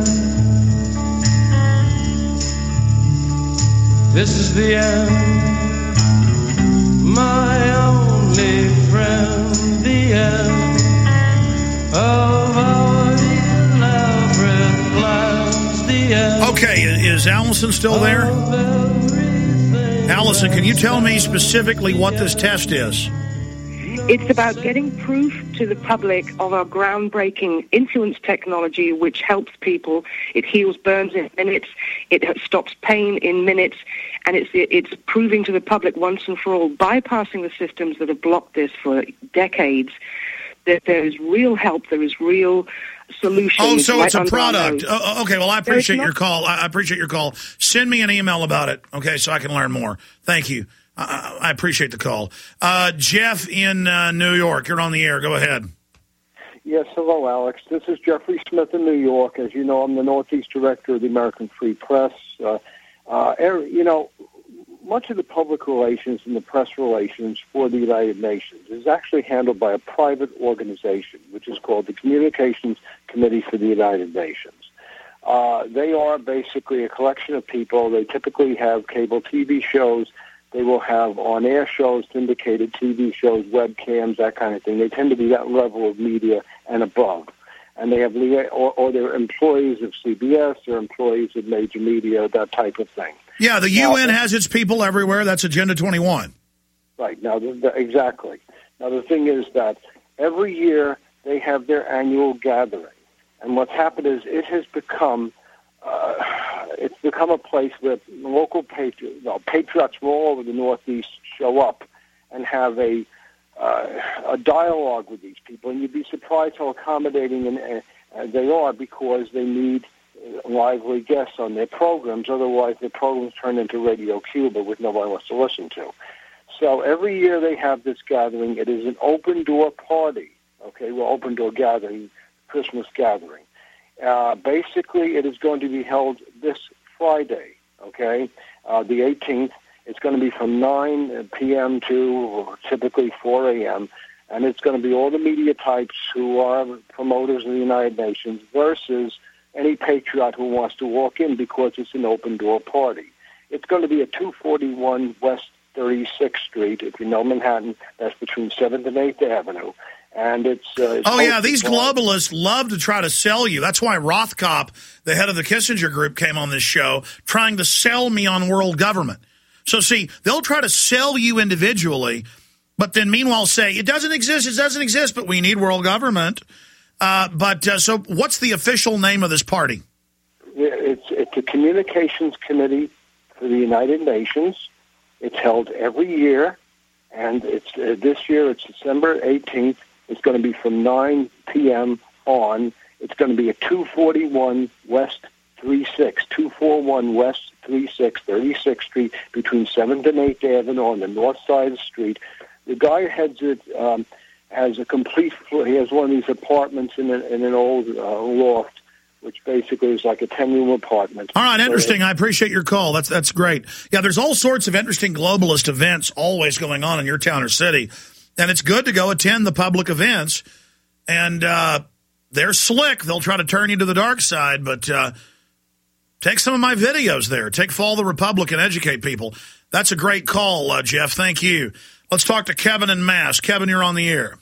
This is the end, my only friend, the end of our elaborate plans, the end. Okay, is Allison still there? Allison, can you tell me specifically what this test is? It's about getting proof to the public of our groundbreaking influence technology, which helps people. It heals burns in minutes. It stops pain in minutes. And it's it's proving to the public once and for all, bypassing the systems that have blocked this for decades, There, there is real help. There is real solutions. Oh, so right it's a under our product. nose. Oh, okay, well, I There is appreciate not- your call. I I appreciate your call. Send me an email about it, okay, so I can learn more. Thank you. I, I appreciate the call. Uh, Jeff in uh, New York, you're on the air. Go ahead. Yes, hello, Alex. This is Jeffrey Smith in New York. As you know, I'm the Northeast Director of the American Free Press. Uh, uh, er- you know, much of the public relations and the press relations for the United Nations is actually handled by a private organization, which is called the Communications Committee for the United Nations. Uh, they are basically a collection of people. They typically have cable T V shows. They will have on-air shows, syndicated T V shows, webcams, that kind of thing. They tend to be that level of media and above. And they have, lia- or, or they're employees of C B S, they're employees of major media, that type of thing. Yeah, the Now, U N has its people everywhere. That's Agenda twenty-one. Right. Now, the, the, exactly. Now, the thing is that every year they have their annual gathering. And what's happened is it has become, uh, it's become a place where local patriots, well, patriots from all over the Northeast show up and have a uh, a dialogue with these people. And you'd be surprised how accommodating and, uh, they are, because they need lively guests on their programs. Otherwise, their programs turn into Radio Cuba, which nobody wants to listen to. So every year they have this gathering. It is an open-door party, okay, well, open-door gathering, Christmas gathering. Uh, basically, it is going to be held this Friday, okay, uh, the eighteenth. It's going to be from nine p.m. to typically four a.m., and it's going to be all the media types who are promoters of the United Nations versus any patriot who wants to walk in, because it's an open-door party. It's going to be at two forty-one West thirty-sixth Street. If you know Manhattan, that's between seventh and eighth Avenue. And it's... Uh, it's Oh, yeah, these hosted by- globalists love to try to sell you. That's why Rothkopf, the head of the Kissinger Group, came on this show trying to sell me on world government. So, see, they'll try to sell you individually, but then meanwhile say, it doesn't exist, it doesn't exist, but we need world government. Uh, but uh, so what's the official name of this party? Yeah, It's, it's the Communications Committee for the United Nations. It's held every year, and it's uh, this year it's December eighteenth. It's going to be from nine p.m. on. It's going to be at two forty-one West thirty-sixth, two forty-one West thirty-sixth, thirty-sixth Street, between seventh and eighth Avenue on the north side of the street. The guy who heads it um, has a complete floor. He has one of these apartments in, a, in an old uh, loft, which basically is like a ten-room apartment. All right, interesting. I appreciate your call. That's that's great. Yeah, there's all sorts of interesting globalist events always going on in your town or city, and it's good to go attend the public events. And uh, they're slick. They'll try to turn you to the dark side, but uh, take some of my videos there. Take Fall the Republic and educate people. That's a great call, uh, Jeff. Thank you. Let's talk to Kevin in Mass. Kevin, you're on the air.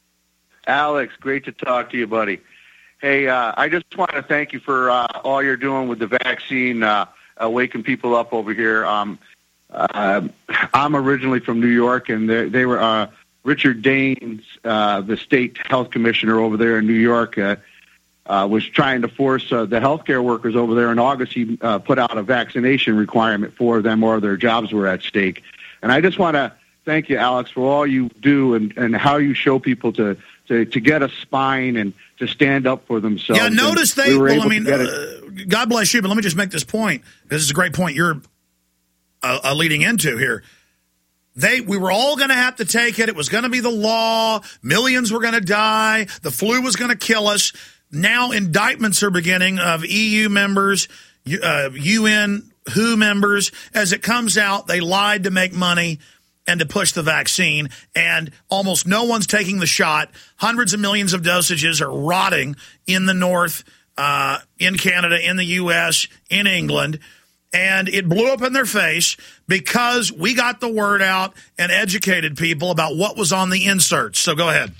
Alex, great to talk to you, buddy. Hey, uh, I just want to thank you for uh, all you're doing with the vaccine, uh, uh, waking people up over here. Um, uh, I'm originally from New York, and they, they were uh, Richard Daines, uh, the state health commissioner over there in New York, uh, uh, was trying to force uh, the healthcare workers over there in August. He uh, put out a vaccination requirement for them, or their jobs were at stake. And I just want to thank you, Alex, for all you do and, and how you show people to, to, to get a spine and to stand up for themselves. Yeah, notice And they, we were well, able I mean, to get uh, it. God bless you, but let me just make this point. This is a great point you're uh, uh, leading into here. They, we were all going to have to take it. It was going to be the law. Millions were going to die. The flu was going to kill us. Now indictments are beginning of E U members, uh, U N, W H O members. As it comes out, they lied to make money and to push the vaccine, and almost no one's taking the shot. Hundreds of millions of dosages are rotting in the north, uh, in Canada, in the U S, in England, and it blew up in their face because we got the word out and educated people about what was on the inserts. So go ahead.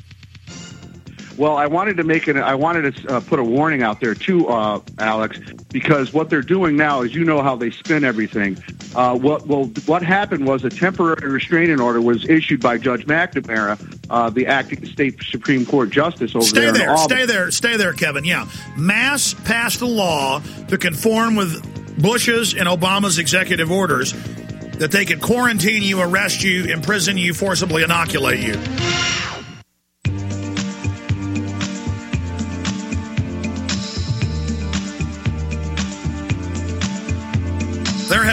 Well, I wanted to make it. I wanted to uh, put a warning out there too, uh, Alex, because what they're doing now is, you know how they spin everything. Uh, what well, what happened was a temporary restraining order was issued by Judge McNamara, uh, the acting state Supreme Court justice over Stay there. there, in Albany. stay there, stay there, Kevin. Yeah, Mass passed a law to conform with Bush's and Obama's executive orders that they could quarantine you, arrest you, imprison you, forcibly inoculate you.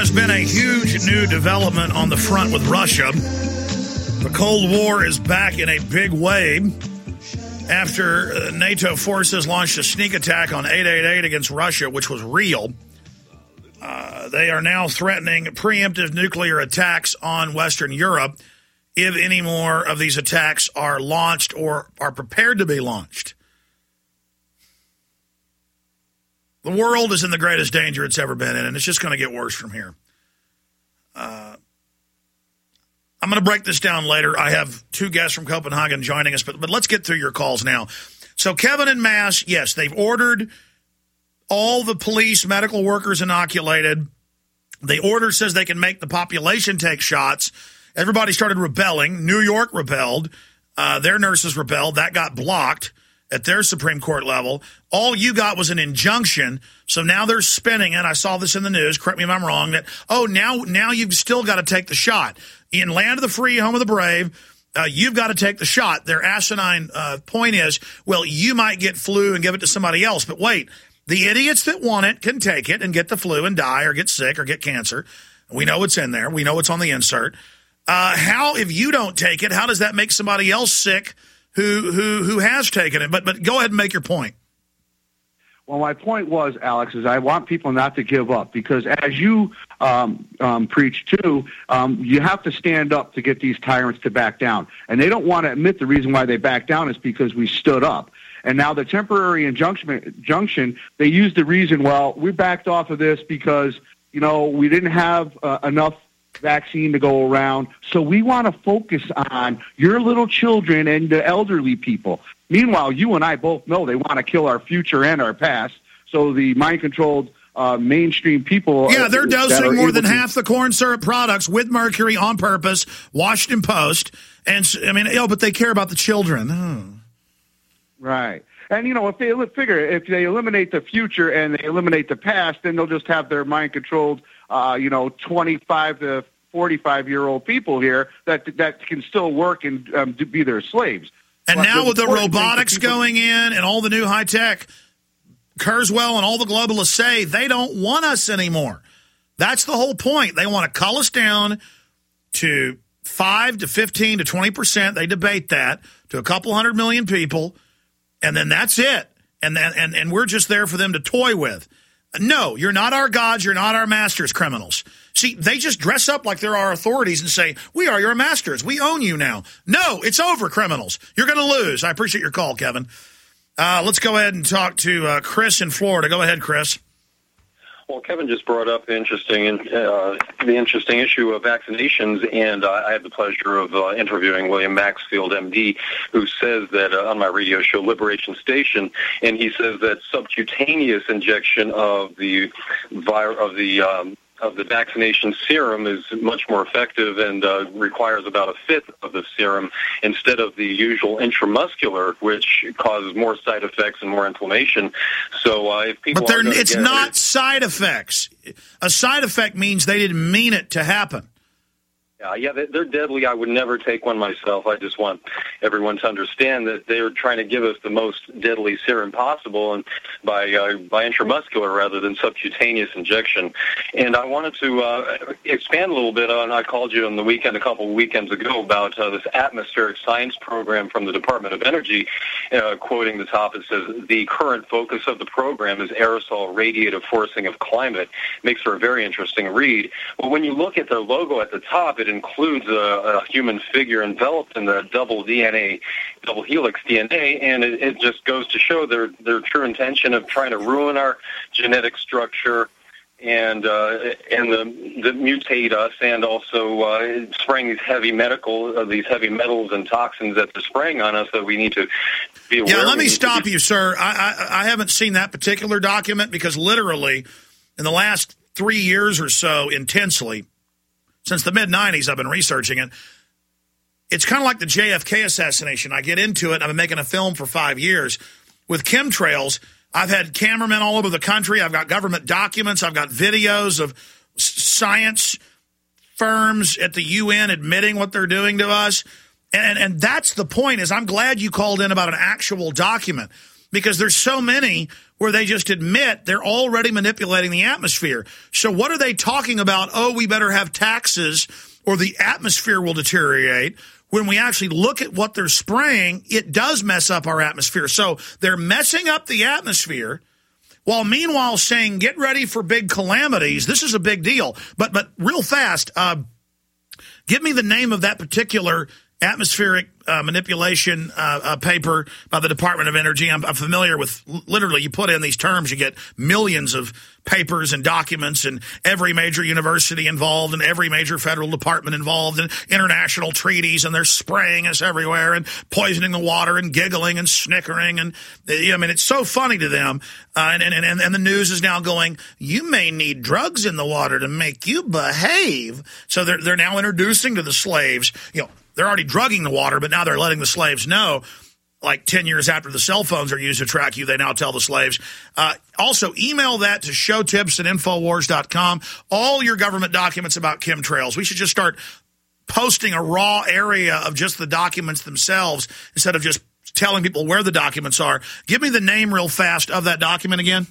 There's been a huge new development on the front with Russia. The Cold War is back in a big way after uh, NATO forces launched a sneak attack on eight eight eight against Russia, which was real. Uh, they are now threatening preemptive nuclear attacks on Western Europe if any more of these attacks are launched or are prepared to be launched. The world is in the greatest danger it's ever been in, and it's just going to get worse from here. Uh, I'm going to break this down later. I have two guests from Copenhagen joining us, but, but let's get through your calls now. So Kevin and Mass, yes, they've ordered all the police, medical workers inoculated. The order says they can make the population take shots. Everybody started rebelling. New York rebelled. Uh, their nurses rebelled. That got blocked at their Supreme Court level. All you got was an injunction. So now they're spinning it. I saw this in the news. Correct me if I'm wrong. That, oh, now, now you've still got to take the shot. In land of the free, home of the brave, uh, you've got to take the shot. Their asinine uh, point is, well, you might get flu and give it to somebody else. But wait, the idiots that want it can take it and get the flu and die or get sick or get cancer. We know it's in there. We know it's on the insert. Uh, how, if you don't take it, how does that make somebody else sick who who who has taken it? But but go ahead and make your point. Well, my point was, Alex, is I want people not to give up because as you um, um, preach too, um, you have to stand up to get these tyrants to back down. And they don't want to admit the reason why they back down is because we stood up. And now the temporary injunction, injunction they used the reason, well, we backed off of this because, you know, we didn't have uh, enough vaccine to go around. So we want to focus on your little children and the elderly people. Meanwhile, you and I both know they want to kill our future and our past. So the mind-controlled uh, mainstream people... Yeah, they're dosing more than to- half the corn syrup products with mercury on purpose, Washington Post. And, I mean, oh, but they care about the children. Oh. Right. And, you know, if they figure if they eliminate the future and they eliminate the past, then they'll just have their mind-controlled, uh, you know, twenty-five to forty-five-year-old people here that that can still work and um, be their slaves. And but now the with the robotics people- going in and all the new high-tech, Kurzweil and all the globalists say they don't want us anymore. That's the whole point. They want to cull us down to five to fifteen to twenty percent. They debate that to a couple hundred million people. And then that's it. And, then, and and we're just there for them to toy with. No, you're not our gods. You're not our masters, criminals. See, they just dress up like they're our authorities and say, we are your masters. We own you now. No, it's over, criminals. You're going to lose. I appreciate your call, Kevin. Uh, let's go ahead and talk to uh, Chris in Florida. Go ahead, Chris. Well, Kevin just brought up the interesting, uh, the interesting issue of vaccinations, and uh, I had the pleasure of uh, interviewing William Maxfield, M D, who says that uh, on my radio show, Liberation Station, and he says that subcutaneous injection of the vir- of the um, of the vaccination serum is much more effective and uh, requires about a fifth of the serum instead of the usual intramuscular, which causes more side effects and more inflammation. So uh, if people, but they're, are it's get not it, side effects. A side effect means they didn't mean it to happen. Yeah, yeah, they're deadly. I would never take one myself. I just want everyone to understand that they're trying to give us the most deadly serum possible, and by uh, by intramuscular rather than subcutaneous injection. And I wanted to uh, expand a little bit on. I called you on the weekend a couple of weekends ago about uh, this atmospheric science program from the Department of Energy. Uh, quoting the top, it says the current focus of the program is aerosol radiative forcing of climate. Makes for a very interesting read. But when you look at their logo at the top, it includes a, a human figure enveloped in the double D N A, double helix D N A, and it, it just goes to show their their true intention of trying to ruin our genetic structure and uh, and the, the mutate us, and also uh, spraying these heavy medical uh, these heavy metals and toxins that they're spraying on us that we need to be aware. Yeah, let me we stop be- you, sir. I, I I haven't seen that particular document because literally in the last three years or so, intensely. Since the mid nineties, I've been researching it. It's kind of like the J F K assassination. I get into it. I've been making a film for five years. With chemtrails, I've had cameramen all over the country. I've got government documents. I've got videos of science firms at the U N admitting what they're doing to us. And, and that's the point is I'm glad you called in about an actual document because there's so many where they just admit they're already manipulating the atmosphere. So what are they talking about? Oh, we better have taxes or the atmosphere will deteriorate. When we actually look at what they're spraying, it does mess up our atmosphere. So they're messing up the atmosphere while meanwhile saying, get ready for big calamities. This is a big deal. But but real fast, uh, give me the name of that particular atmospheric uh, manipulation uh, uh, paper by the Department of Energy. I'm, I'm familiar with, literally, you put in these terms, you get millions of papers and documents and every major university involved and every major federal department involved and international treaties, and they're spraying us everywhere and poisoning the water and giggling and snickering. And, I mean, it's so funny to them. Uh, and, and, and, and the news is now going, you may need drugs in the water to make you behave. So they're, they're now introducing to the slaves, you know, they're already drugging the water, but now they're letting the slaves know, like ten years after the cell phones are used to track you, they now tell the slaves. Uh, also, email that to showtips at infowars dot com. All your government documents about chemtrails. We should just start posting a raw area of just the documents themselves instead of just telling people where the documents are. Give me the name real fast of that document again.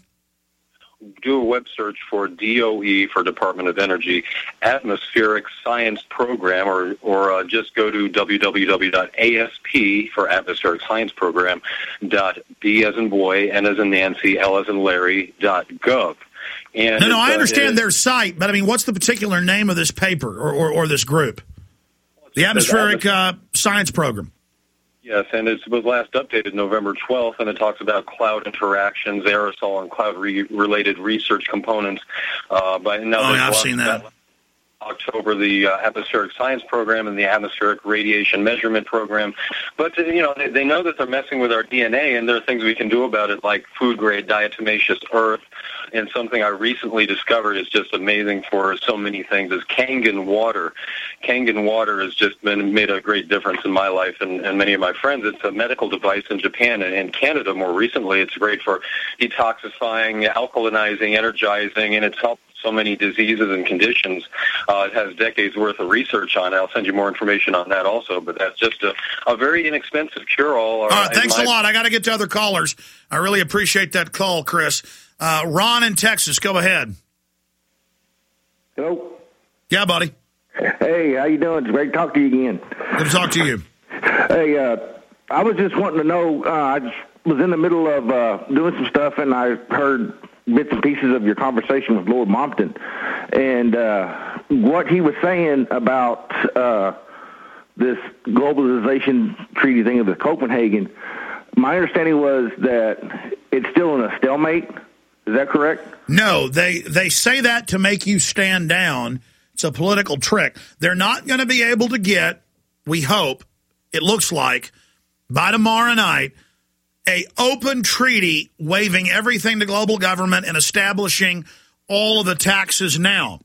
Do a web search for D O E, for Department of Energy, Atmospheric Science Program, or or uh, just go to w w w dot a s p for Atmospheric Science Program dot B as in boy, N as in Nancy, L as in Larry dot gov. And no, no, I uh, understand it, their site, but I mean, what's the particular name of this paper or or, or this group? The Atmospheric uh, Science Program. Yes, and it was last updated November twelfth, and it talks about cloud interactions, aerosol, and cloud-related research components. Uh, but now oh, yeah, I've seen that. October, the uh, Atmospheric Science Program and the Atmospheric Radiation Measurement Program. But, uh, you know, they, they know that they're messing with our D N A, and there are things we can do about it, like food-grade diatomaceous earth. And something I recently discovered is just amazing for so many things is Kangen water. Kangen water has just been made a great difference in my life and, and many of my friends. It's a medical device in Japan and in Canada more recently. It's great for detoxifying, alkalinizing, energizing, and it's helped so many diseases and conditions. Uh, it has decades worth of research on it. I'll send you more information on that also, but that's just a, a very inexpensive cure-all. All right, thanks my- a lot. I got to get to other callers. I really appreciate that call, Chris. Uh, Ron in Texas, go ahead. Hello. Yeah, buddy. Hey, how you doing? It's great to talk to you again. Good to talk to you. Hey, uh, I was just wanting to know, uh, I just was in the middle of uh, doing some stuff, and I heard bits and pieces of your conversation with Lord Monckton, and uh, what he was saying about uh, this globalization treaty thing of the Copenhagen. My understanding was that it's still in a stalemate. Is that correct? No, they they say that to make you stand down. It's a political trick. They're not going to be able to get, we hope, it looks like, by tomorrow night, a open treaty waiving everything to global government and establishing all of the taxes now.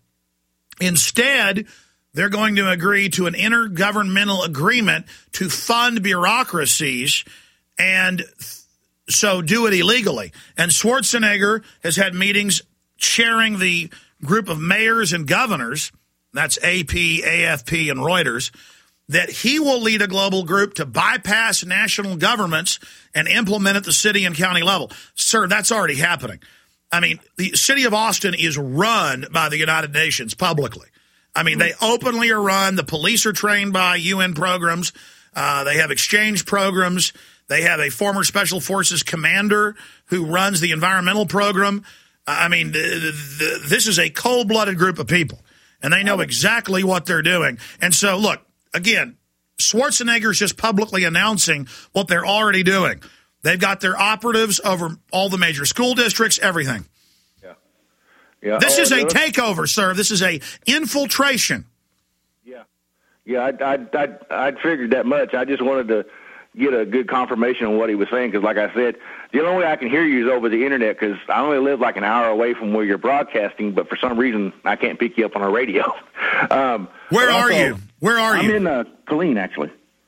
Instead, they're going to agree to an intergovernmental agreement to fund bureaucracies and so do it illegally. And Schwarzenegger has had meetings chairing the group of mayors and governors, that's A P, A F P, and Reuters, that he will lead a global group to bypass national governments and implement at the city and county level. Sir, that's already happening. I mean, the city of Austin is run by the United Nations publicly. I mean, they openly are run. The police are trained by U N programs. Uh, they have exchange programs. They have a former Special Forces commander who runs the environmental program. I mean, the, the, this is a cold-blooded group of people, and they know exactly what they're doing. And so, look, again, Schwarzenegger is just publicly announcing what they're already doing. They've got their operatives over all the major school districts, everything. Yeah. Yeah. This oh, is a no. takeover, sir. This is a infiltration. Yeah. Yeah, I, I, I, I'd figured that much. I just wanted to get a good confirmation on what he was saying, because like I said, the only way I can hear you is over the internet, because I only live like an hour away from where you're broadcasting, but for some reason I can't pick you up on a radio. um, Where are also, you? Where are I'm you? in uh, Killeen, actually.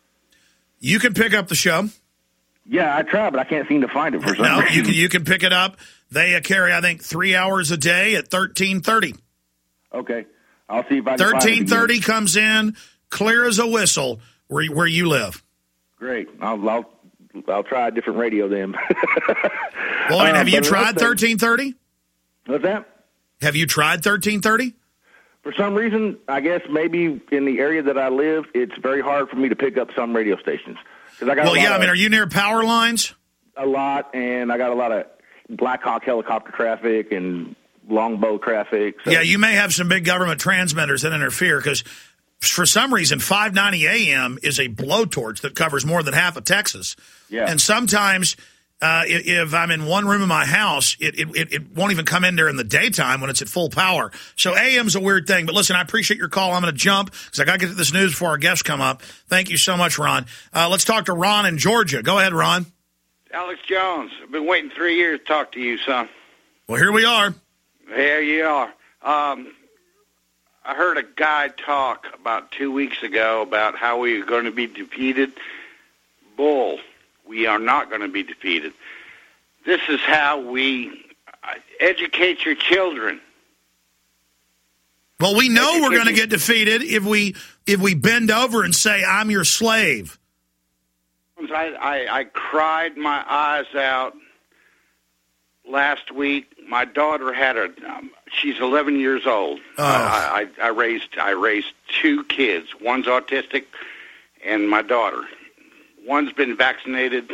You can pick up the show. Yeah, I try, but I can't seem to find it for some No, reason. you can, you can pick it up. They uh, carry, I think, three hours a day at thirteen thirty. Okay. I'll see if I can find it thirteen thirty again. comes in, clear as a whistle, where, where you live. Great. I'll, I'll I'll try a different radio then. Well, I mean, have Uh, you but tried another thing- thirteen thirty? What's that? Have you tried thirteen thirty? For some reason, I guess maybe in the area that I live, it's very hard for me to pick up some radio stations. 'Cause I got a Well, lot yeah, I of- mean, are you near power lines? A lot, and I got a lot of Black Hawk helicopter traffic and longbow traffic. So. Yeah, you may have some big government transmitters that interfere because for some reason five ninety A M is a blowtorch that covers more than half of Texas. Yeah. And sometimes uh, if, if I'm in one room of my house, it, it, it won't even come in there in the daytime when it's at full power. So A M's a weird thing. But listen, I appreciate your call. I'm going to jump because I got to get to this news before our guests come up. Thank you so much, Ron. Uh, let's talk to Ron in Georgia. Go ahead, Ron. Alex Jones, I've been waiting three years to talk to you, son. Well, here we are. There you are. Um, I heard a guy talk about two weeks ago about how we are going to be defeated. Bull. We are not going to be defeated. This is how we educate your children. Well, we know we're going to get defeated if we if we bend over and say, I'm your slave. I, I, I cried my eyes out last week. My daughter had a. Um, she's eleven years old. Oh. I, I, I raised. I raised two kids. One's autistic, and my daughter. One's been vaccinated.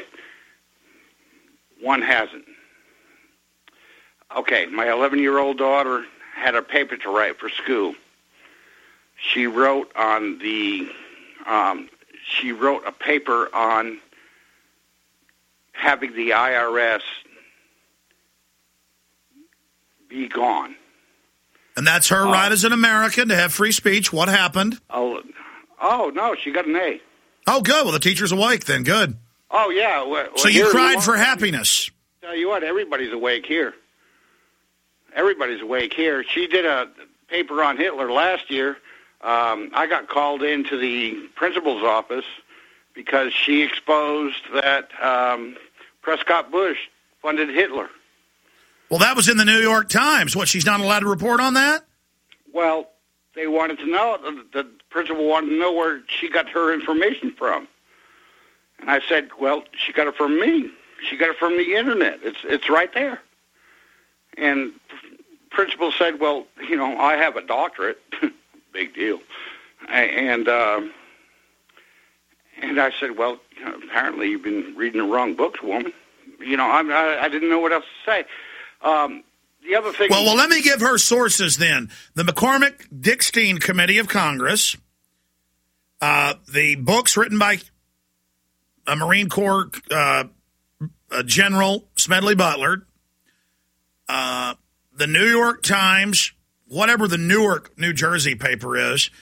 One hasn't. Okay, my eleven-year-old daughter had a paper to write for school. She wrote on the. Um, she wrote a paper on having the I R S be gone. And that's her Oh. right as an American to have free speech. What happened? Oh, oh no, she got an A. Oh, good. Well, the teacher's awake then. Good. Oh, yeah. Well, So you cried for happiness. Tell you what, everybody's awake here. Everybody's awake here. She did a paper on Hitler last year. Um, I got called into the principal's office because she exposed that um, Prescott Bush funded Hitler. Well, that was in the New York Times. What, she's not allowed to report on that? Well, they wanted to know, the, the principal wanted to know where she got her information from. And I said, well, she got it from me. She got it from the Internet. It's it's right there. And principal said, well, you know, I have a doctorate. Big deal. And uh, and I said, well, you know, apparently you've been reading the wrong books, woman. You know, I, I, I didn't know what else to say. Um, the other thing... Well, well, let me give her sources then. The McCormick-Dickstein Committee of Congress, uh, the books written by a Marine Corps uh, uh, General Smedley Butler, uh, the New York Times, whatever the Newark, New Jersey paper is,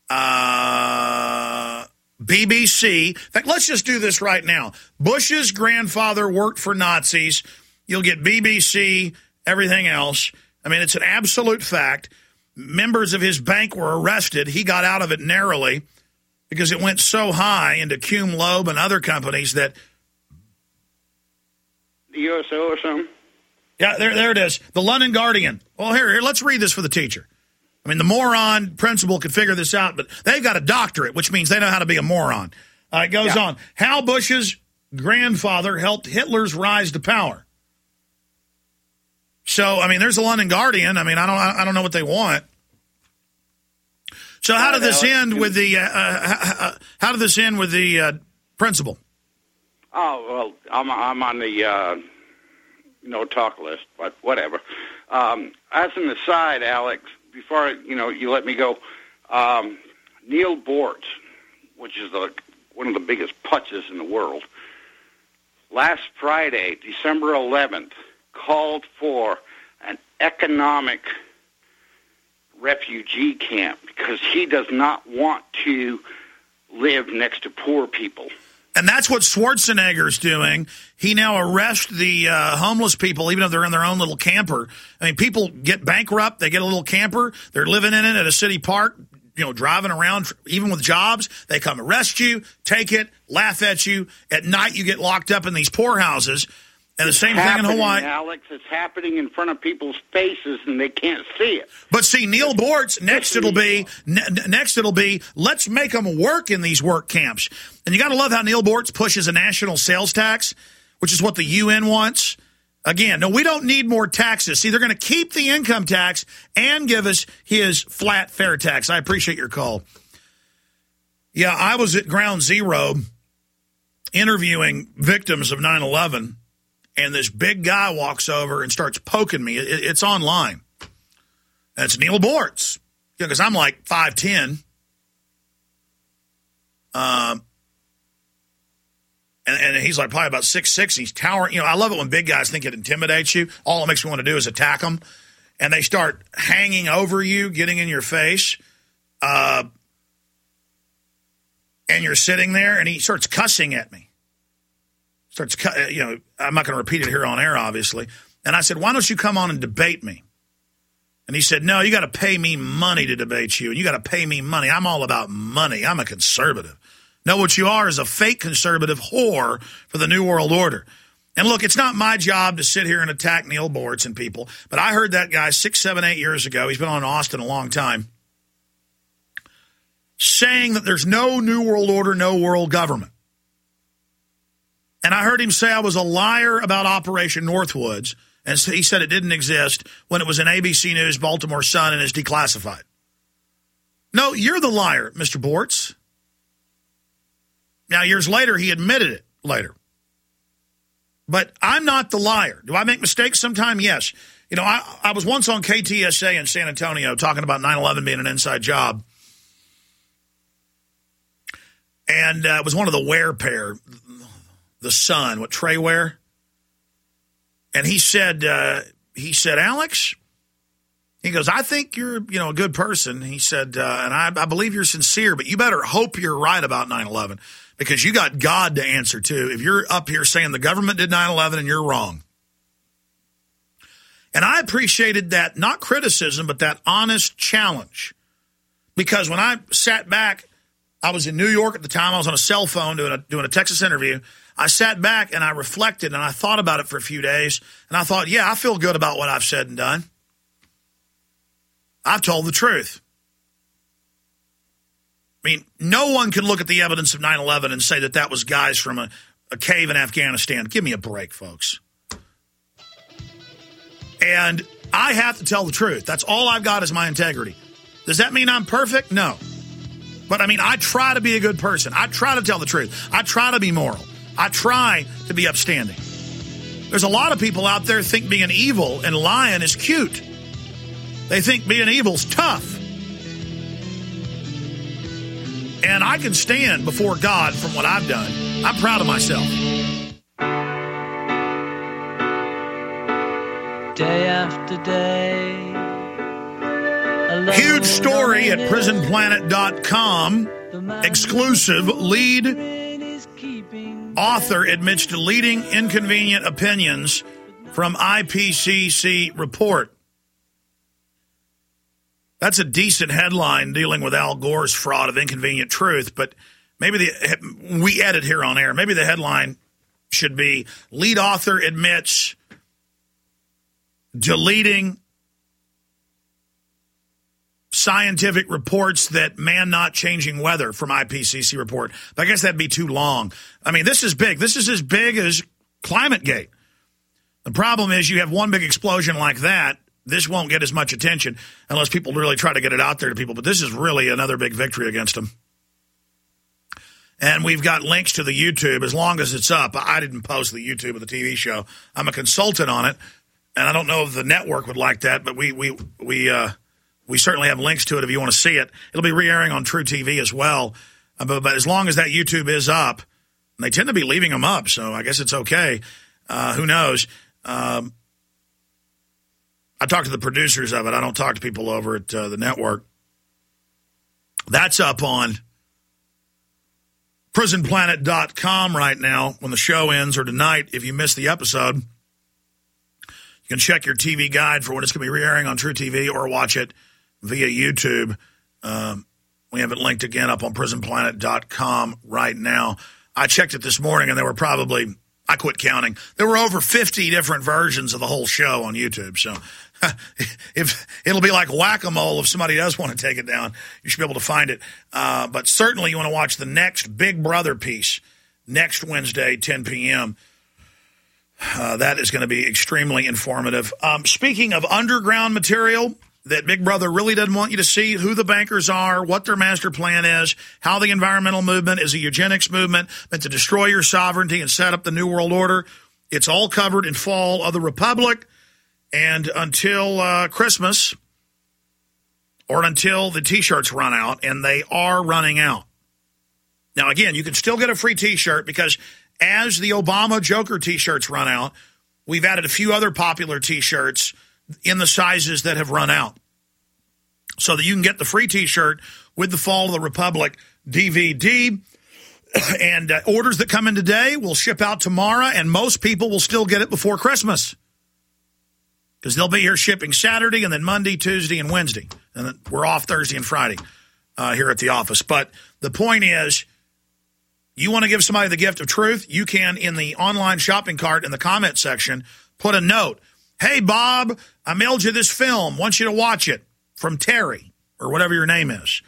uh, B B C. In fact, let's just do this right now. Bush's grandfather worked for Nazis. You'll get B B C, everything else. I mean, it's an absolute fact. Members of his bank were arrested. He got out of it narrowly because it went so high into Cum Loeb and other companies that... The U S O or something? Yeah, there, there it is. The London Guardian. Well, here, here, let's read this for the teacher. I mean, the moron principal could figure this out, but they've got a doctorate, which means they know how to be a moron. Uh, it goes Yeah. on. Hal Bush's grandfather helped Hitler's rise to power. So, I mean, there's the London Guardian. I mean, I don't, I don't know what they want. So, how did this end with the? Uh, uh, how did this end with the uh, principal? Oh, well, I'm, I'm on the uh, no talk list, but whatever. Um, as an aside, Alex, before you know you let me go, um, Neil Bortz, which is the, one of the biggest putches in the world, last Friday, December eleventh, called for an economic refugee camp because he does not want to live next to poor people. And that's what Schwarzenegger's doing. He now arrests the uh, homeless people, even if they're in their own little camper. I mean, people get bankrupt. They get a little camper. They're living in it at a city park, you know, driving around, even with jobs. They come arrest you, take it, laugh at you. At night, you get locked up in these poorhouses. And the same thing in happening, Hawaii. Alex, it's happening in front of people's faces, and they can't see it. But see, Neil Bortz, next it'll be, ne- next it'll be, let's make them work in these work camps. And you got to love how Neil Bortz pushes a national sales tax, which is what the U N wants. Again, no, we don't need more taxes. See, they're going to keep the income tax and give us his flat fair tax. I appreciate your call. Yeah, I was at Ground Zero interviewing victims of nine eleven. And this big guy walks over and starts poking me. It, it's online. And it's Neil Bortz. Because I'm like five ten. Um, and, and he's like probably about six six. He's towering. You know, I love it when big guys think it intimidates you. All it makes me want to do is attack them. And they start hanging over you, getting in your face. Uh, and you're sitting there, and he starts cussing at me. Starts, you know, I'm not going to repeat it here on air, obviously. And I said, why don't you come on and debate me? And he said, no, you got to pay me money to debate you. And you got to pay me money. I'm all about money. I'm a conservative. No, what you are is a fake conservative whore for the New World Order. And look, it's not my job to sit here and attack Neil Bortz and people. But I heard that guy six, seven, eight years ago. He's been on Austin a long time. Saying that there's no New World Order, no world government. And I heard him say I was a liar about Operation Northwoods, and so he said it didn't exist when it was in A B C News, Baltimore Sun, and is declassified. No, you're the liar, Mister Bortz. Now, years later, he admitted it later. But I'm not the liar. Do I make mistakes sometime? Yes. You know, I, I was once on K T S A in San Antonio talking about nine eleven being an inside job. And uh, it was one of the Ware pair, the son, what Trey Ware. And he said, uh, he said, Alex, he goes, I think you're, you know, a good person. He said, uh, and I, I believe you're sincere, but you better hope you're right about nine eleven because you got God to answer to if you're up here saying the government did nine eleven and you're wrong. And I appreciated that, not criticism, but that honest challenge. Because when I sat back, I was in New York at the time. I was on a cell phone doing a, doing a Texas interview. I sat back and I reflected and I thought about it for a few days. And I thought, yeah, I feel good about what I've said and done. I've told the truth. I mean, no one can look at the evidence of nine eleven and say that that was guys from a, a cave in Afghanistan. Give me a break, folks. And I have to tell the truth. That's all I've got is my integrity. Does that mean I'm perfect? No. But, I mean, I try to be a good person. I try to tell the truth. I try to be moral. I try to be upstanding. There's a lot of people out there think being evil and lying is cute. They think being evil's tough. And I can stand before God from what I've done. I'm proud of myself. Day after day. Huge story at prison planet dot com. Exclusive. Lead author admits to leading inconvenient opinions from I P C C report. That's a decent headline dealing with Al Gore's fraud of inconvenient truth, but maybe the we edit here on air. Maybe the headline should be lead author admits deleting scientific reports that man not changing weather from I P C C report. But I guess that'd be too long. I mean, this is big. This is as big as ClimateGate. The problem is you have one big explosion like that. This won't get as much attention unless people really try to get it out there to people. But this is really another big victory against them. And we've got links to the YouTube as long as it's up. I didn't post the YouTube of the T V show. I'm a consultant on it, and I don't know if the network would like that, but we we we uh, we certainly have links to it if you want to see it. It'll be re-airing on True T V as well. Uh, but, but as long as that YouTube is up, and they tend to be leaving them up, so I guess it's okay. Uh, who knows? Um, I talk to the producers of it. I don't talk to people over at uh, the network. That's up on prison planet dot com right now when the show ends, or tonight if you missed the episode. You can check your T V guide for when it's going to be re-airing on True T V or watch it via YouTube. Um, we have it linked again up on prison planet dot com right now. I checked it this morning, and there were probably, I quit counting. There were over fifty different versions of the whole show on YouTube. So if it'll be like whack-a-mole if somebody does want to take it down, you should be able to find it. Uh, but certainly you want to watch the next Big Brother piece next Wednesday, ten p.m. Uh, that is going to be extremely informative. Um, speaking of underground material that Big Brother really doesn't want you to see, who the bankers are, what their master plan is, how the environmental movement is a eugenics movement meant to destroy your sovereignty and set up the New World Order. It's all covered in Fall of the Republic. And until uh, Christmas, or until the T-shirts run out, and they are running out. Now, again, you can still get a free T-shirt because as the Obama Joker T-shirts run out, we've added a few other popular T-shirts in the sizes that have run out so that you can get the free T-shirt with the Fall of the Republic D V D. And uh, orders that come in today will ship out tomorrow, and most people will still get it before Christmas because they'll be here shipping Saturday and then Monday, Tuesday, and Wednesday. And then we're off Thursday and Friday uh, here at the office. But the point is, you want to give somebody the gift of truth, you can, in the online shopping cart in the comment section, put a note. Hey, Bob, I mailed you this film. Want you to watch it. From Terry, or whatever your name is.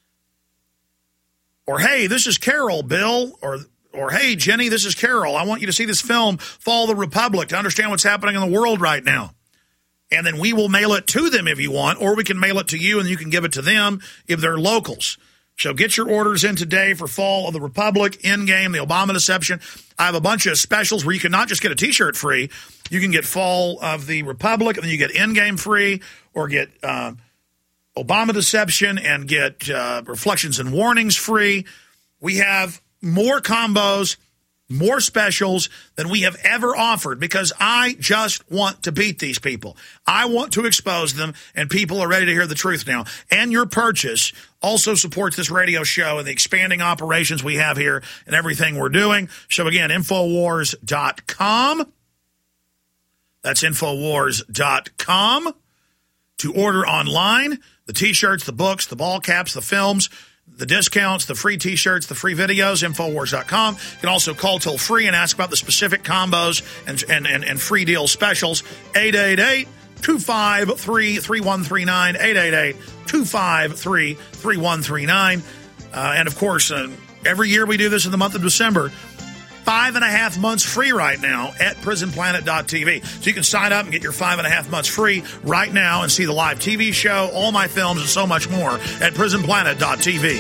Or, hey, this is Carol, Bill. Or, or hey, Jenny, this is Carol. I want you to see this film, Fall of the Republic, to understand what's happening in the world right now. And then we will mail it to them if you want, or we can mail it to you and you can give it to them if they're locals. So get your orders in today for Fall of the Republic, Endgame, the Obama Deception. I have a bunch of specials where you can not just get a T-shirt free, you can get Fall of the Republic, and then you get Endgame free, or get uh, Obama Deception and get uh, Reflections and Warnings free. We have more combos, more specials than we have ever offered because I just want to beat these people. I want to expose them, and people are ready to hear the truth now. And your purchase also supports this radio show and the expanding operations we have here and everything we're doing. So, again, Infowars dot com. That's Infowars dot com to order online. The T-shirts, the books, the ball caps, the films, the discounts, the free T-shirts, the free videos, Infowars dot com. You can also call toll free and ask about the specific combos and, and, and, and free deal specials. eight eight eight, two five three, three one three nine, eight eight eight, two five three, three one three nine. Uh, and, of course, uh, every year we do this in the month of December. Five and a half months free right now at prison planet dot t v. So you can sign up and get your five and a half months free right now and see the live T V show, all my films, and so much more at prison planet dot t v.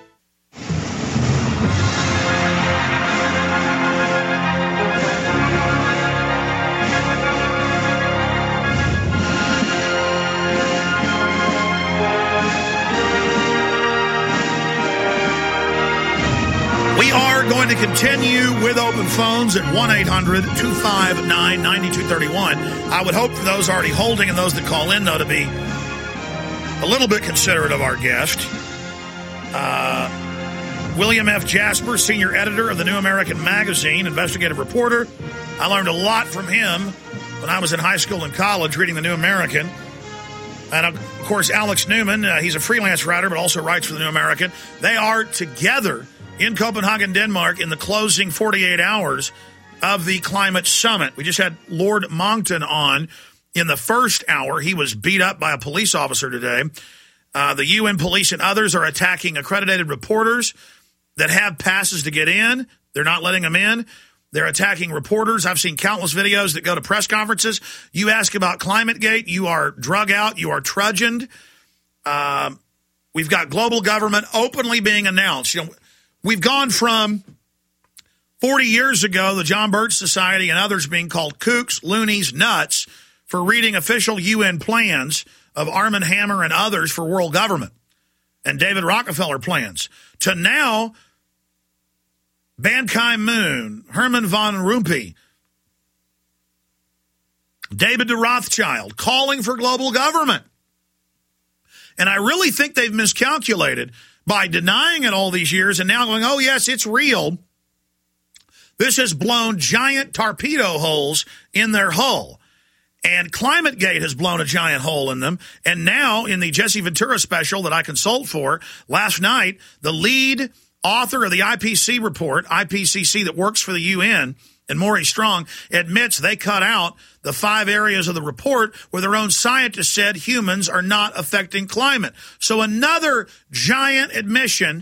We are going to continue with open phones at one eight hundred, two five nine, nine two three one. I would hope for those already holding and those that call in, though, to be a little bit considerate of our guest. Uh, William F. Jasper, senior editor of the New American Magazine, investigative reporter. I learned a lot from him when I was in high school and college reading the New American. And, of course, Alex Newman, uh, he's a freelance writer but also writes for the New American. They are together in Copenhagen, Denmark, in the closing forty-eight hours of the climate summit. We just had Lord Monckton on in the first hour. He was beat up by a police officer today. Uh, the U N police and others are attacking accredited reporters that have passes to get in. They're not letting them in. They're attacking reporters. I've seen countless videos that go to press conferences. You ask about ClimateGate, you are drug out, you are trudgeoned. Uh, we've got global government openly being announced. You know, we've gone from forty years ago, the John Birch Society and others being called kooks, loonies, nuts for reading official U N plans of Armand Hammer and others for world government and David Rockefeller plans, to now Ban Ki-moon, Herman von Rompuy, David de Rothschild calling for global government. And I really think they've miscalculated by denying it all these years and now going, oh, yes, it's real. This has blown giant torpedo holes in their hull. And ClimateGate has blown a giant hole in them. And now in the Jesse Ventura special that I consult for, last night, the lead author of the I P C C report, I P C C that works for the U N, and Maurice Strong admits they cut out the five areas of the report where their own scientists said humans are not affecting climate. So another giant admission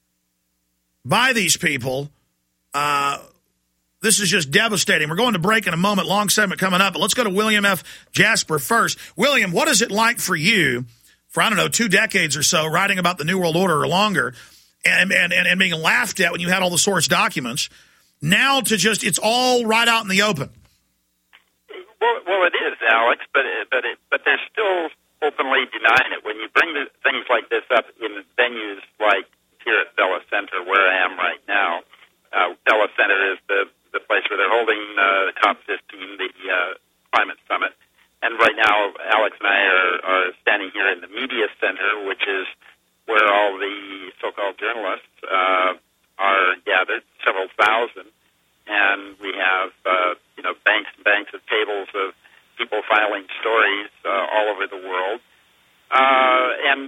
by these people. Uh, this is just devastating. We're going to break in a moment. Long segment coming up. But let's go to William F. Jasper first. William, what is it like for you, for, I don't know, two decades or so, writing about the New World Order or longer, and, and, and being laughed at when you had all the source documents, now to just, it's all right out in the open? Well, well it is, Alex, but but it, but they're still openly denying it. When you bring the, things like this up in venues like here at Bella Center, where I am right now, uh, Bella Center is the, the place where they're holding uh, the COP fifteen, the uh, climate summit. And right now, Alex and I are, are standing here in the media center, which is where all the so-called journalists uh, are gathered, several thousand. And we have, uh, you know, banks and banks of tables of people filing stories uh, all over the world. Uh, and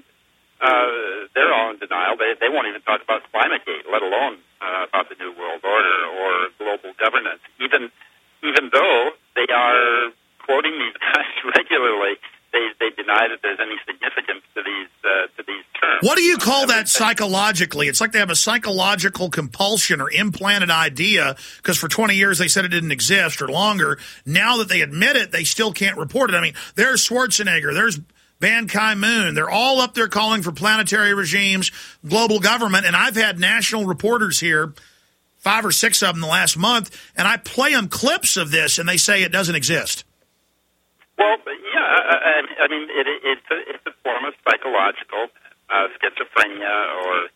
uh, they're all in denial. They, they won't even talk about ClimateGate, let alone uh, about the New World Order or global governance, even even though they are quoting these guys regularly. They, they deny that there's any significance to these uh, to these terms. What do you call that psychologically? It's like they have a psychological compulsion or implanted idea, because for twenty years they said it didn't exist or longer. Now that they admit it, they still can't report it. I mean, there's Schwarzenegger, there's Ban Ki-moon. They're all up there calling for planetary regimes, global government, and I've had national reporters here, five or six of them in the last month, and I play them clips of this, and they say it doesn't exist. Well, yeah, I, I mean, it, it's, a, it's a form of psychological uh, schizophrenia or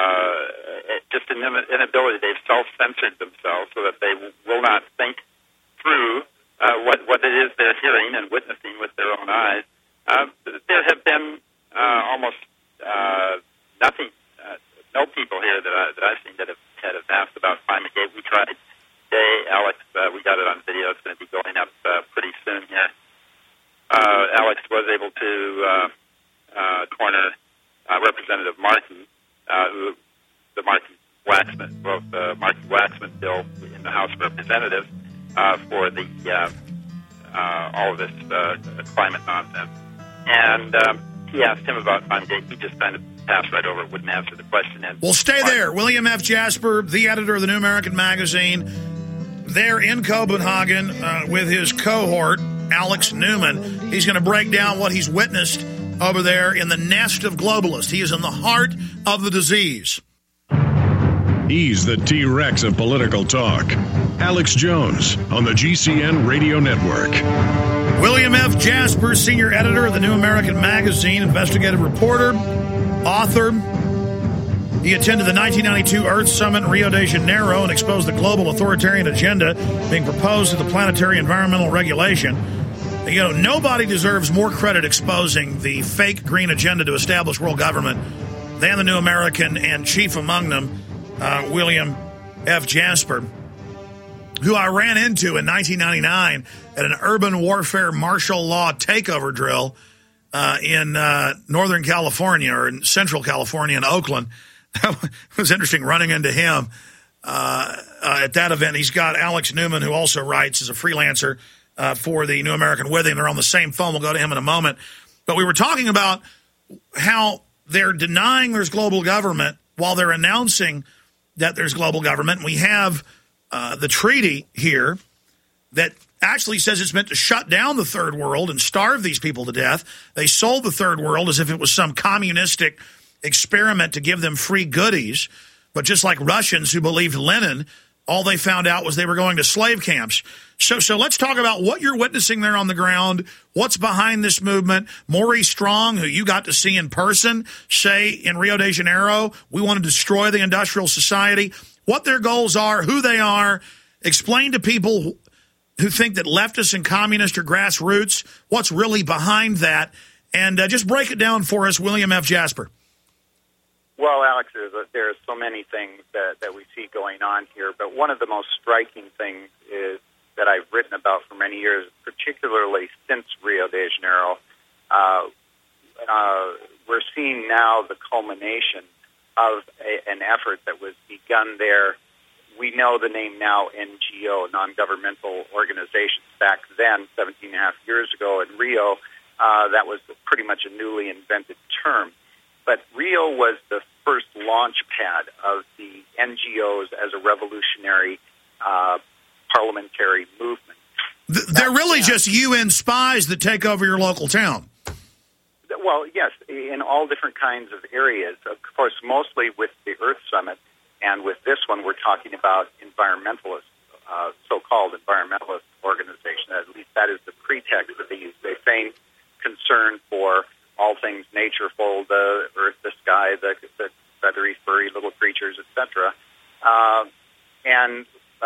uh, just an inability. They've self-censored themselves so that they will not think through uh, what, what it is they're hearing and witnessing with their own eyes. Uh, there have been uh, almost uh, nothing, uh, no people here that, I, that I've seen that have, that have asked about ClimateGate. We tried today, Alex, uh, we got it on video. It's going to be going up uh, pretty soon here. Uh, Alex was able to uh, uh, corner uh, Representative Markey, uh, who the Markey Waxman, well, the Markey Waxman bill in the House of Representatives uh, for the uh, uh, all of this uh, climate nonsense. And um, he asked him about ClimateGate. He just kind of passed right over it, wouldn't answer the question. And well, stay there. William F. Jasper, the editor of the New American Magazine, there in Copenhagen uh, with his cohort, Alex Newman. He's going to break down what he's witnessed over there in the nest of globalists. He is in the heart of the disease. He's the T-Rex of political talk. Alex Jones on the G C N Radio Network. William F. Jasper, senior editor of the New American Magazine, investigative reporter, author. He attended the nineteen ninety-two Earth Summit in Rio de Janeiro and exposed the global authoritarian agenda being proposed to the planetary environmental regulation. You know, nobody deserves more credit exposing the fake green agenda to establish world government than the New American, and chief among them, uh, William F. Jasper, who I ran into in nineteen ninety-nine at an urban warfare martial law takeover drill uh, in uh, Northern California, or in Central California in Oakland. It was interesting running into him uh, uh, at that event. He's got Alex Newman, who also writes as a freelancer uh, for the New American with him. They're on the same phone. We'll go to him in a moment. But we were talking about how they're denying there's global government while they're announcing that there's global government. We have uh, the treaty here that actually says it's meant to shut down the third world and starve these people to death. They sold the third world as if it was some communistic experiment to give them free goodies. But just like Russians who believed Lenin, all they found out was they were going to slave camps. So so let's talk about what you're witnessing there on the ground, what's behind this movement. Maurice Strong, who you got to see in person, say in Rio de Janeiro, we want to destroy the industrial society, what their goals are, who they are. Explain to people who think that leftists and communists are grassroots what's really behind that. And uh, just break it down for us, William F. Jasper. Well, Alex, there's, a, there's so many things that, that we see going on here, but one of the most striking things is that I've written about for many years, particularly since Rio de Janeiro. Uh, uh, we're seeing now the culmination of a, an effort that was begun there we know the name now N G O, non-governmental organizations. Back then, seventeen and a half years ago in Rio, uh, that was pretty much a newly invented term. But Rio was the first launch pad of the N G Os as a revolutionary uh, parliamentary movement. Th- they're really just U N spies that take over your local town. Well, yes, in all different kinds of areas. Of course, mostly with the Earth Summit, and with this one, we're talking about environmentalists, uh, so-called environmentalist organization. At least that is the pretext that they use. They feign concern for all things natureful, the earth, the sky, the, the feathery, furry little creatures, et cetera. Uh, and,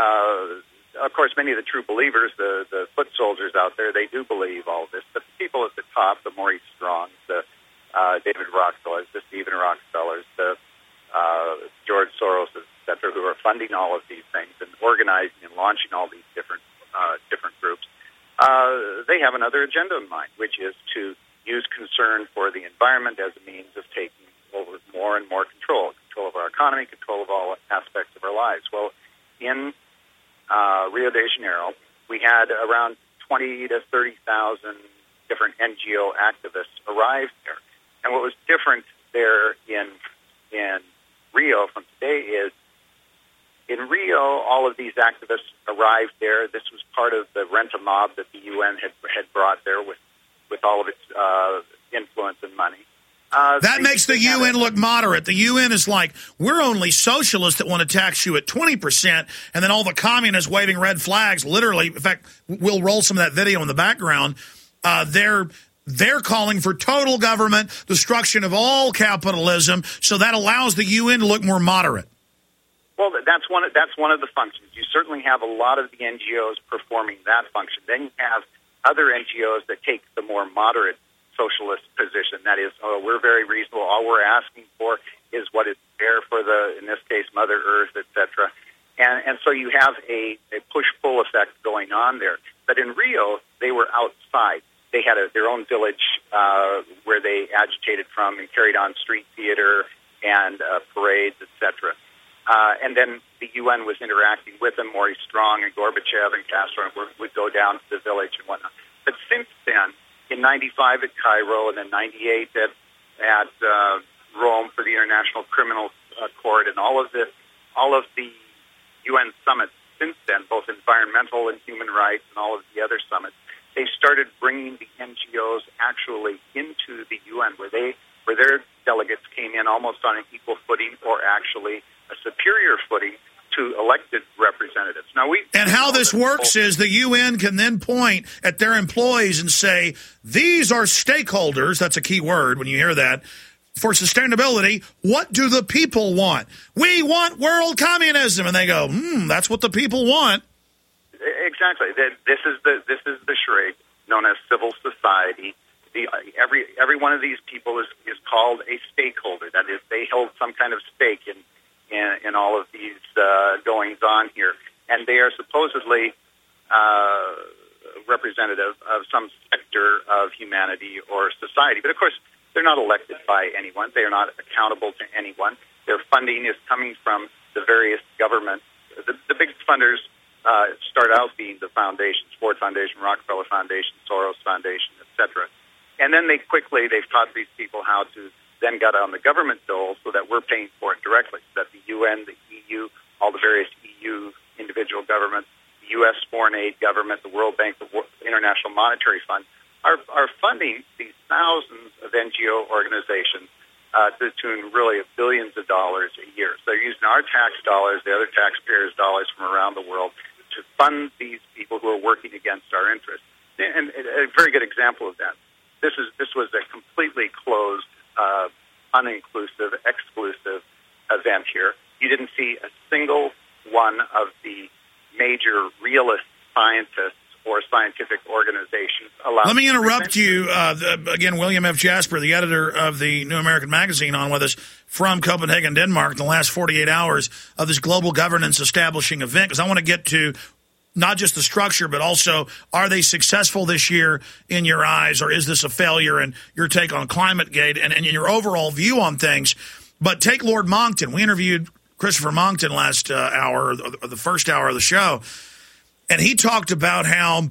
uh, of course, many of the true believers, the, the foot soldiers out there, they do believe all this. But the people at the top, the Maurice Strongs, the uh, David Rockefellers, the Stephen Rockefellers, the uh, George Soros, et cetera, who are funding all of these things and organizing and launching all these different uh, different groups, uh, they have another agenda in mind, which is to use concern for the environment as a means of taking over more and more control, control of our economy, control of all aspects of our lives. Well, in uh, Rio de Janeiro, we had around twenty to thirty thousand different N G O activists arrive there. And what was different there in in Rio from today is, in Rio, all of these activists arrived there. This was part of the rent-a-mob that the U N had had brought there with with all of its uh, influence and money. Uh, that they, makes the U N look moderate. The U N is like, we're only socialists that want to tax you at twenty percent, and then all the communists waving red flags, literally. In fact, we'll roll some of that video in the background. Uh, they're they're calling for total government, destruction of all capitalism, so that allows the U N to look more moderate. Well, that's one of, that's one of the functions. You certainly have a lot of the N G Os performing that function. Then you have other N G Os that take the more moderate socialist position. That is, oh, we're very reasonable. All we're asking for is what is fair for the, in this case, Mother Earth, et cetera. And, and so you have a, a push-pull effect going on there. But in Rio, they were outside. They had a, their own village uh, where they agitated from and carried on street theater and uh, parades, et cetera. Uh, and then the U N was interacting with them. Maurice Strong and Gorbachev and Castro would, would go down to the village and whatnot. But since then, in ninety-five at Cairo and then ninety-eight at, at uh, Rome for the International Criminal uh, Court and all of this, all of the U N summits since then, both environmental and human rights and all of the other summits, they started bringing the N G Os actually into the U N, where they where their delegates came in almost on an equal footing, or actually a superior footing to elected representatives. Now we and how this works is the U N can then point at their employees and say, these are stakeholders, that's a key word when you hear that, for sustainability. What do the people want? We want world communism. And they go, hmm, that's what the people want. Exactly. This is the this is the charade known as civil society. The, every every one of these people is, is called a stakeholder. That is, they hold some kind of stake in in, in all of these uh, goings on here, and they are supposedly uh, representative of some sector of humanity or society. But of course, they're not elected by anyone. They are not accountable to anyone. Their funding is coming from the various governments. The, the big funders uh, start out being the foundations: Ford Foundation, Rockefeller Foundation, Soros Foundation, et cetera. And then they quickly, they've taught these people how to then get on the government dole so that we're paying for it directly, so that the U N, the E U, all the various E U individual governments, the U S foreign aid government, the World Bank, the International Monetary Fund, are, are funding these thousands of N G O organizations uh, to the tune really of billions of dollars a year. So they're using our tax dollars, the other taxpayers' dollars from around the world to fund these people who are working against our interests. And a very good example of that. This is this was a completely closed, uh, uninclusive, exclusive event here. You didn't see a single one of the major realist scientists or scientific organizations allowed. Let me interrupt you uh, the, again. William F. Jasper, the editor of the New American Magazine, on with us from Copenhagen, Denmark, in the last forty-eight hours of this global governance establishing event, because I want to get to not just the structure, but also, are they successful this year in your eyes, or is this a failure, and your take on ClimateGate and, and your overall view on things. But take Lord Monckton. We interviewed Christopher Monckton last uh, hour, or the first hour of the show, and he talked about how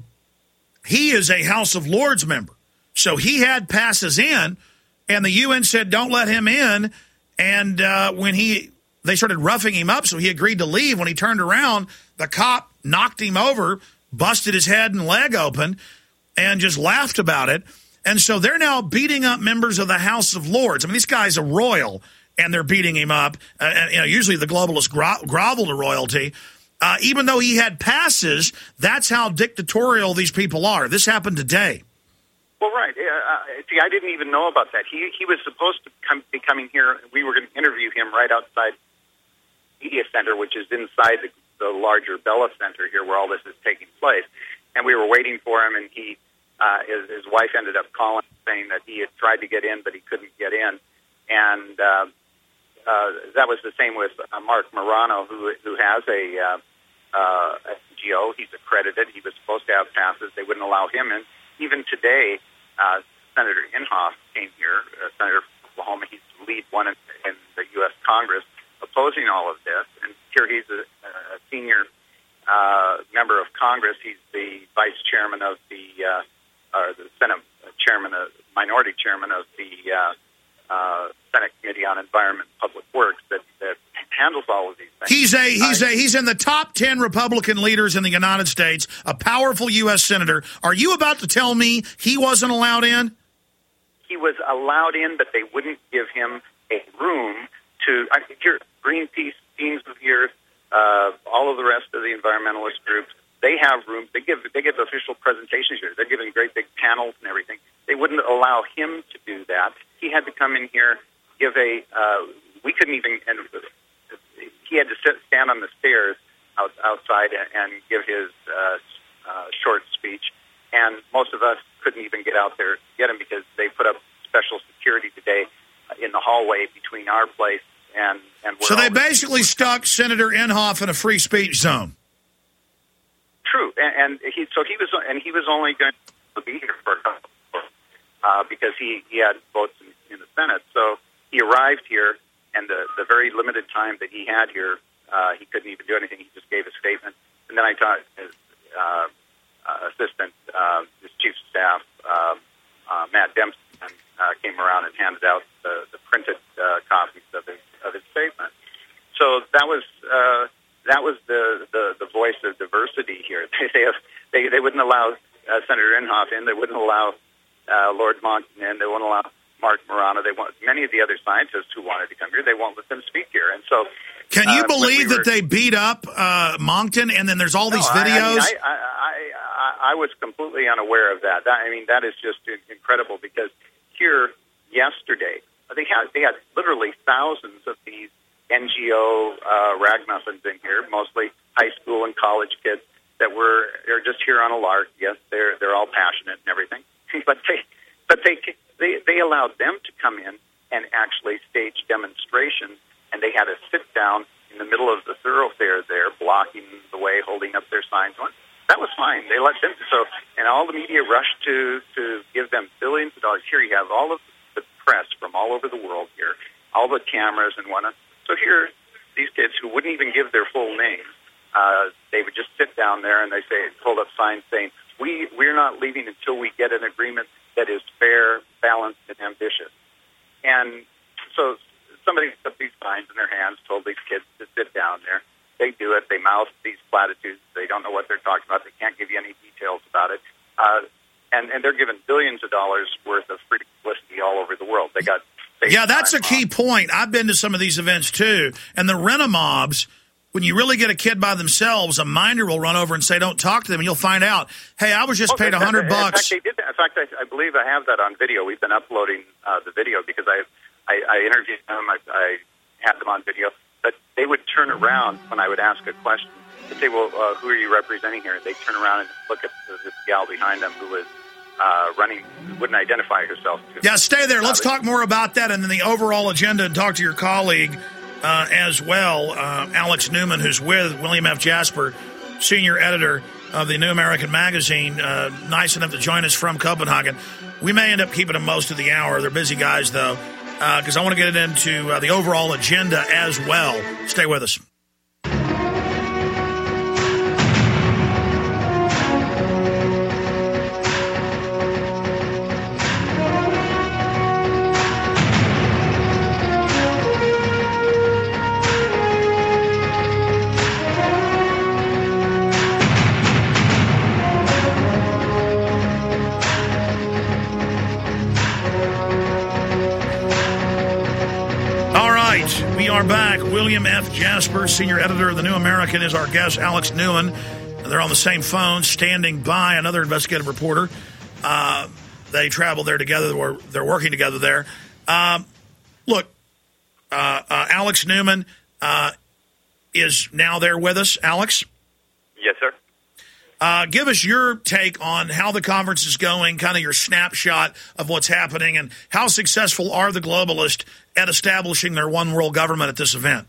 he is a House of Lords member. So he had passes in, and the U N said, don't let him in. And uh, when he they started roughing him up, so he agreed to leave. When he turned around, the cop knocked him over, busted his head and leg open, and just laughed about it. And so they're now beating up members of the House of Lords. I mean, this guy's a royal, and they're beating him up. Uh, and, you know, usually the globalists gro- grovel to royalty. Uh, even though he had passes, that's how dictatorial these people are. This happened today. Well, right. Uh, see, I didn't even know about that. He he was supposed to come, be coming here. We were going to interview him right outside the Media Center, which is inside the, the larger Bella Center here where all this is taking place. And we were waiting for him, and he uh, his, his wife ended up calling saying that he had tried to get in, but he couldn't get in. And uh, uh, that was the same with uh, Mark Morano, who who has a uh, uh, N G O. He's accredited. He was supposed to have passes. They wouldn't allow him in. Even today, uh, Senator Inhofe came here, uh, Senator from Oklahoma. He's the lead one in, in the U S Congress opposing all of this. And here he's a, a senior uh, member of Congress. He's the vice chairman of the, uh, or the Senate chairman, of, minority chairman of the uh, uh, Senate Committee on Environment and Public Works that, that handles all of these things. He's a he's uh, a he's in the top ten Republican leaders in the United States, a powerful U S senator. Are you about to tell me he wasn't allowed in? He was allowed in, but they wouldn't give him a room to. I think here, Greenpeace, Teams of the Earth, uh, all of the rest of the environmentalist groups, they have rooms. They give they give official presentations here. They're giving great big panels and everything. They wouldn't allow him to do that. He had to come in here, give a. Uh, we couldn't even. And he had to sit, stand on the stairs out, outside and, and give his uh, uh, short speech. And most of us couldn't even get out there to get him because they put up special security today in the hallway between our place and and. So they basically stuck Senator Inhofe in a free speech zone. True, and, and he so he was and he was only going to be here for a couple of months, uh, because he, he had votes in, in the Senate. So he arrived here, and the the very limited time that he had here, uh, he couldn't even do anything. He just gave a statement, and then I thought his uh, uh, assistant, uh, his chief of staff, uh, uh, Matt Dempsey, uh, came around and handed out the, the printed uh, copies of his of his statement. So that was. Uh, That was the, the, the voice of diversity here. They they they, they wouldn't allow uh, Senator Inhofe in. They wouldn't allow uh, Lord Monckton in. They wouldn't allow Mark Morano. They want many of the other scientists who wanted to come here. They won't let them speak here. And so, can you uh, believe we were, that they beat up uh, Monckton, and then there's all no, these I, videos? I, mean, I, I, I, I was completely unaware of that. that. I mean, that is just incredible because here yesterday they had they had literally thousands of these N G O uh, ragamuffins in here, mostly high school and college kids that were they're just here on a lark. Yes, they're they're all passionate and everything, but they but they they they allowed them to come in and actually stage demonstrations, and they had to sit down in the middle of the thoroughfare there, blocking the way, holding up their signs. That was fine. They let them. So, and all the media rushed to to give them billions of dollars. Here you have all of the press from all over the world here, all the cameras and whatnot. So here, these kids who wouldn't even give their full names, uh, they would just sit down there and they say, hold up signs saying, we, we're not leaving until we get an agreement that is fair, balanced, and ambitious. And so somebody put these signs in their hands, told these kids to sit down there. They do it. They mouth these platitudes. They don't know what they're talking about. They can't give you any details about it. Uh, and, and they're given billions of dollars worth of free publicity all over the world. They got Yeah, that's a key point. I've been to some of these events, too. And the rent-a-mobs, when you really get a kid by themselves, a minder will run over and say, don't talk to them, and you'll find out, hey, I was just oh, paid a hundred bucks. In fact, they did that. In fact, I, I believe I have that on video. We've been uploading uh, the video because I, I, I interviewed them. I, I had them on video. But they would turn around when I would ask a question. They'd say, well, uh, who are you representing here? They'd turn around and look at this gal behind them who was Uh, running, wouldn't identify herself. Yeah, stay there. Let's talk more about that and then the overall agenda and talk to your colleague uh, as well, uh, Alex Newman, who's with William F. Jasper, senior editor of the New American Magazine, uh, nice enough to join us from Copenhagen. We may end up keeping them most of the hour. They're busy guys, though. because uh, I want to get into uh, the overall agenda as well. Stay with us. We are back. William F. Jasper, senior editor of The New American, is our guest. Alex Newman. They're on the same phone, standing by. Another investigative reporter. Uh, they traveled there together. They're, they're working together there. Um, look, uh, uh, Alex Newman uh, is now there with us. Alex? Yes, sir. Uh, give us your take on how the conference is going, kind of your snapshot of what's happening, and how successful are the globalists at establishing their one world government at this event?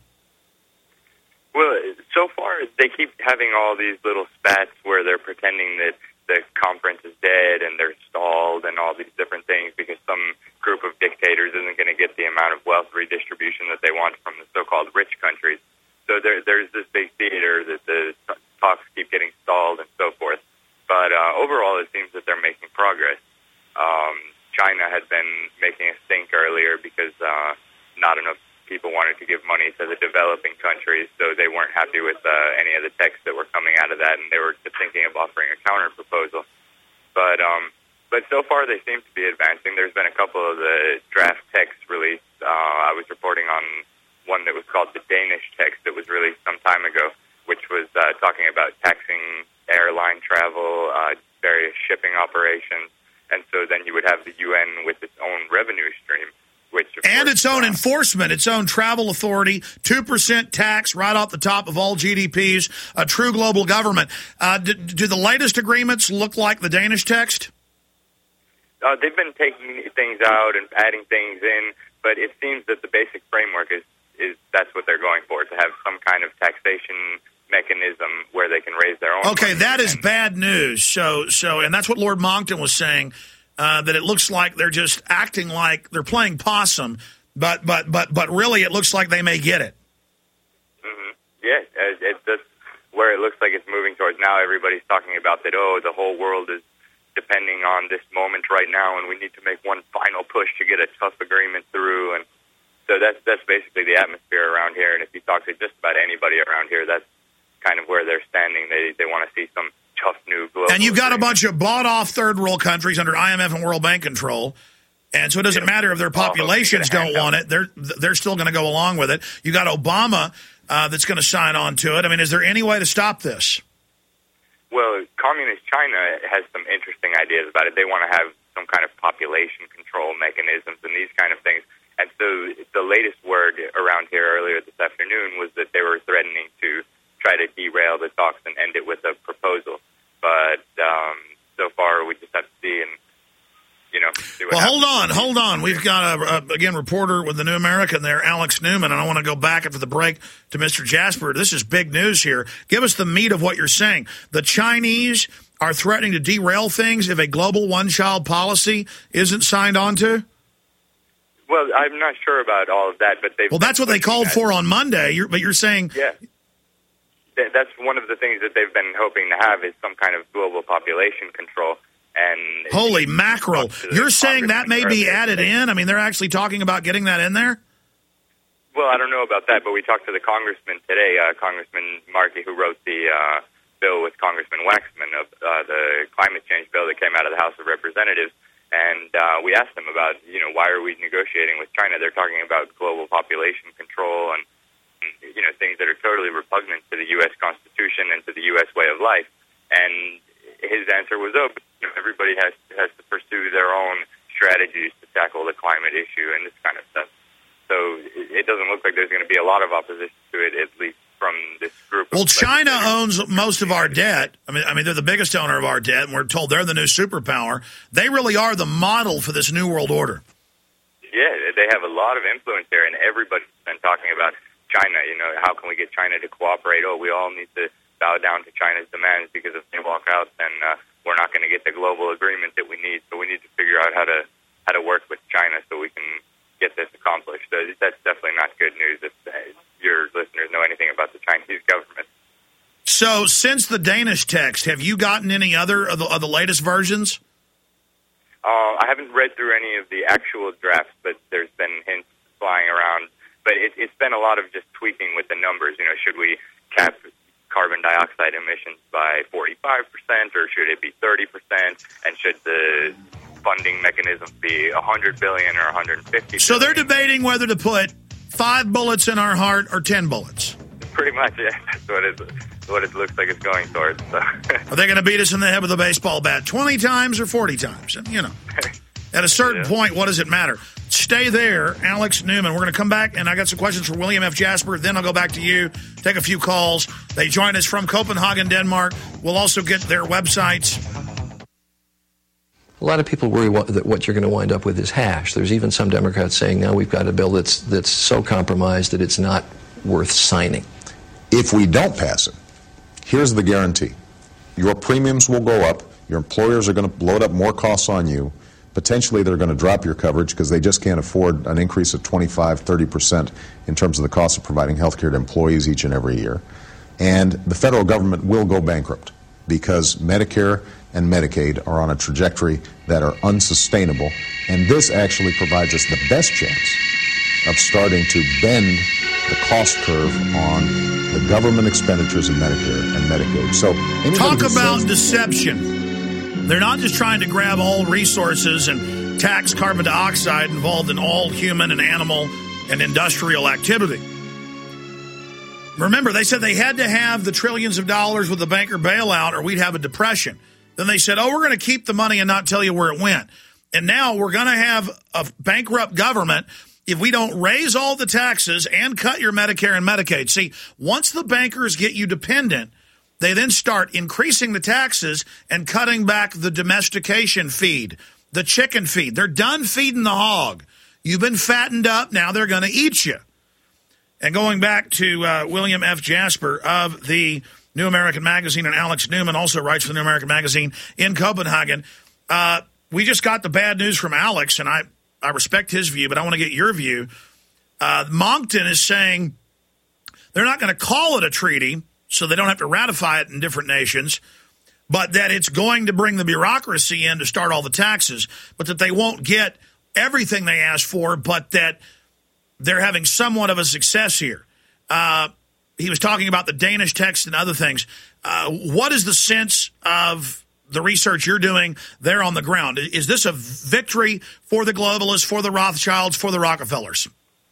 Well, so far they keep having all these little spats where they're pretending that the conference is dead and they're stalled and all these different things because some group of dictators isn't going to get the amount of wealth redistribution that they want from the so-called rich countries. So there, there's this big theater that the talks keep getting stalled and so forth. But uh, overall, it seems that they're making progress. Um, China had been making a stink earlier because uh, not enough people wanted to give money to the developing countries, so they weren't happy with uh, any of the texts that were coming out of that, and they were thinking of offering a counter proposal. But um, but so far, they seem to be advancing. There's been a couple of the draft texts released. Uh, I was reporting on one that was called the Danish text that was released some time ago, which was uh, talking about taxing airline travel, uh, various shipping operations, and so then you would have the U N with its own revenue stream, which of and course, its own uh, enforcement, its own travel authority, two percent tax right off the top of all G D Ps, a true global government. Uh, do, do the latest agreements look like the Danish text? Uh, they've been taking things out and adding things in, but it seems that the basic framework is, is that's what they're going for, to have some kind of taxation mechanism where they can raise their own Okay, money. that is bad news. So, so, and that's what Lord Monckton was saying, uh, that it looks like they're just acting like they're playing possum, but, but, but, but really it looks like they may get it. Mm-hmm. Yeah, it, it's just where it looks like it's moving towards now. Everybody's talking about that, oh, the whole world is depending on this moment right now, and we need to make one final push to get a tough agreement through. And so that's that's basically the atmosphere around here. And if you talk to just about anybody around here, that's kind of where they're standing. They they want to see some tough new global. And you've got agreement. a bunch of bought-off third-world countries under I M F and World Bank control. And so it doesn't matter if their populations don't want it. They're they're still going to go along with it. You got Obama uh, that's going to sign on to it. I mean, is there any way to stop this? Well, Communist China has some interesting ideas about it. They want to have some kind of population control mechanisms and these kind of things. And so the latest word around here earlier this afternoon was that they were threatening to try to derail the talks and end it with a proposal. But um, so far, we just have to see and, you know, see what Well, happens. hold on, hold on. We've got, a, a, again, reporter with the New American there, Alex Newman, and I want to go back after the break to Mister Jasper. This is big news here. Give us the meat of what you're saying. The Chinese are threatening to derail things if a global one-child policy isn't signed on to? Well, I'm not sure about all of that, but they've... Well, that's what they called for on Monday, you're, but you're saying... Yeah. Th- That's one of the things that they've been hoping to have is some kind of global population control. And Holy mackerel. You're saying that may be added in? I mean, they're actually talking about getting that in there? Well, I don't know about that, but we talked to the congressman today, uh, Congressman Markey, who wrote the uh, bill with Congressman Waxman of uh, the climate change bill that came out of the House of Representatives. And uh, we asked them about, you know, why are we negotiating with China? They're talking about global population control and, you know, things that are totally repugnant to the U S Constitution and to the U S way of life. And his answer was, oh, you know, everybody has has to pursue their own strategies to tackle the climate issue and this kind of stuff. So it doesn't look like there's going to be a lot of opposition to it, at least from this group. Well, China owns most of our debt. I mean, I mean, they're the biggest owner of our debt, and we're told they're the new superpower. They really are the model for this new world order. Yeah, they have a lot of influence there, and everybody's been talking about China. You know, how can we get China to cooperate? Oh, we all need to bow down to China's demands because if they walk out, then uh, we're not going to get the global agreement that we need. So we need to figure out how to how to work with China so we can get this accomplished. So that's definitely not good news if uh, your listeners know anything about the Chinese government. So since the Danish text, have you gotten any other of the, of the latest versions? Uh, I haven't read through any of the actual drafts, but there's been hints flying around. But it, it's been a lot of just tweaking with the numbers. You know, should we cap carbon dioxide emissions by forty-five percent, or should it be thirty percent? And should the funding mechanism be one hundred billion dollars or one hundred fifty billion dollars? So they're debating whether to put five bullets in our heart or ten bullets. Pretty much, yeah. That's what it, what it looks like it's going towards. So. Are they going to beat us in the head with a baseball bat twenty times or forty times? And, you know, at a certain yeah. point, what does it matter? Stay there, Alex Newman. We're going to come back, and I got some questions for William F. Jasper. Then I'll go back to you, take a few calls. They join us from Copenhagen, Denmark. We'll also get their websites. A lot of people worry what, that what you're going to wind up with is hash. There's even some Democrats saying now we've got a bill that's that's so compromised that it's not worth signing. If we don't pass it, here's the guarantee. Your premiums will go up. Your employers are going to load up more costs on you. Potentially, they're going to drop your coverage because they just can't afford an increase of twenty-five, thirty percent in terms of the cost of providing health care to employees each and every year. And the federal government will go bankrupt because Medicare and Medicaid are on a trajectory that are unsustainable. And this actually provides us the best chance of starting to bend the cost curve on the government expenditures of Medicare and Medicaid. So talk about says, deception. They're not just trying to grab all resources and tax carbon dioxide involved in all human and animal and industrial activity. Remember, they said they had to have the trillions of dollars with the banker bailout or we'd have a depression. Then they said, oh, we're going to keep the money and not tell you where it went. And now we're going to have a bankrupt government if we don't raise all the taxes and cut your Medicare and Medicaid. See, once the bankers get you dependent, they then start increasing the taxes and cutting back the domestication feed, the chicken feed. They're done feeding the hog. You've been fattened up. Now they're going to eat you. And going back to uh, William F. Jasper of the New American Magazine, and Alex Newman also writes for the New American Magazine in Copenhagen. Uh, we just got the bad news from Alex, and I, I respect his view, but I want to get your view. Uh, Moncton is saying they're not going to call it a treaty, so they don't have to ratify it in different nations, but that it's going to bring the bureaucracy in to start all the taxes, but that they won't get everything they asked for, but that they're having somewhat of a success here. Uh, he was talking about the Danish text and other things. Uh, what is the sense of the research you're doing there on the ground? Is this a victory for the globalists, for the Rothschilds, for the Rockefellers?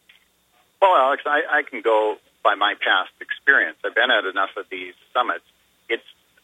Well, Alex, I, I can go by my past experience. I've been at enough of these summits. It's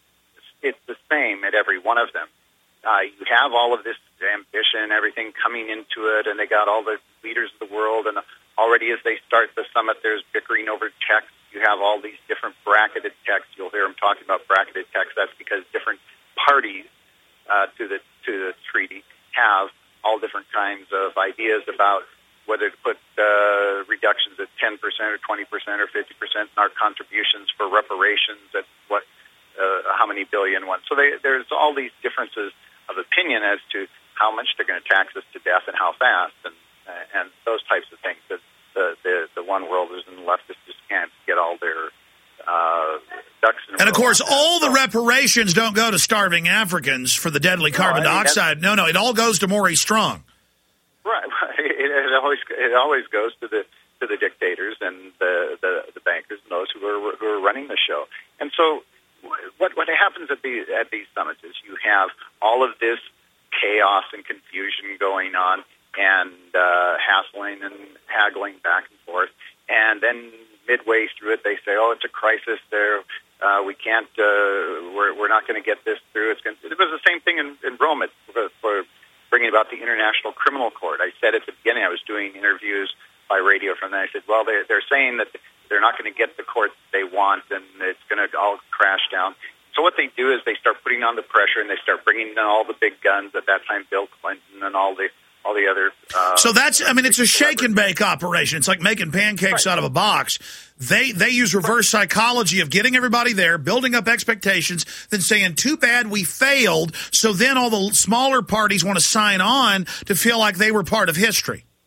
it's the same at every one of them. Uh, you have all of this ambition, everything coming into it, and they got all the leaders of the world, and already as they start the summit, there's bickering over text. You have all these different bracketed texts. You'll hear them talking about bracketed text. That's because different parties uh, to the to the treaty have all different kinds of ideas about whether to put uh, reductions at ten percent or twenty percent or fifty percent in our contributions for reparations at what, uh, how many billion one. So they, there's all these differences of opinion as to how much they're going to tax us to death and how fast, and uh, and those types of things that the, the, the one-worlders and the leftists just can't get all their uh, ducks in a row. And, of course, all the reparations don't go to starving Africans for the deadly no, carbon I mean, dioxide. No, no, it all goes to Maurice Strong. Right. It, it always it always goes to the to the dictators and the, the, the bankers and those who are who are running the show. And so, what what happens at these at these summits is you have all of this chaos and confusion going on, and uh, hassling and haggling back and forth. And then midway through it, they say, "Oh, it's a crisis. There, uh, we can't. Uh, we're we're not going to get this through." It's going. It was the same thing in, in Rome it, for, for bringing about the International Criminal Court. I said at the beginning, I was doing interviews by radio from that. I said, "Well, they they're saying that they're not going to get the court they want, and it's going to all crash down." So what they do is they start putting on the pressure, and they start bringing in all the big guns. At that time, Bill Clinton and all the all the other. Uh, so that's, I mean, it's a shake and bake operation. It's like making pancakes right. out of a box. They they use reverse psychology of getting everybody there, building up expectations, then saying, "Too bad we failed." So then all the smaller parties want to sign on to feel like they were part of history.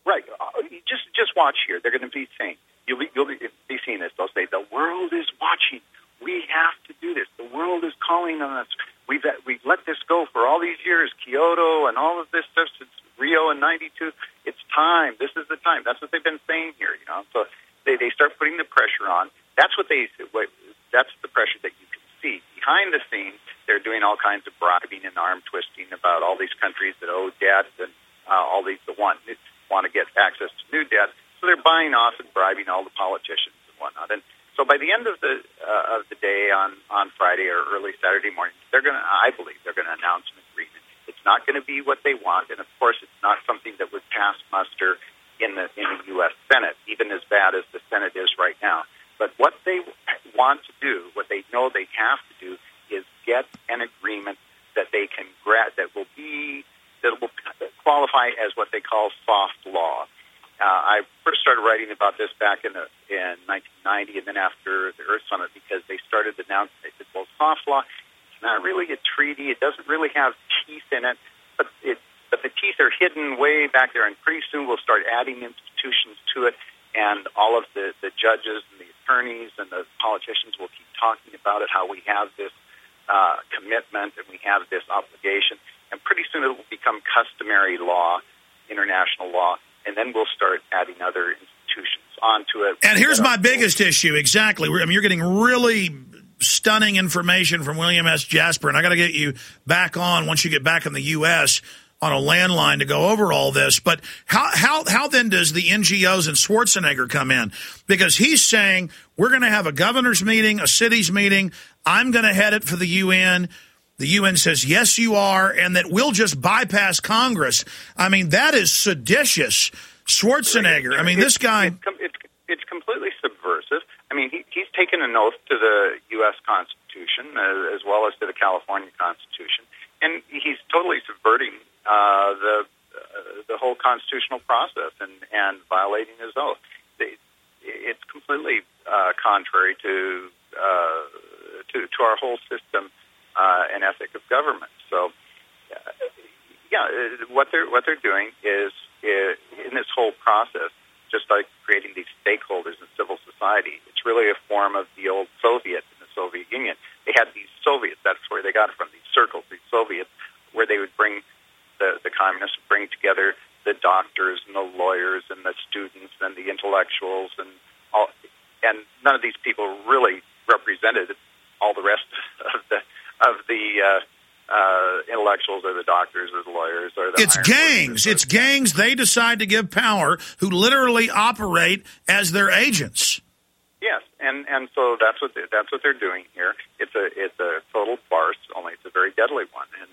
Right. Uh, just just watch here. They're going to be saying, you'll be, you'll be, be seeing this. They'll say, the world is watching. We have to do this. The world is calling on us. We've, we've let this go for all these years, Kyoto and all of this stuff since Rio in ninety-two. It's time. This is the time. That's what they've been saying here, you know. So they, they start putting the pressure on. That's what they, what, that's the pressure that you can see. Behind the scenes, they're doing all kinds of bribing and arm twisting about all these countries that owe debt and uh, all these that want, want to get access to new debt. So they're buying off and bribing all the politicians and whatnot. And so by the end of the uh, of the day on, on Friday or early Saturday morning, they're going to, I believe, they're going to announce an agreement. It's not going to be what they want, and of course, it's not something that would pass muster in the in the U S Senate, even as bad as the Senate is right now. But what they want to do, what they know they have to do, is get an agreement that they can grant that will be that will qualify as what they call soft law. Uh, I first started writing about this back in the, in nineteen ninety, and then after the Earth Summit, because they started announcing, they said, well, soft law, it's not really a treaty. It doesn't really have teeth in it, but it, but the teeth are hidden way back there, and pretty soon we'll start adding institutions to it, and all of the, the judges and the attorneys and the politicians will keep talking about it, how we have this uh, commitment and we have this obligation, and pretty soon it will become customary law, international law, and then we'll start adding other institutions onto it. And here's my biggest issue, exactly. I mean, you're getting really stunning information from William S. Jasper, and I got to get you back on once you get back in the U S on a landline to go over all this. But how how how then does the N G Os and Schwarzenegger come in? Because he's saying, we're going to have a governor's meeting, a city's meeting. I'm going to head it for the U N. The U N says, yes, you are, and that we'll just bypass Congress. I mean, that is seditious. Schwarzenegger, I mean, this guy... It's, it's, it's completely subversive. I mean, he, he's taken an oath to the U S Constitution uh, as well as to the California Constitution, and he's totally subverting uh, the uh, the whole constitutional process and, and violating his oath. They, it's completely uh, contrary to, uh, to to our whole system uh, and ethic of government. So, uh, yeah, what they're what they're doing is, is in this whole process, just like creating these stakeholders in civil society. It's really a form of the old Soviet in the Soviet Union. They had these Soviets. That's where they got it from. These circles, these Soviets, where they would bring the the communists would bring together the doctors and the lawyers and the students and the intellectuals and all. And none of these people really represented all the rest of the of the uh, uh, intellectuals or the doctors or the lawyers or the It's gangs. It's gangs they decide to give power who literally operate as their agents. Yes, and, and so that's what they, that's what they're doing here. It's a it's a total farce, only it's a very deadly one. And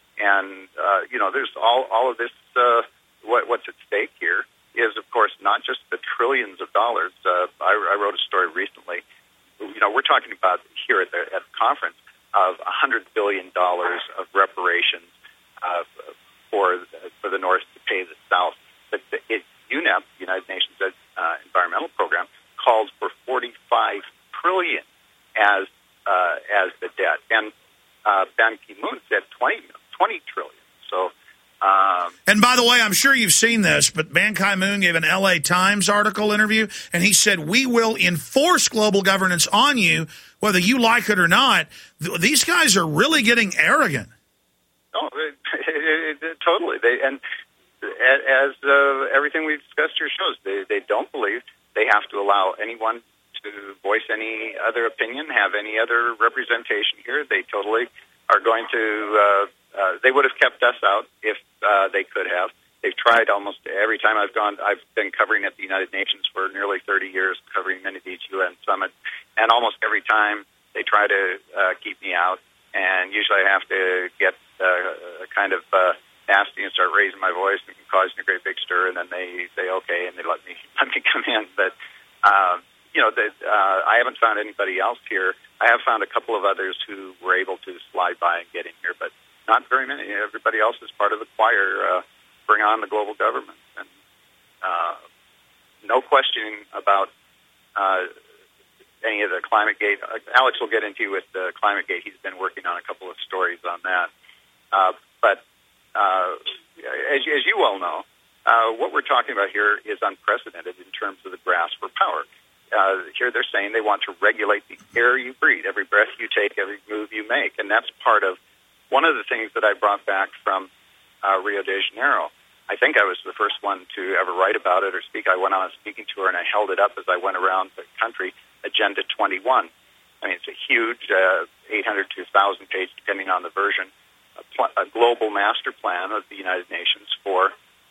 and uh, you know, there's all all of this. Uh, what, what's at stake here is, of course, not just the trillions of dollars. Uh, I, I wrote a story recently. You know, we're talking about here at the, at the conference of a hundred billion dollars of reparations uh, for for the North to pay the South. But the, it, U N E P, United Nations uh, Environmental Program, calls for forty-five trillion as uh, as the debt, and uh, Ban Ki-moon said twenty, twenty trillion. So. Um, and by the way, I'm sure you've seen this, but Ban Ki-moon gave an L A Times article interview, and he said, we will enforce global governance on you, whether you like it or not. These guys are really getting arrogant. Oh, it, it, it, totally. They, and as uh, everything we've discussed here shows, they, they don't believe they have to allow anyone to voice any other opinion, have any other representation here. They totally are going to... Uh, Uh, they would have kept us out if uh, they could have. They've tried almost every time I've gone. I've been covering at the United Nations for nearly thirty years, covering many of these U N summits, and almost every time they try to uh, keep me out. And usually I have to get uh, kind of uh, nasty and start raising my voice and causing a great big stir, and then they say okay, and they let me let me come in. But uh, you know, the, uh, I haven't found anybody else here. I have found a couple of others who were able to slide by and get in here, but not very many. Everybody else is part of the choir. Uh, bring on the global government. And uh, no questioning about uh, any of the climate gate. Uh, Alex will get into with the climate gate. He's been working on a couple of stories on that. Uh, but uh, as, as you well know, uh, what we're talking about here is unprecedented in terms of the grasp for power. Uh, here they're saying they want to regulate the air you breathe, every breath you take, every move you make. And that's part of one of the things that I brought back from uh, Rio de Janeiro. I think I was the first one to ever write about it or speak. I went on a speaking tour, and I held it up as I went around the country, Agenda twenty-one. I mean, it's a huge uh, eight hundred to one thousand page, depending on the version, a, pl- a global master plan of the United Nations for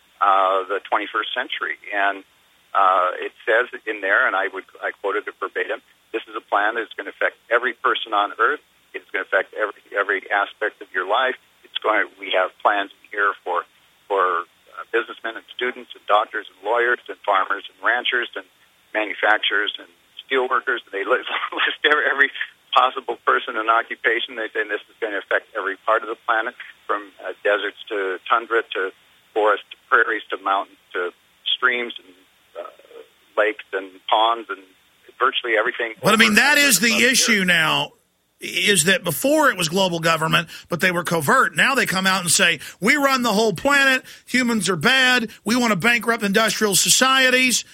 uh, the twenty-first century. And uh, it says in there, and I would I quoted it verbatim, this is a plan that's going to affect every person on Earth. It's going to affect every every aspect of your life. It's going. We have plans here for for uh, businessmen and students and doctors and lawyers and farmers and ranchers and manufacturers and steel workers. They list every, every possible person and occupation. They say this is going to affect every part of the planet, from uh, deserts to tundra to forests to prairies to mountains to streams and uh, lakes and ponds and virtually everything. But I mean, that is the issue now, is that before it was global government, but they were covert. Now they come out and say, we run the whole planet, humans are bad, we want to bankrupt industrial societies,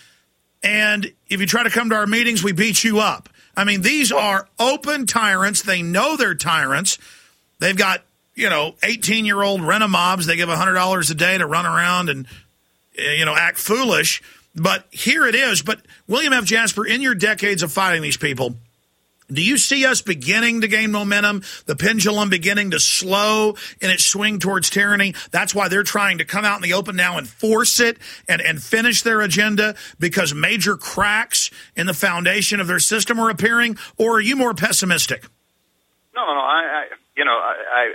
and if you try to come to our meetings, we beat you up. I mean, these are open tyrants. They know they're tyrants. They've got, you know, eighteen-year-old rent-a-mobs. They give one hundred dollars a day to run around and, you know, act foolish. But here it is. But, William F. Jasper, in your decades of fighting these people, do you see us beginning to gain momentum, the pendulum beginning to slow in its swing towards tyranny? That's why they're trying to come out in the open now and force it and, and finish their agenda, because major cracks in the foundation of their system are appearing? Or are you more pessimistic? No, no, I, I you know, I,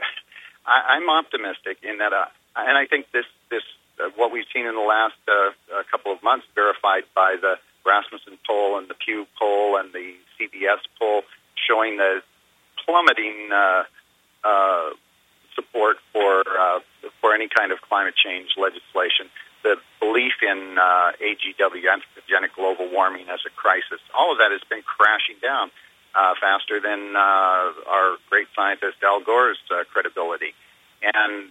I, I'm optimistic in that, uh, and I think this, this uh, what we've seen in the last uh, uh, couple of months, verified by the Rasmussen poll and the Pew poll and the C B S poll, showing the plummeting uh, uh, support for uh, for any kind of climate change legislation, the belief in uh, A G W, anthropogenic global warming, as a crisis, all of that has been crashing down uh, faster than uh, our great scientist Al Gore's uh, credibility. And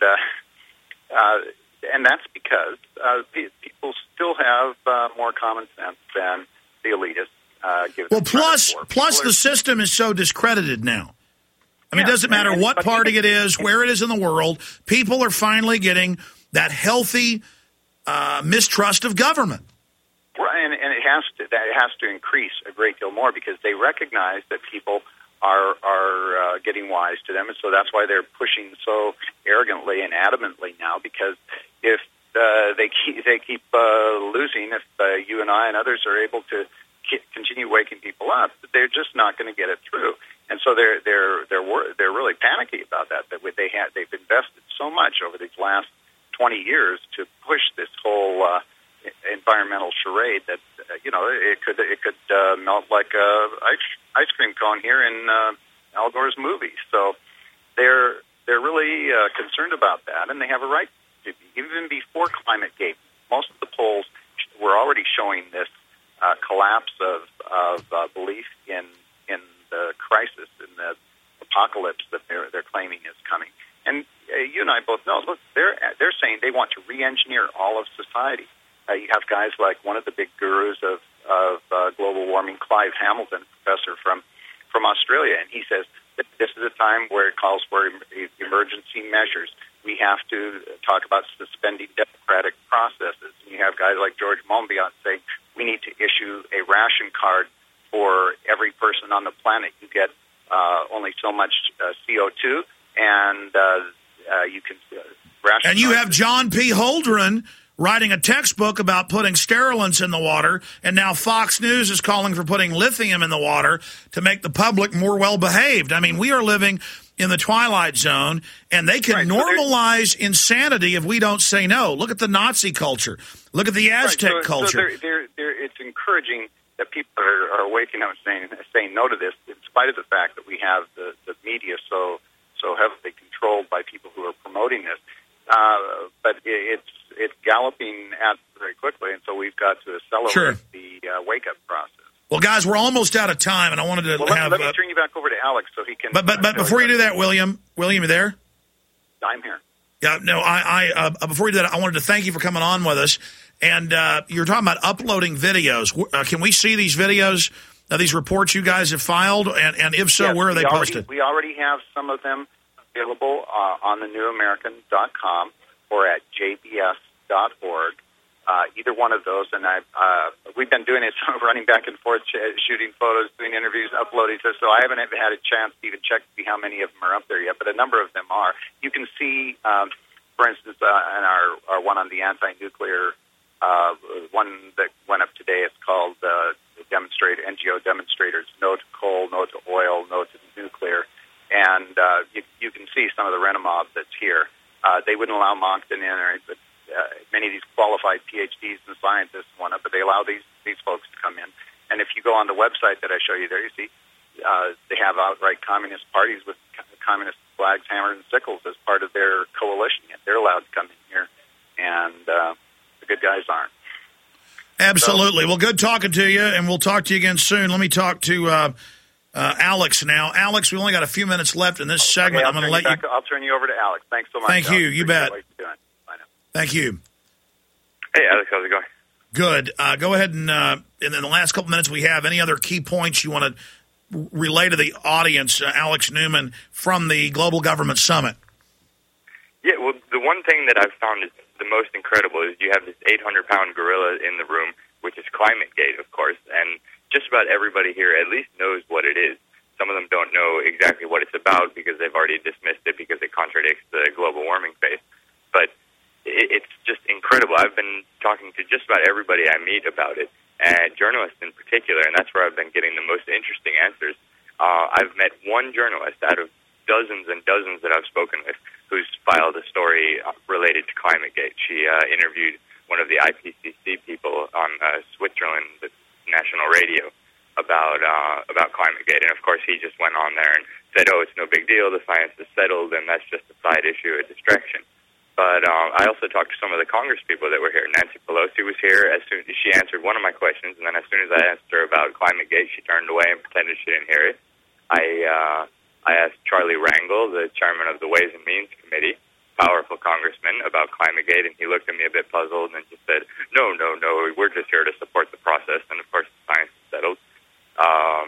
uh, uh, and that's because uh, people still have uh, more common sense than the elitists. Uh, well, plus, plus the system is so discredited now. I mean, yeah, it doesn't matter and, what but party even, it is, where it is in the world, people are finally getting that healthy uh, mistrust of government. Right, and, and it has to that it has to increase a great deal more, because they recognize that people are are uh, getting wise to them, and so that's why they're pushing so arrogantly and adamantly now. Because if uh, they keep they keep uh, losing, if uh, you and I and others are able to continue waking people up, they're just not going to get it through, and so they're they're they're they're really panicky about that. That they had they've invested so much over these last twenty years to push this whole uh, environmental charade that uh, you know it could it could uh, melt like a ice ice cream cone here in uh, Al Gore's movie. So they're they're really uh, concerned about that, and they have a right to be. Even before ClimateGate, most of the polls were already showing this. Uh, collapse of, of uh, belief in in the crisis, in the apocalypse that they're they're claiming is coming. And uh, you and I both know. Look, they're they're saying they want to re-engineer all of society. Uh, you have guys like one of the big gurus of of uh, global warming, Clive Hamilton, professor from from Australia, and he says that this is a time where it calls for emergency measures. We have to talk about suspending democratic processes. And you have guys like George Monbiot saying we need to issue a ration card for every person on the planet. You get uh, only so much uh, C O two, and uh, uh, you can uh, ration. And you have John P. Holdren writing a textbook about putting sterilants in the water, and now Fox News is calling for putting lithium in the water to make the public more well-behaved. I mean, we are living in the twilight zone, and they can right, normalize so insanity if we don't say no. Look at the Nazi culture. Look at the Aztec right, so, culture. So they're, they're, they're, it's encouraging that people are, are waking up and saying, saying no to this, in spite of the fact that we have the, the media so so heavily controlled by people who are promoting this. Uh, but it, it's it's galloping at very quickly, and so we've got to accelerate sure. the uh, wake-up process. Well, guys, we're almost out of time, and I wanted to well, have... Let, let me uh, turn you back over to Alex so he can... But but, but before you do that, William, William, you there? I'm here. Yeah, no, I, I uh, before you did that, I wanted to thank you for coming on with us. And uh, you're talking about uploading videos. Uh, can we see these videos, uh, these reports you guys have filed? And, and if so, yes, where are they we posted? Already, we already have some of them available uh, on the new american dot com or at j b s dot org. Uh, either one of those. And I, uh, we've been doing it, running back and forth, sh- shooting photos, doing interviews, uploading. So, so I haven't had a chance to even check to see how many of them are up there yet, but a number of them are. You can see, um, for instance, uh, in our, our one on the anti-nuclear Uh, one that went up today, it's called uh, the demonstrator, N G O demonstrators, no to coal, no to oil, no to nuclear. And uh, you, you can see some of the Renomob that's here. Uh, they wouldn't allow Moncton in, or but, uh, many of these qualified P H Ds and scientists want it, but they allow these, these folks to come in. And if you go on the website that I show you there, you see uh, they have outright communist parties with communist flags, hammers, and sickles as part of their coalition. Yet they're allowed to come in here. And uh, the good guys aren't. Absolutely. So, well, good talking to you, and we'll talk to you again soon. Let me talk to uh, uh, Alex now. Alex, we only got a few minutes left in this segment. Okay, I'm going to let you. Back, you. I'll turn you over to Alex. Thanks so much. Thank Alex. you. You Appreciate bet. what you're doing. Bye now. Thank you. Hey, Alex, how's it going? Good. Uh, go ahead and, uh, in the last couple minutes we have, any other key points you want to relay to the audience, uh, Alex Newman, from the Global Government Summit? Yeah, well, the one thing that I've found is the most incredible is you have this eight hundred pound gorilla in the room, which is ClimateGate, of course, and just about everybody here at least knows what it is. Some of them don't know exactly what it's about because they've already dismissed it because it contradicts the global warming phase. But it, it's just incredible. I've been talking to just about everybody I meet about it, and journalists in particular, and that's where I've been getting the most interesting answers. Uh, I've met one journalist out of dozens and dozens that I've spoken with who's filed a story related to ClimateGate. She uh, interviewed one of the I P C C people on uh, Switzerland, the national radio, about uh, about ClimateGate. And, of course, he just went on there and said, oh, it's no big deal, the science is settled, and that's just a side issue, a distraction. But uh, I also talked to some of the Congress people that were here. Nancy Pelosi was here. As soon as she answered one of my questions, and then as soon as I asked her about ClimateGate, she turned away and pretended she didn't hear it. I... Uh, I asked Charlie Rangel, the chairman of the Ways and Means Committee, powerful congressman, about ClimateGate, and he looked at me a bit puzzled and just said, no, no, no, we're just here to support the process, and of course the science is settled. Um,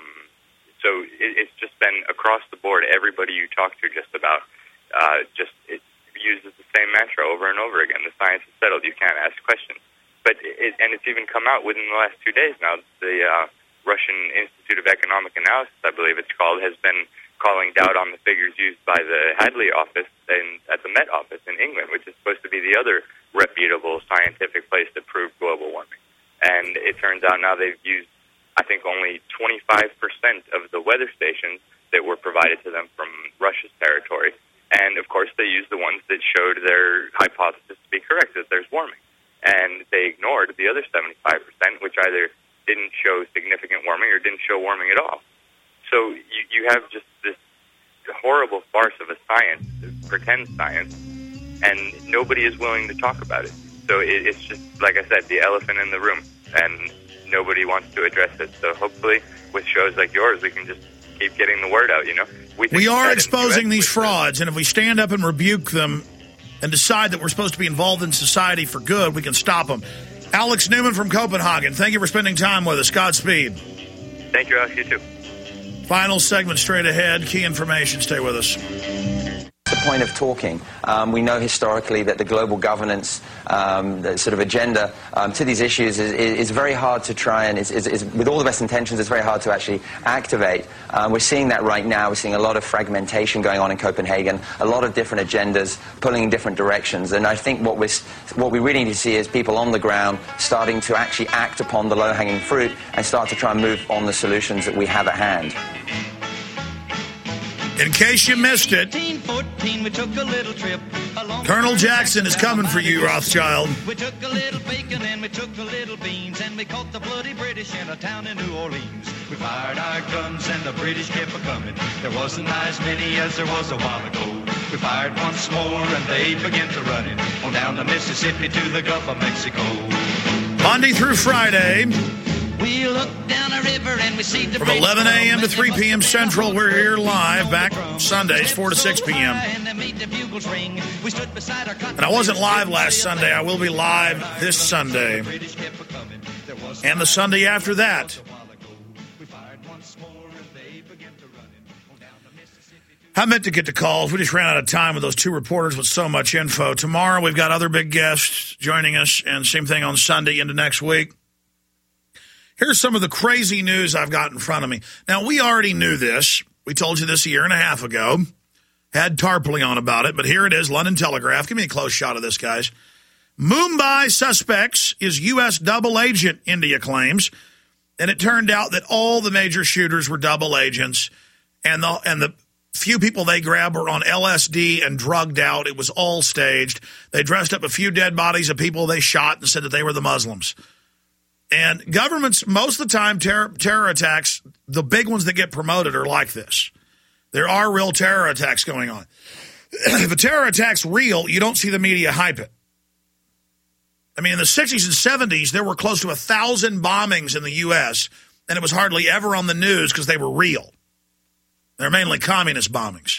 so it, it's just been across the board, everybody you talk to just about, uh, just it uses the same mantra over and over again, the science is settled, you can't ask questions. But it, and it's even come out within the last two days now, the uh, Russian Institute of Economic Analysis, I believe it's called, has been calling doubt on the figures used by the Hadley office in, at the Met office in England, which is supposed to be the other reputable scientific place to prove global warming. And it turns out now they've used, I think, only twenty-five percent of the weather stations that were provided to them from Russia's territory. And, of course, they used the ones that showed their hypothesis to be correct, that there's warming. And they ignored the other seventy-five percent, which either didn't show significant warming or didn't show warming at all. So you, you have just this horrible farce of a science, pretend science, and nobody is willing to talk about it. So it, it's just, like I said, the elephant in the room, and nobody wants to address it. So hopefully with shows like yours, we can just keep getting the word out, you know? We, we are exposing these frauds, and if we stand up and rebuke them and decide that we're supposed to be involved in society for good, we can stop them. Alex Newman from Copenhagen, thank you for spending time with us. Godspeed. Thank you, Alex. You too. Final segment straight ahead. Key information. Stay with us. The point of talking. Um, we know historically that the global governance um, the sort of agenda um, to these issues is, is very hard to try and, is, is, is, with all the best intentions, it's very hard to actually activate. Um, we're seeing that right now. We're seeing a lot of fragmentation going on in Copenhagen, a lot of different agendas pulling in different directions. And I think what, we're, what we really need to see is people on the ground starting to actually act upon the low-hanging fruit and start to try and move on the solutions that we have at hand. In case you missed it, Colonel Jackson is coming for you, Rothschild. We took a little bacon and we took a little beans and we caught the bloody British in a town in New Orleans. We fired our guns and the British kept a-coming. There wasn't as many as there was a while ago. We fired once more and they began to running on down the Mississippi to the Gulf of Mexico. Monday through Friday, We look down a river and we see the From eleven a.m. to three p.m. Central, we're here live, back Sundays, four to six p.m. And I wasn't live last Sunday. I will be live this Sunday. And the Sunday after that. I meant to get to calls. We just ran out of time with those two reporters with so much info. Tomorrow we've got other big guests joining us, and same thing on Sunday into next week. Here's some of the crazy news I've got in front of me. Now, we already knew this. We told you this a year and a half ago. Had Tarpley on about it, but here it is, London Telegraph. Give me a close shot of this, guys. Mumbai suspects is U S double agent, India claims. And it turned out that all the major shooters were double agents, and the and the few people they grabbed were on L S D and drugged out. It was all staged. They dressed up a few dead bodies of people they shot and said that they were the Muslims. And governments, most of the time, terror, terror attacks, the big ones that get promoted are like this. There are real terror attacks going on. If a terror attack's real, you don't see the media hype it. I mean, in the sixties and seventies, there were close to a thousand bombings in the U S, and it was hardly ever on the news because they were real. They're mainly communist bombings.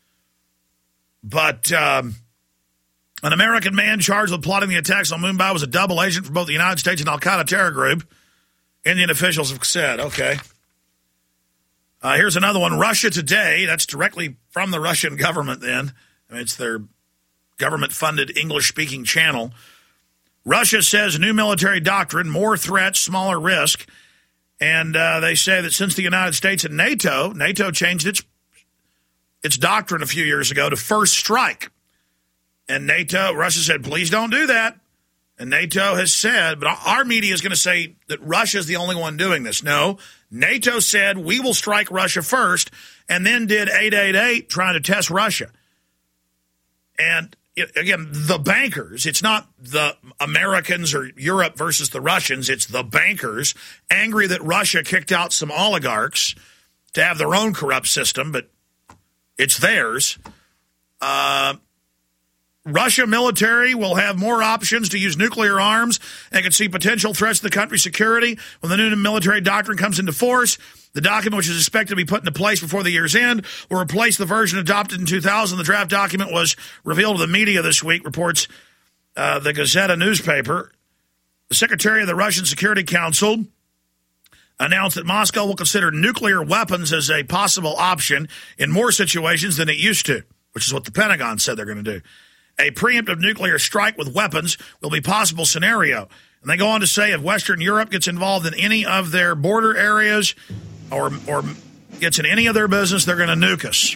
But um, an American man charged with plotting the attacks on Mumbai was a double agent for both the United States and Al-Qaeda terror group. Indian officials have said, okay. Uh, here's another one. Russia Today. That's directly from the Russian government then. I mean, it's their government-funded English-speaking channel. Russia says new military doctrine, more threats, smaller risk. And uh, they say that since the United States and NATO, NATO changed its its doctrine a few years ago to first strike. And NATO, Russia said, please don't do that. And NATO has said, but our media is going to say that Russia is the only one doing this. No, NATO said we will strike Russia first, and then did eight eight eight trying to test Russia. And again, the bankers, it's not the Americans or Europe versus the Russians, it's the bankers angry that Russia kicked out some oligarchs to have their own corrupt system, but it's theirs. Uh, Russia military will have more options to use nuclear arms and can see potential threats to the country's security when the new military doctrine comes into force. The document, which is expected to be put into place before the year's end, will replace the version adopted in two thousand. The draft document was revealed to the media this week, reports uh, the Gazeta newspaper. The secretary of the Russian Security Council announced that Moscow will consider nuclear weapons as a possible option in more situations than it used to, which is what the Pentagon said they're going to do. A preemptive nuclear strike with weapons will be a possible scenario. And they go on to say if Western Europe gets involved in any of their border areas or or gets in any of their business, they're going to nuke us.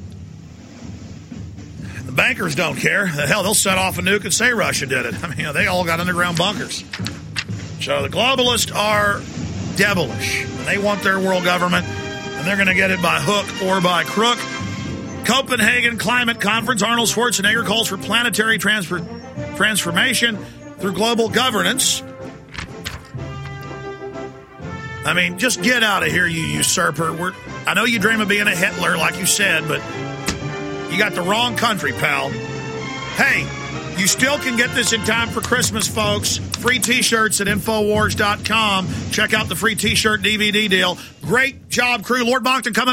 The bankers don't care. Hell, they'll set off a nuke and say Russia did it. I mean, you know, they all got underground bunkers. So the globalists are devilish. They want their world government, and they're going to get it by hook or by crook. Copenhagen Climate Conference, Arnold Schwarzenegger calls for planetary transfer, transformation through global governance. I mean, just get out of here, you usurper. We're, I know you dream of being a Hitler, like you said, but you got the wrong country, pal. Hey, you still can get this in time for Christmas, folks. Free T-shirts at Infowars dot com. Check out the free T-shirt D V D deal. Great job, crew. Lord Moncton coming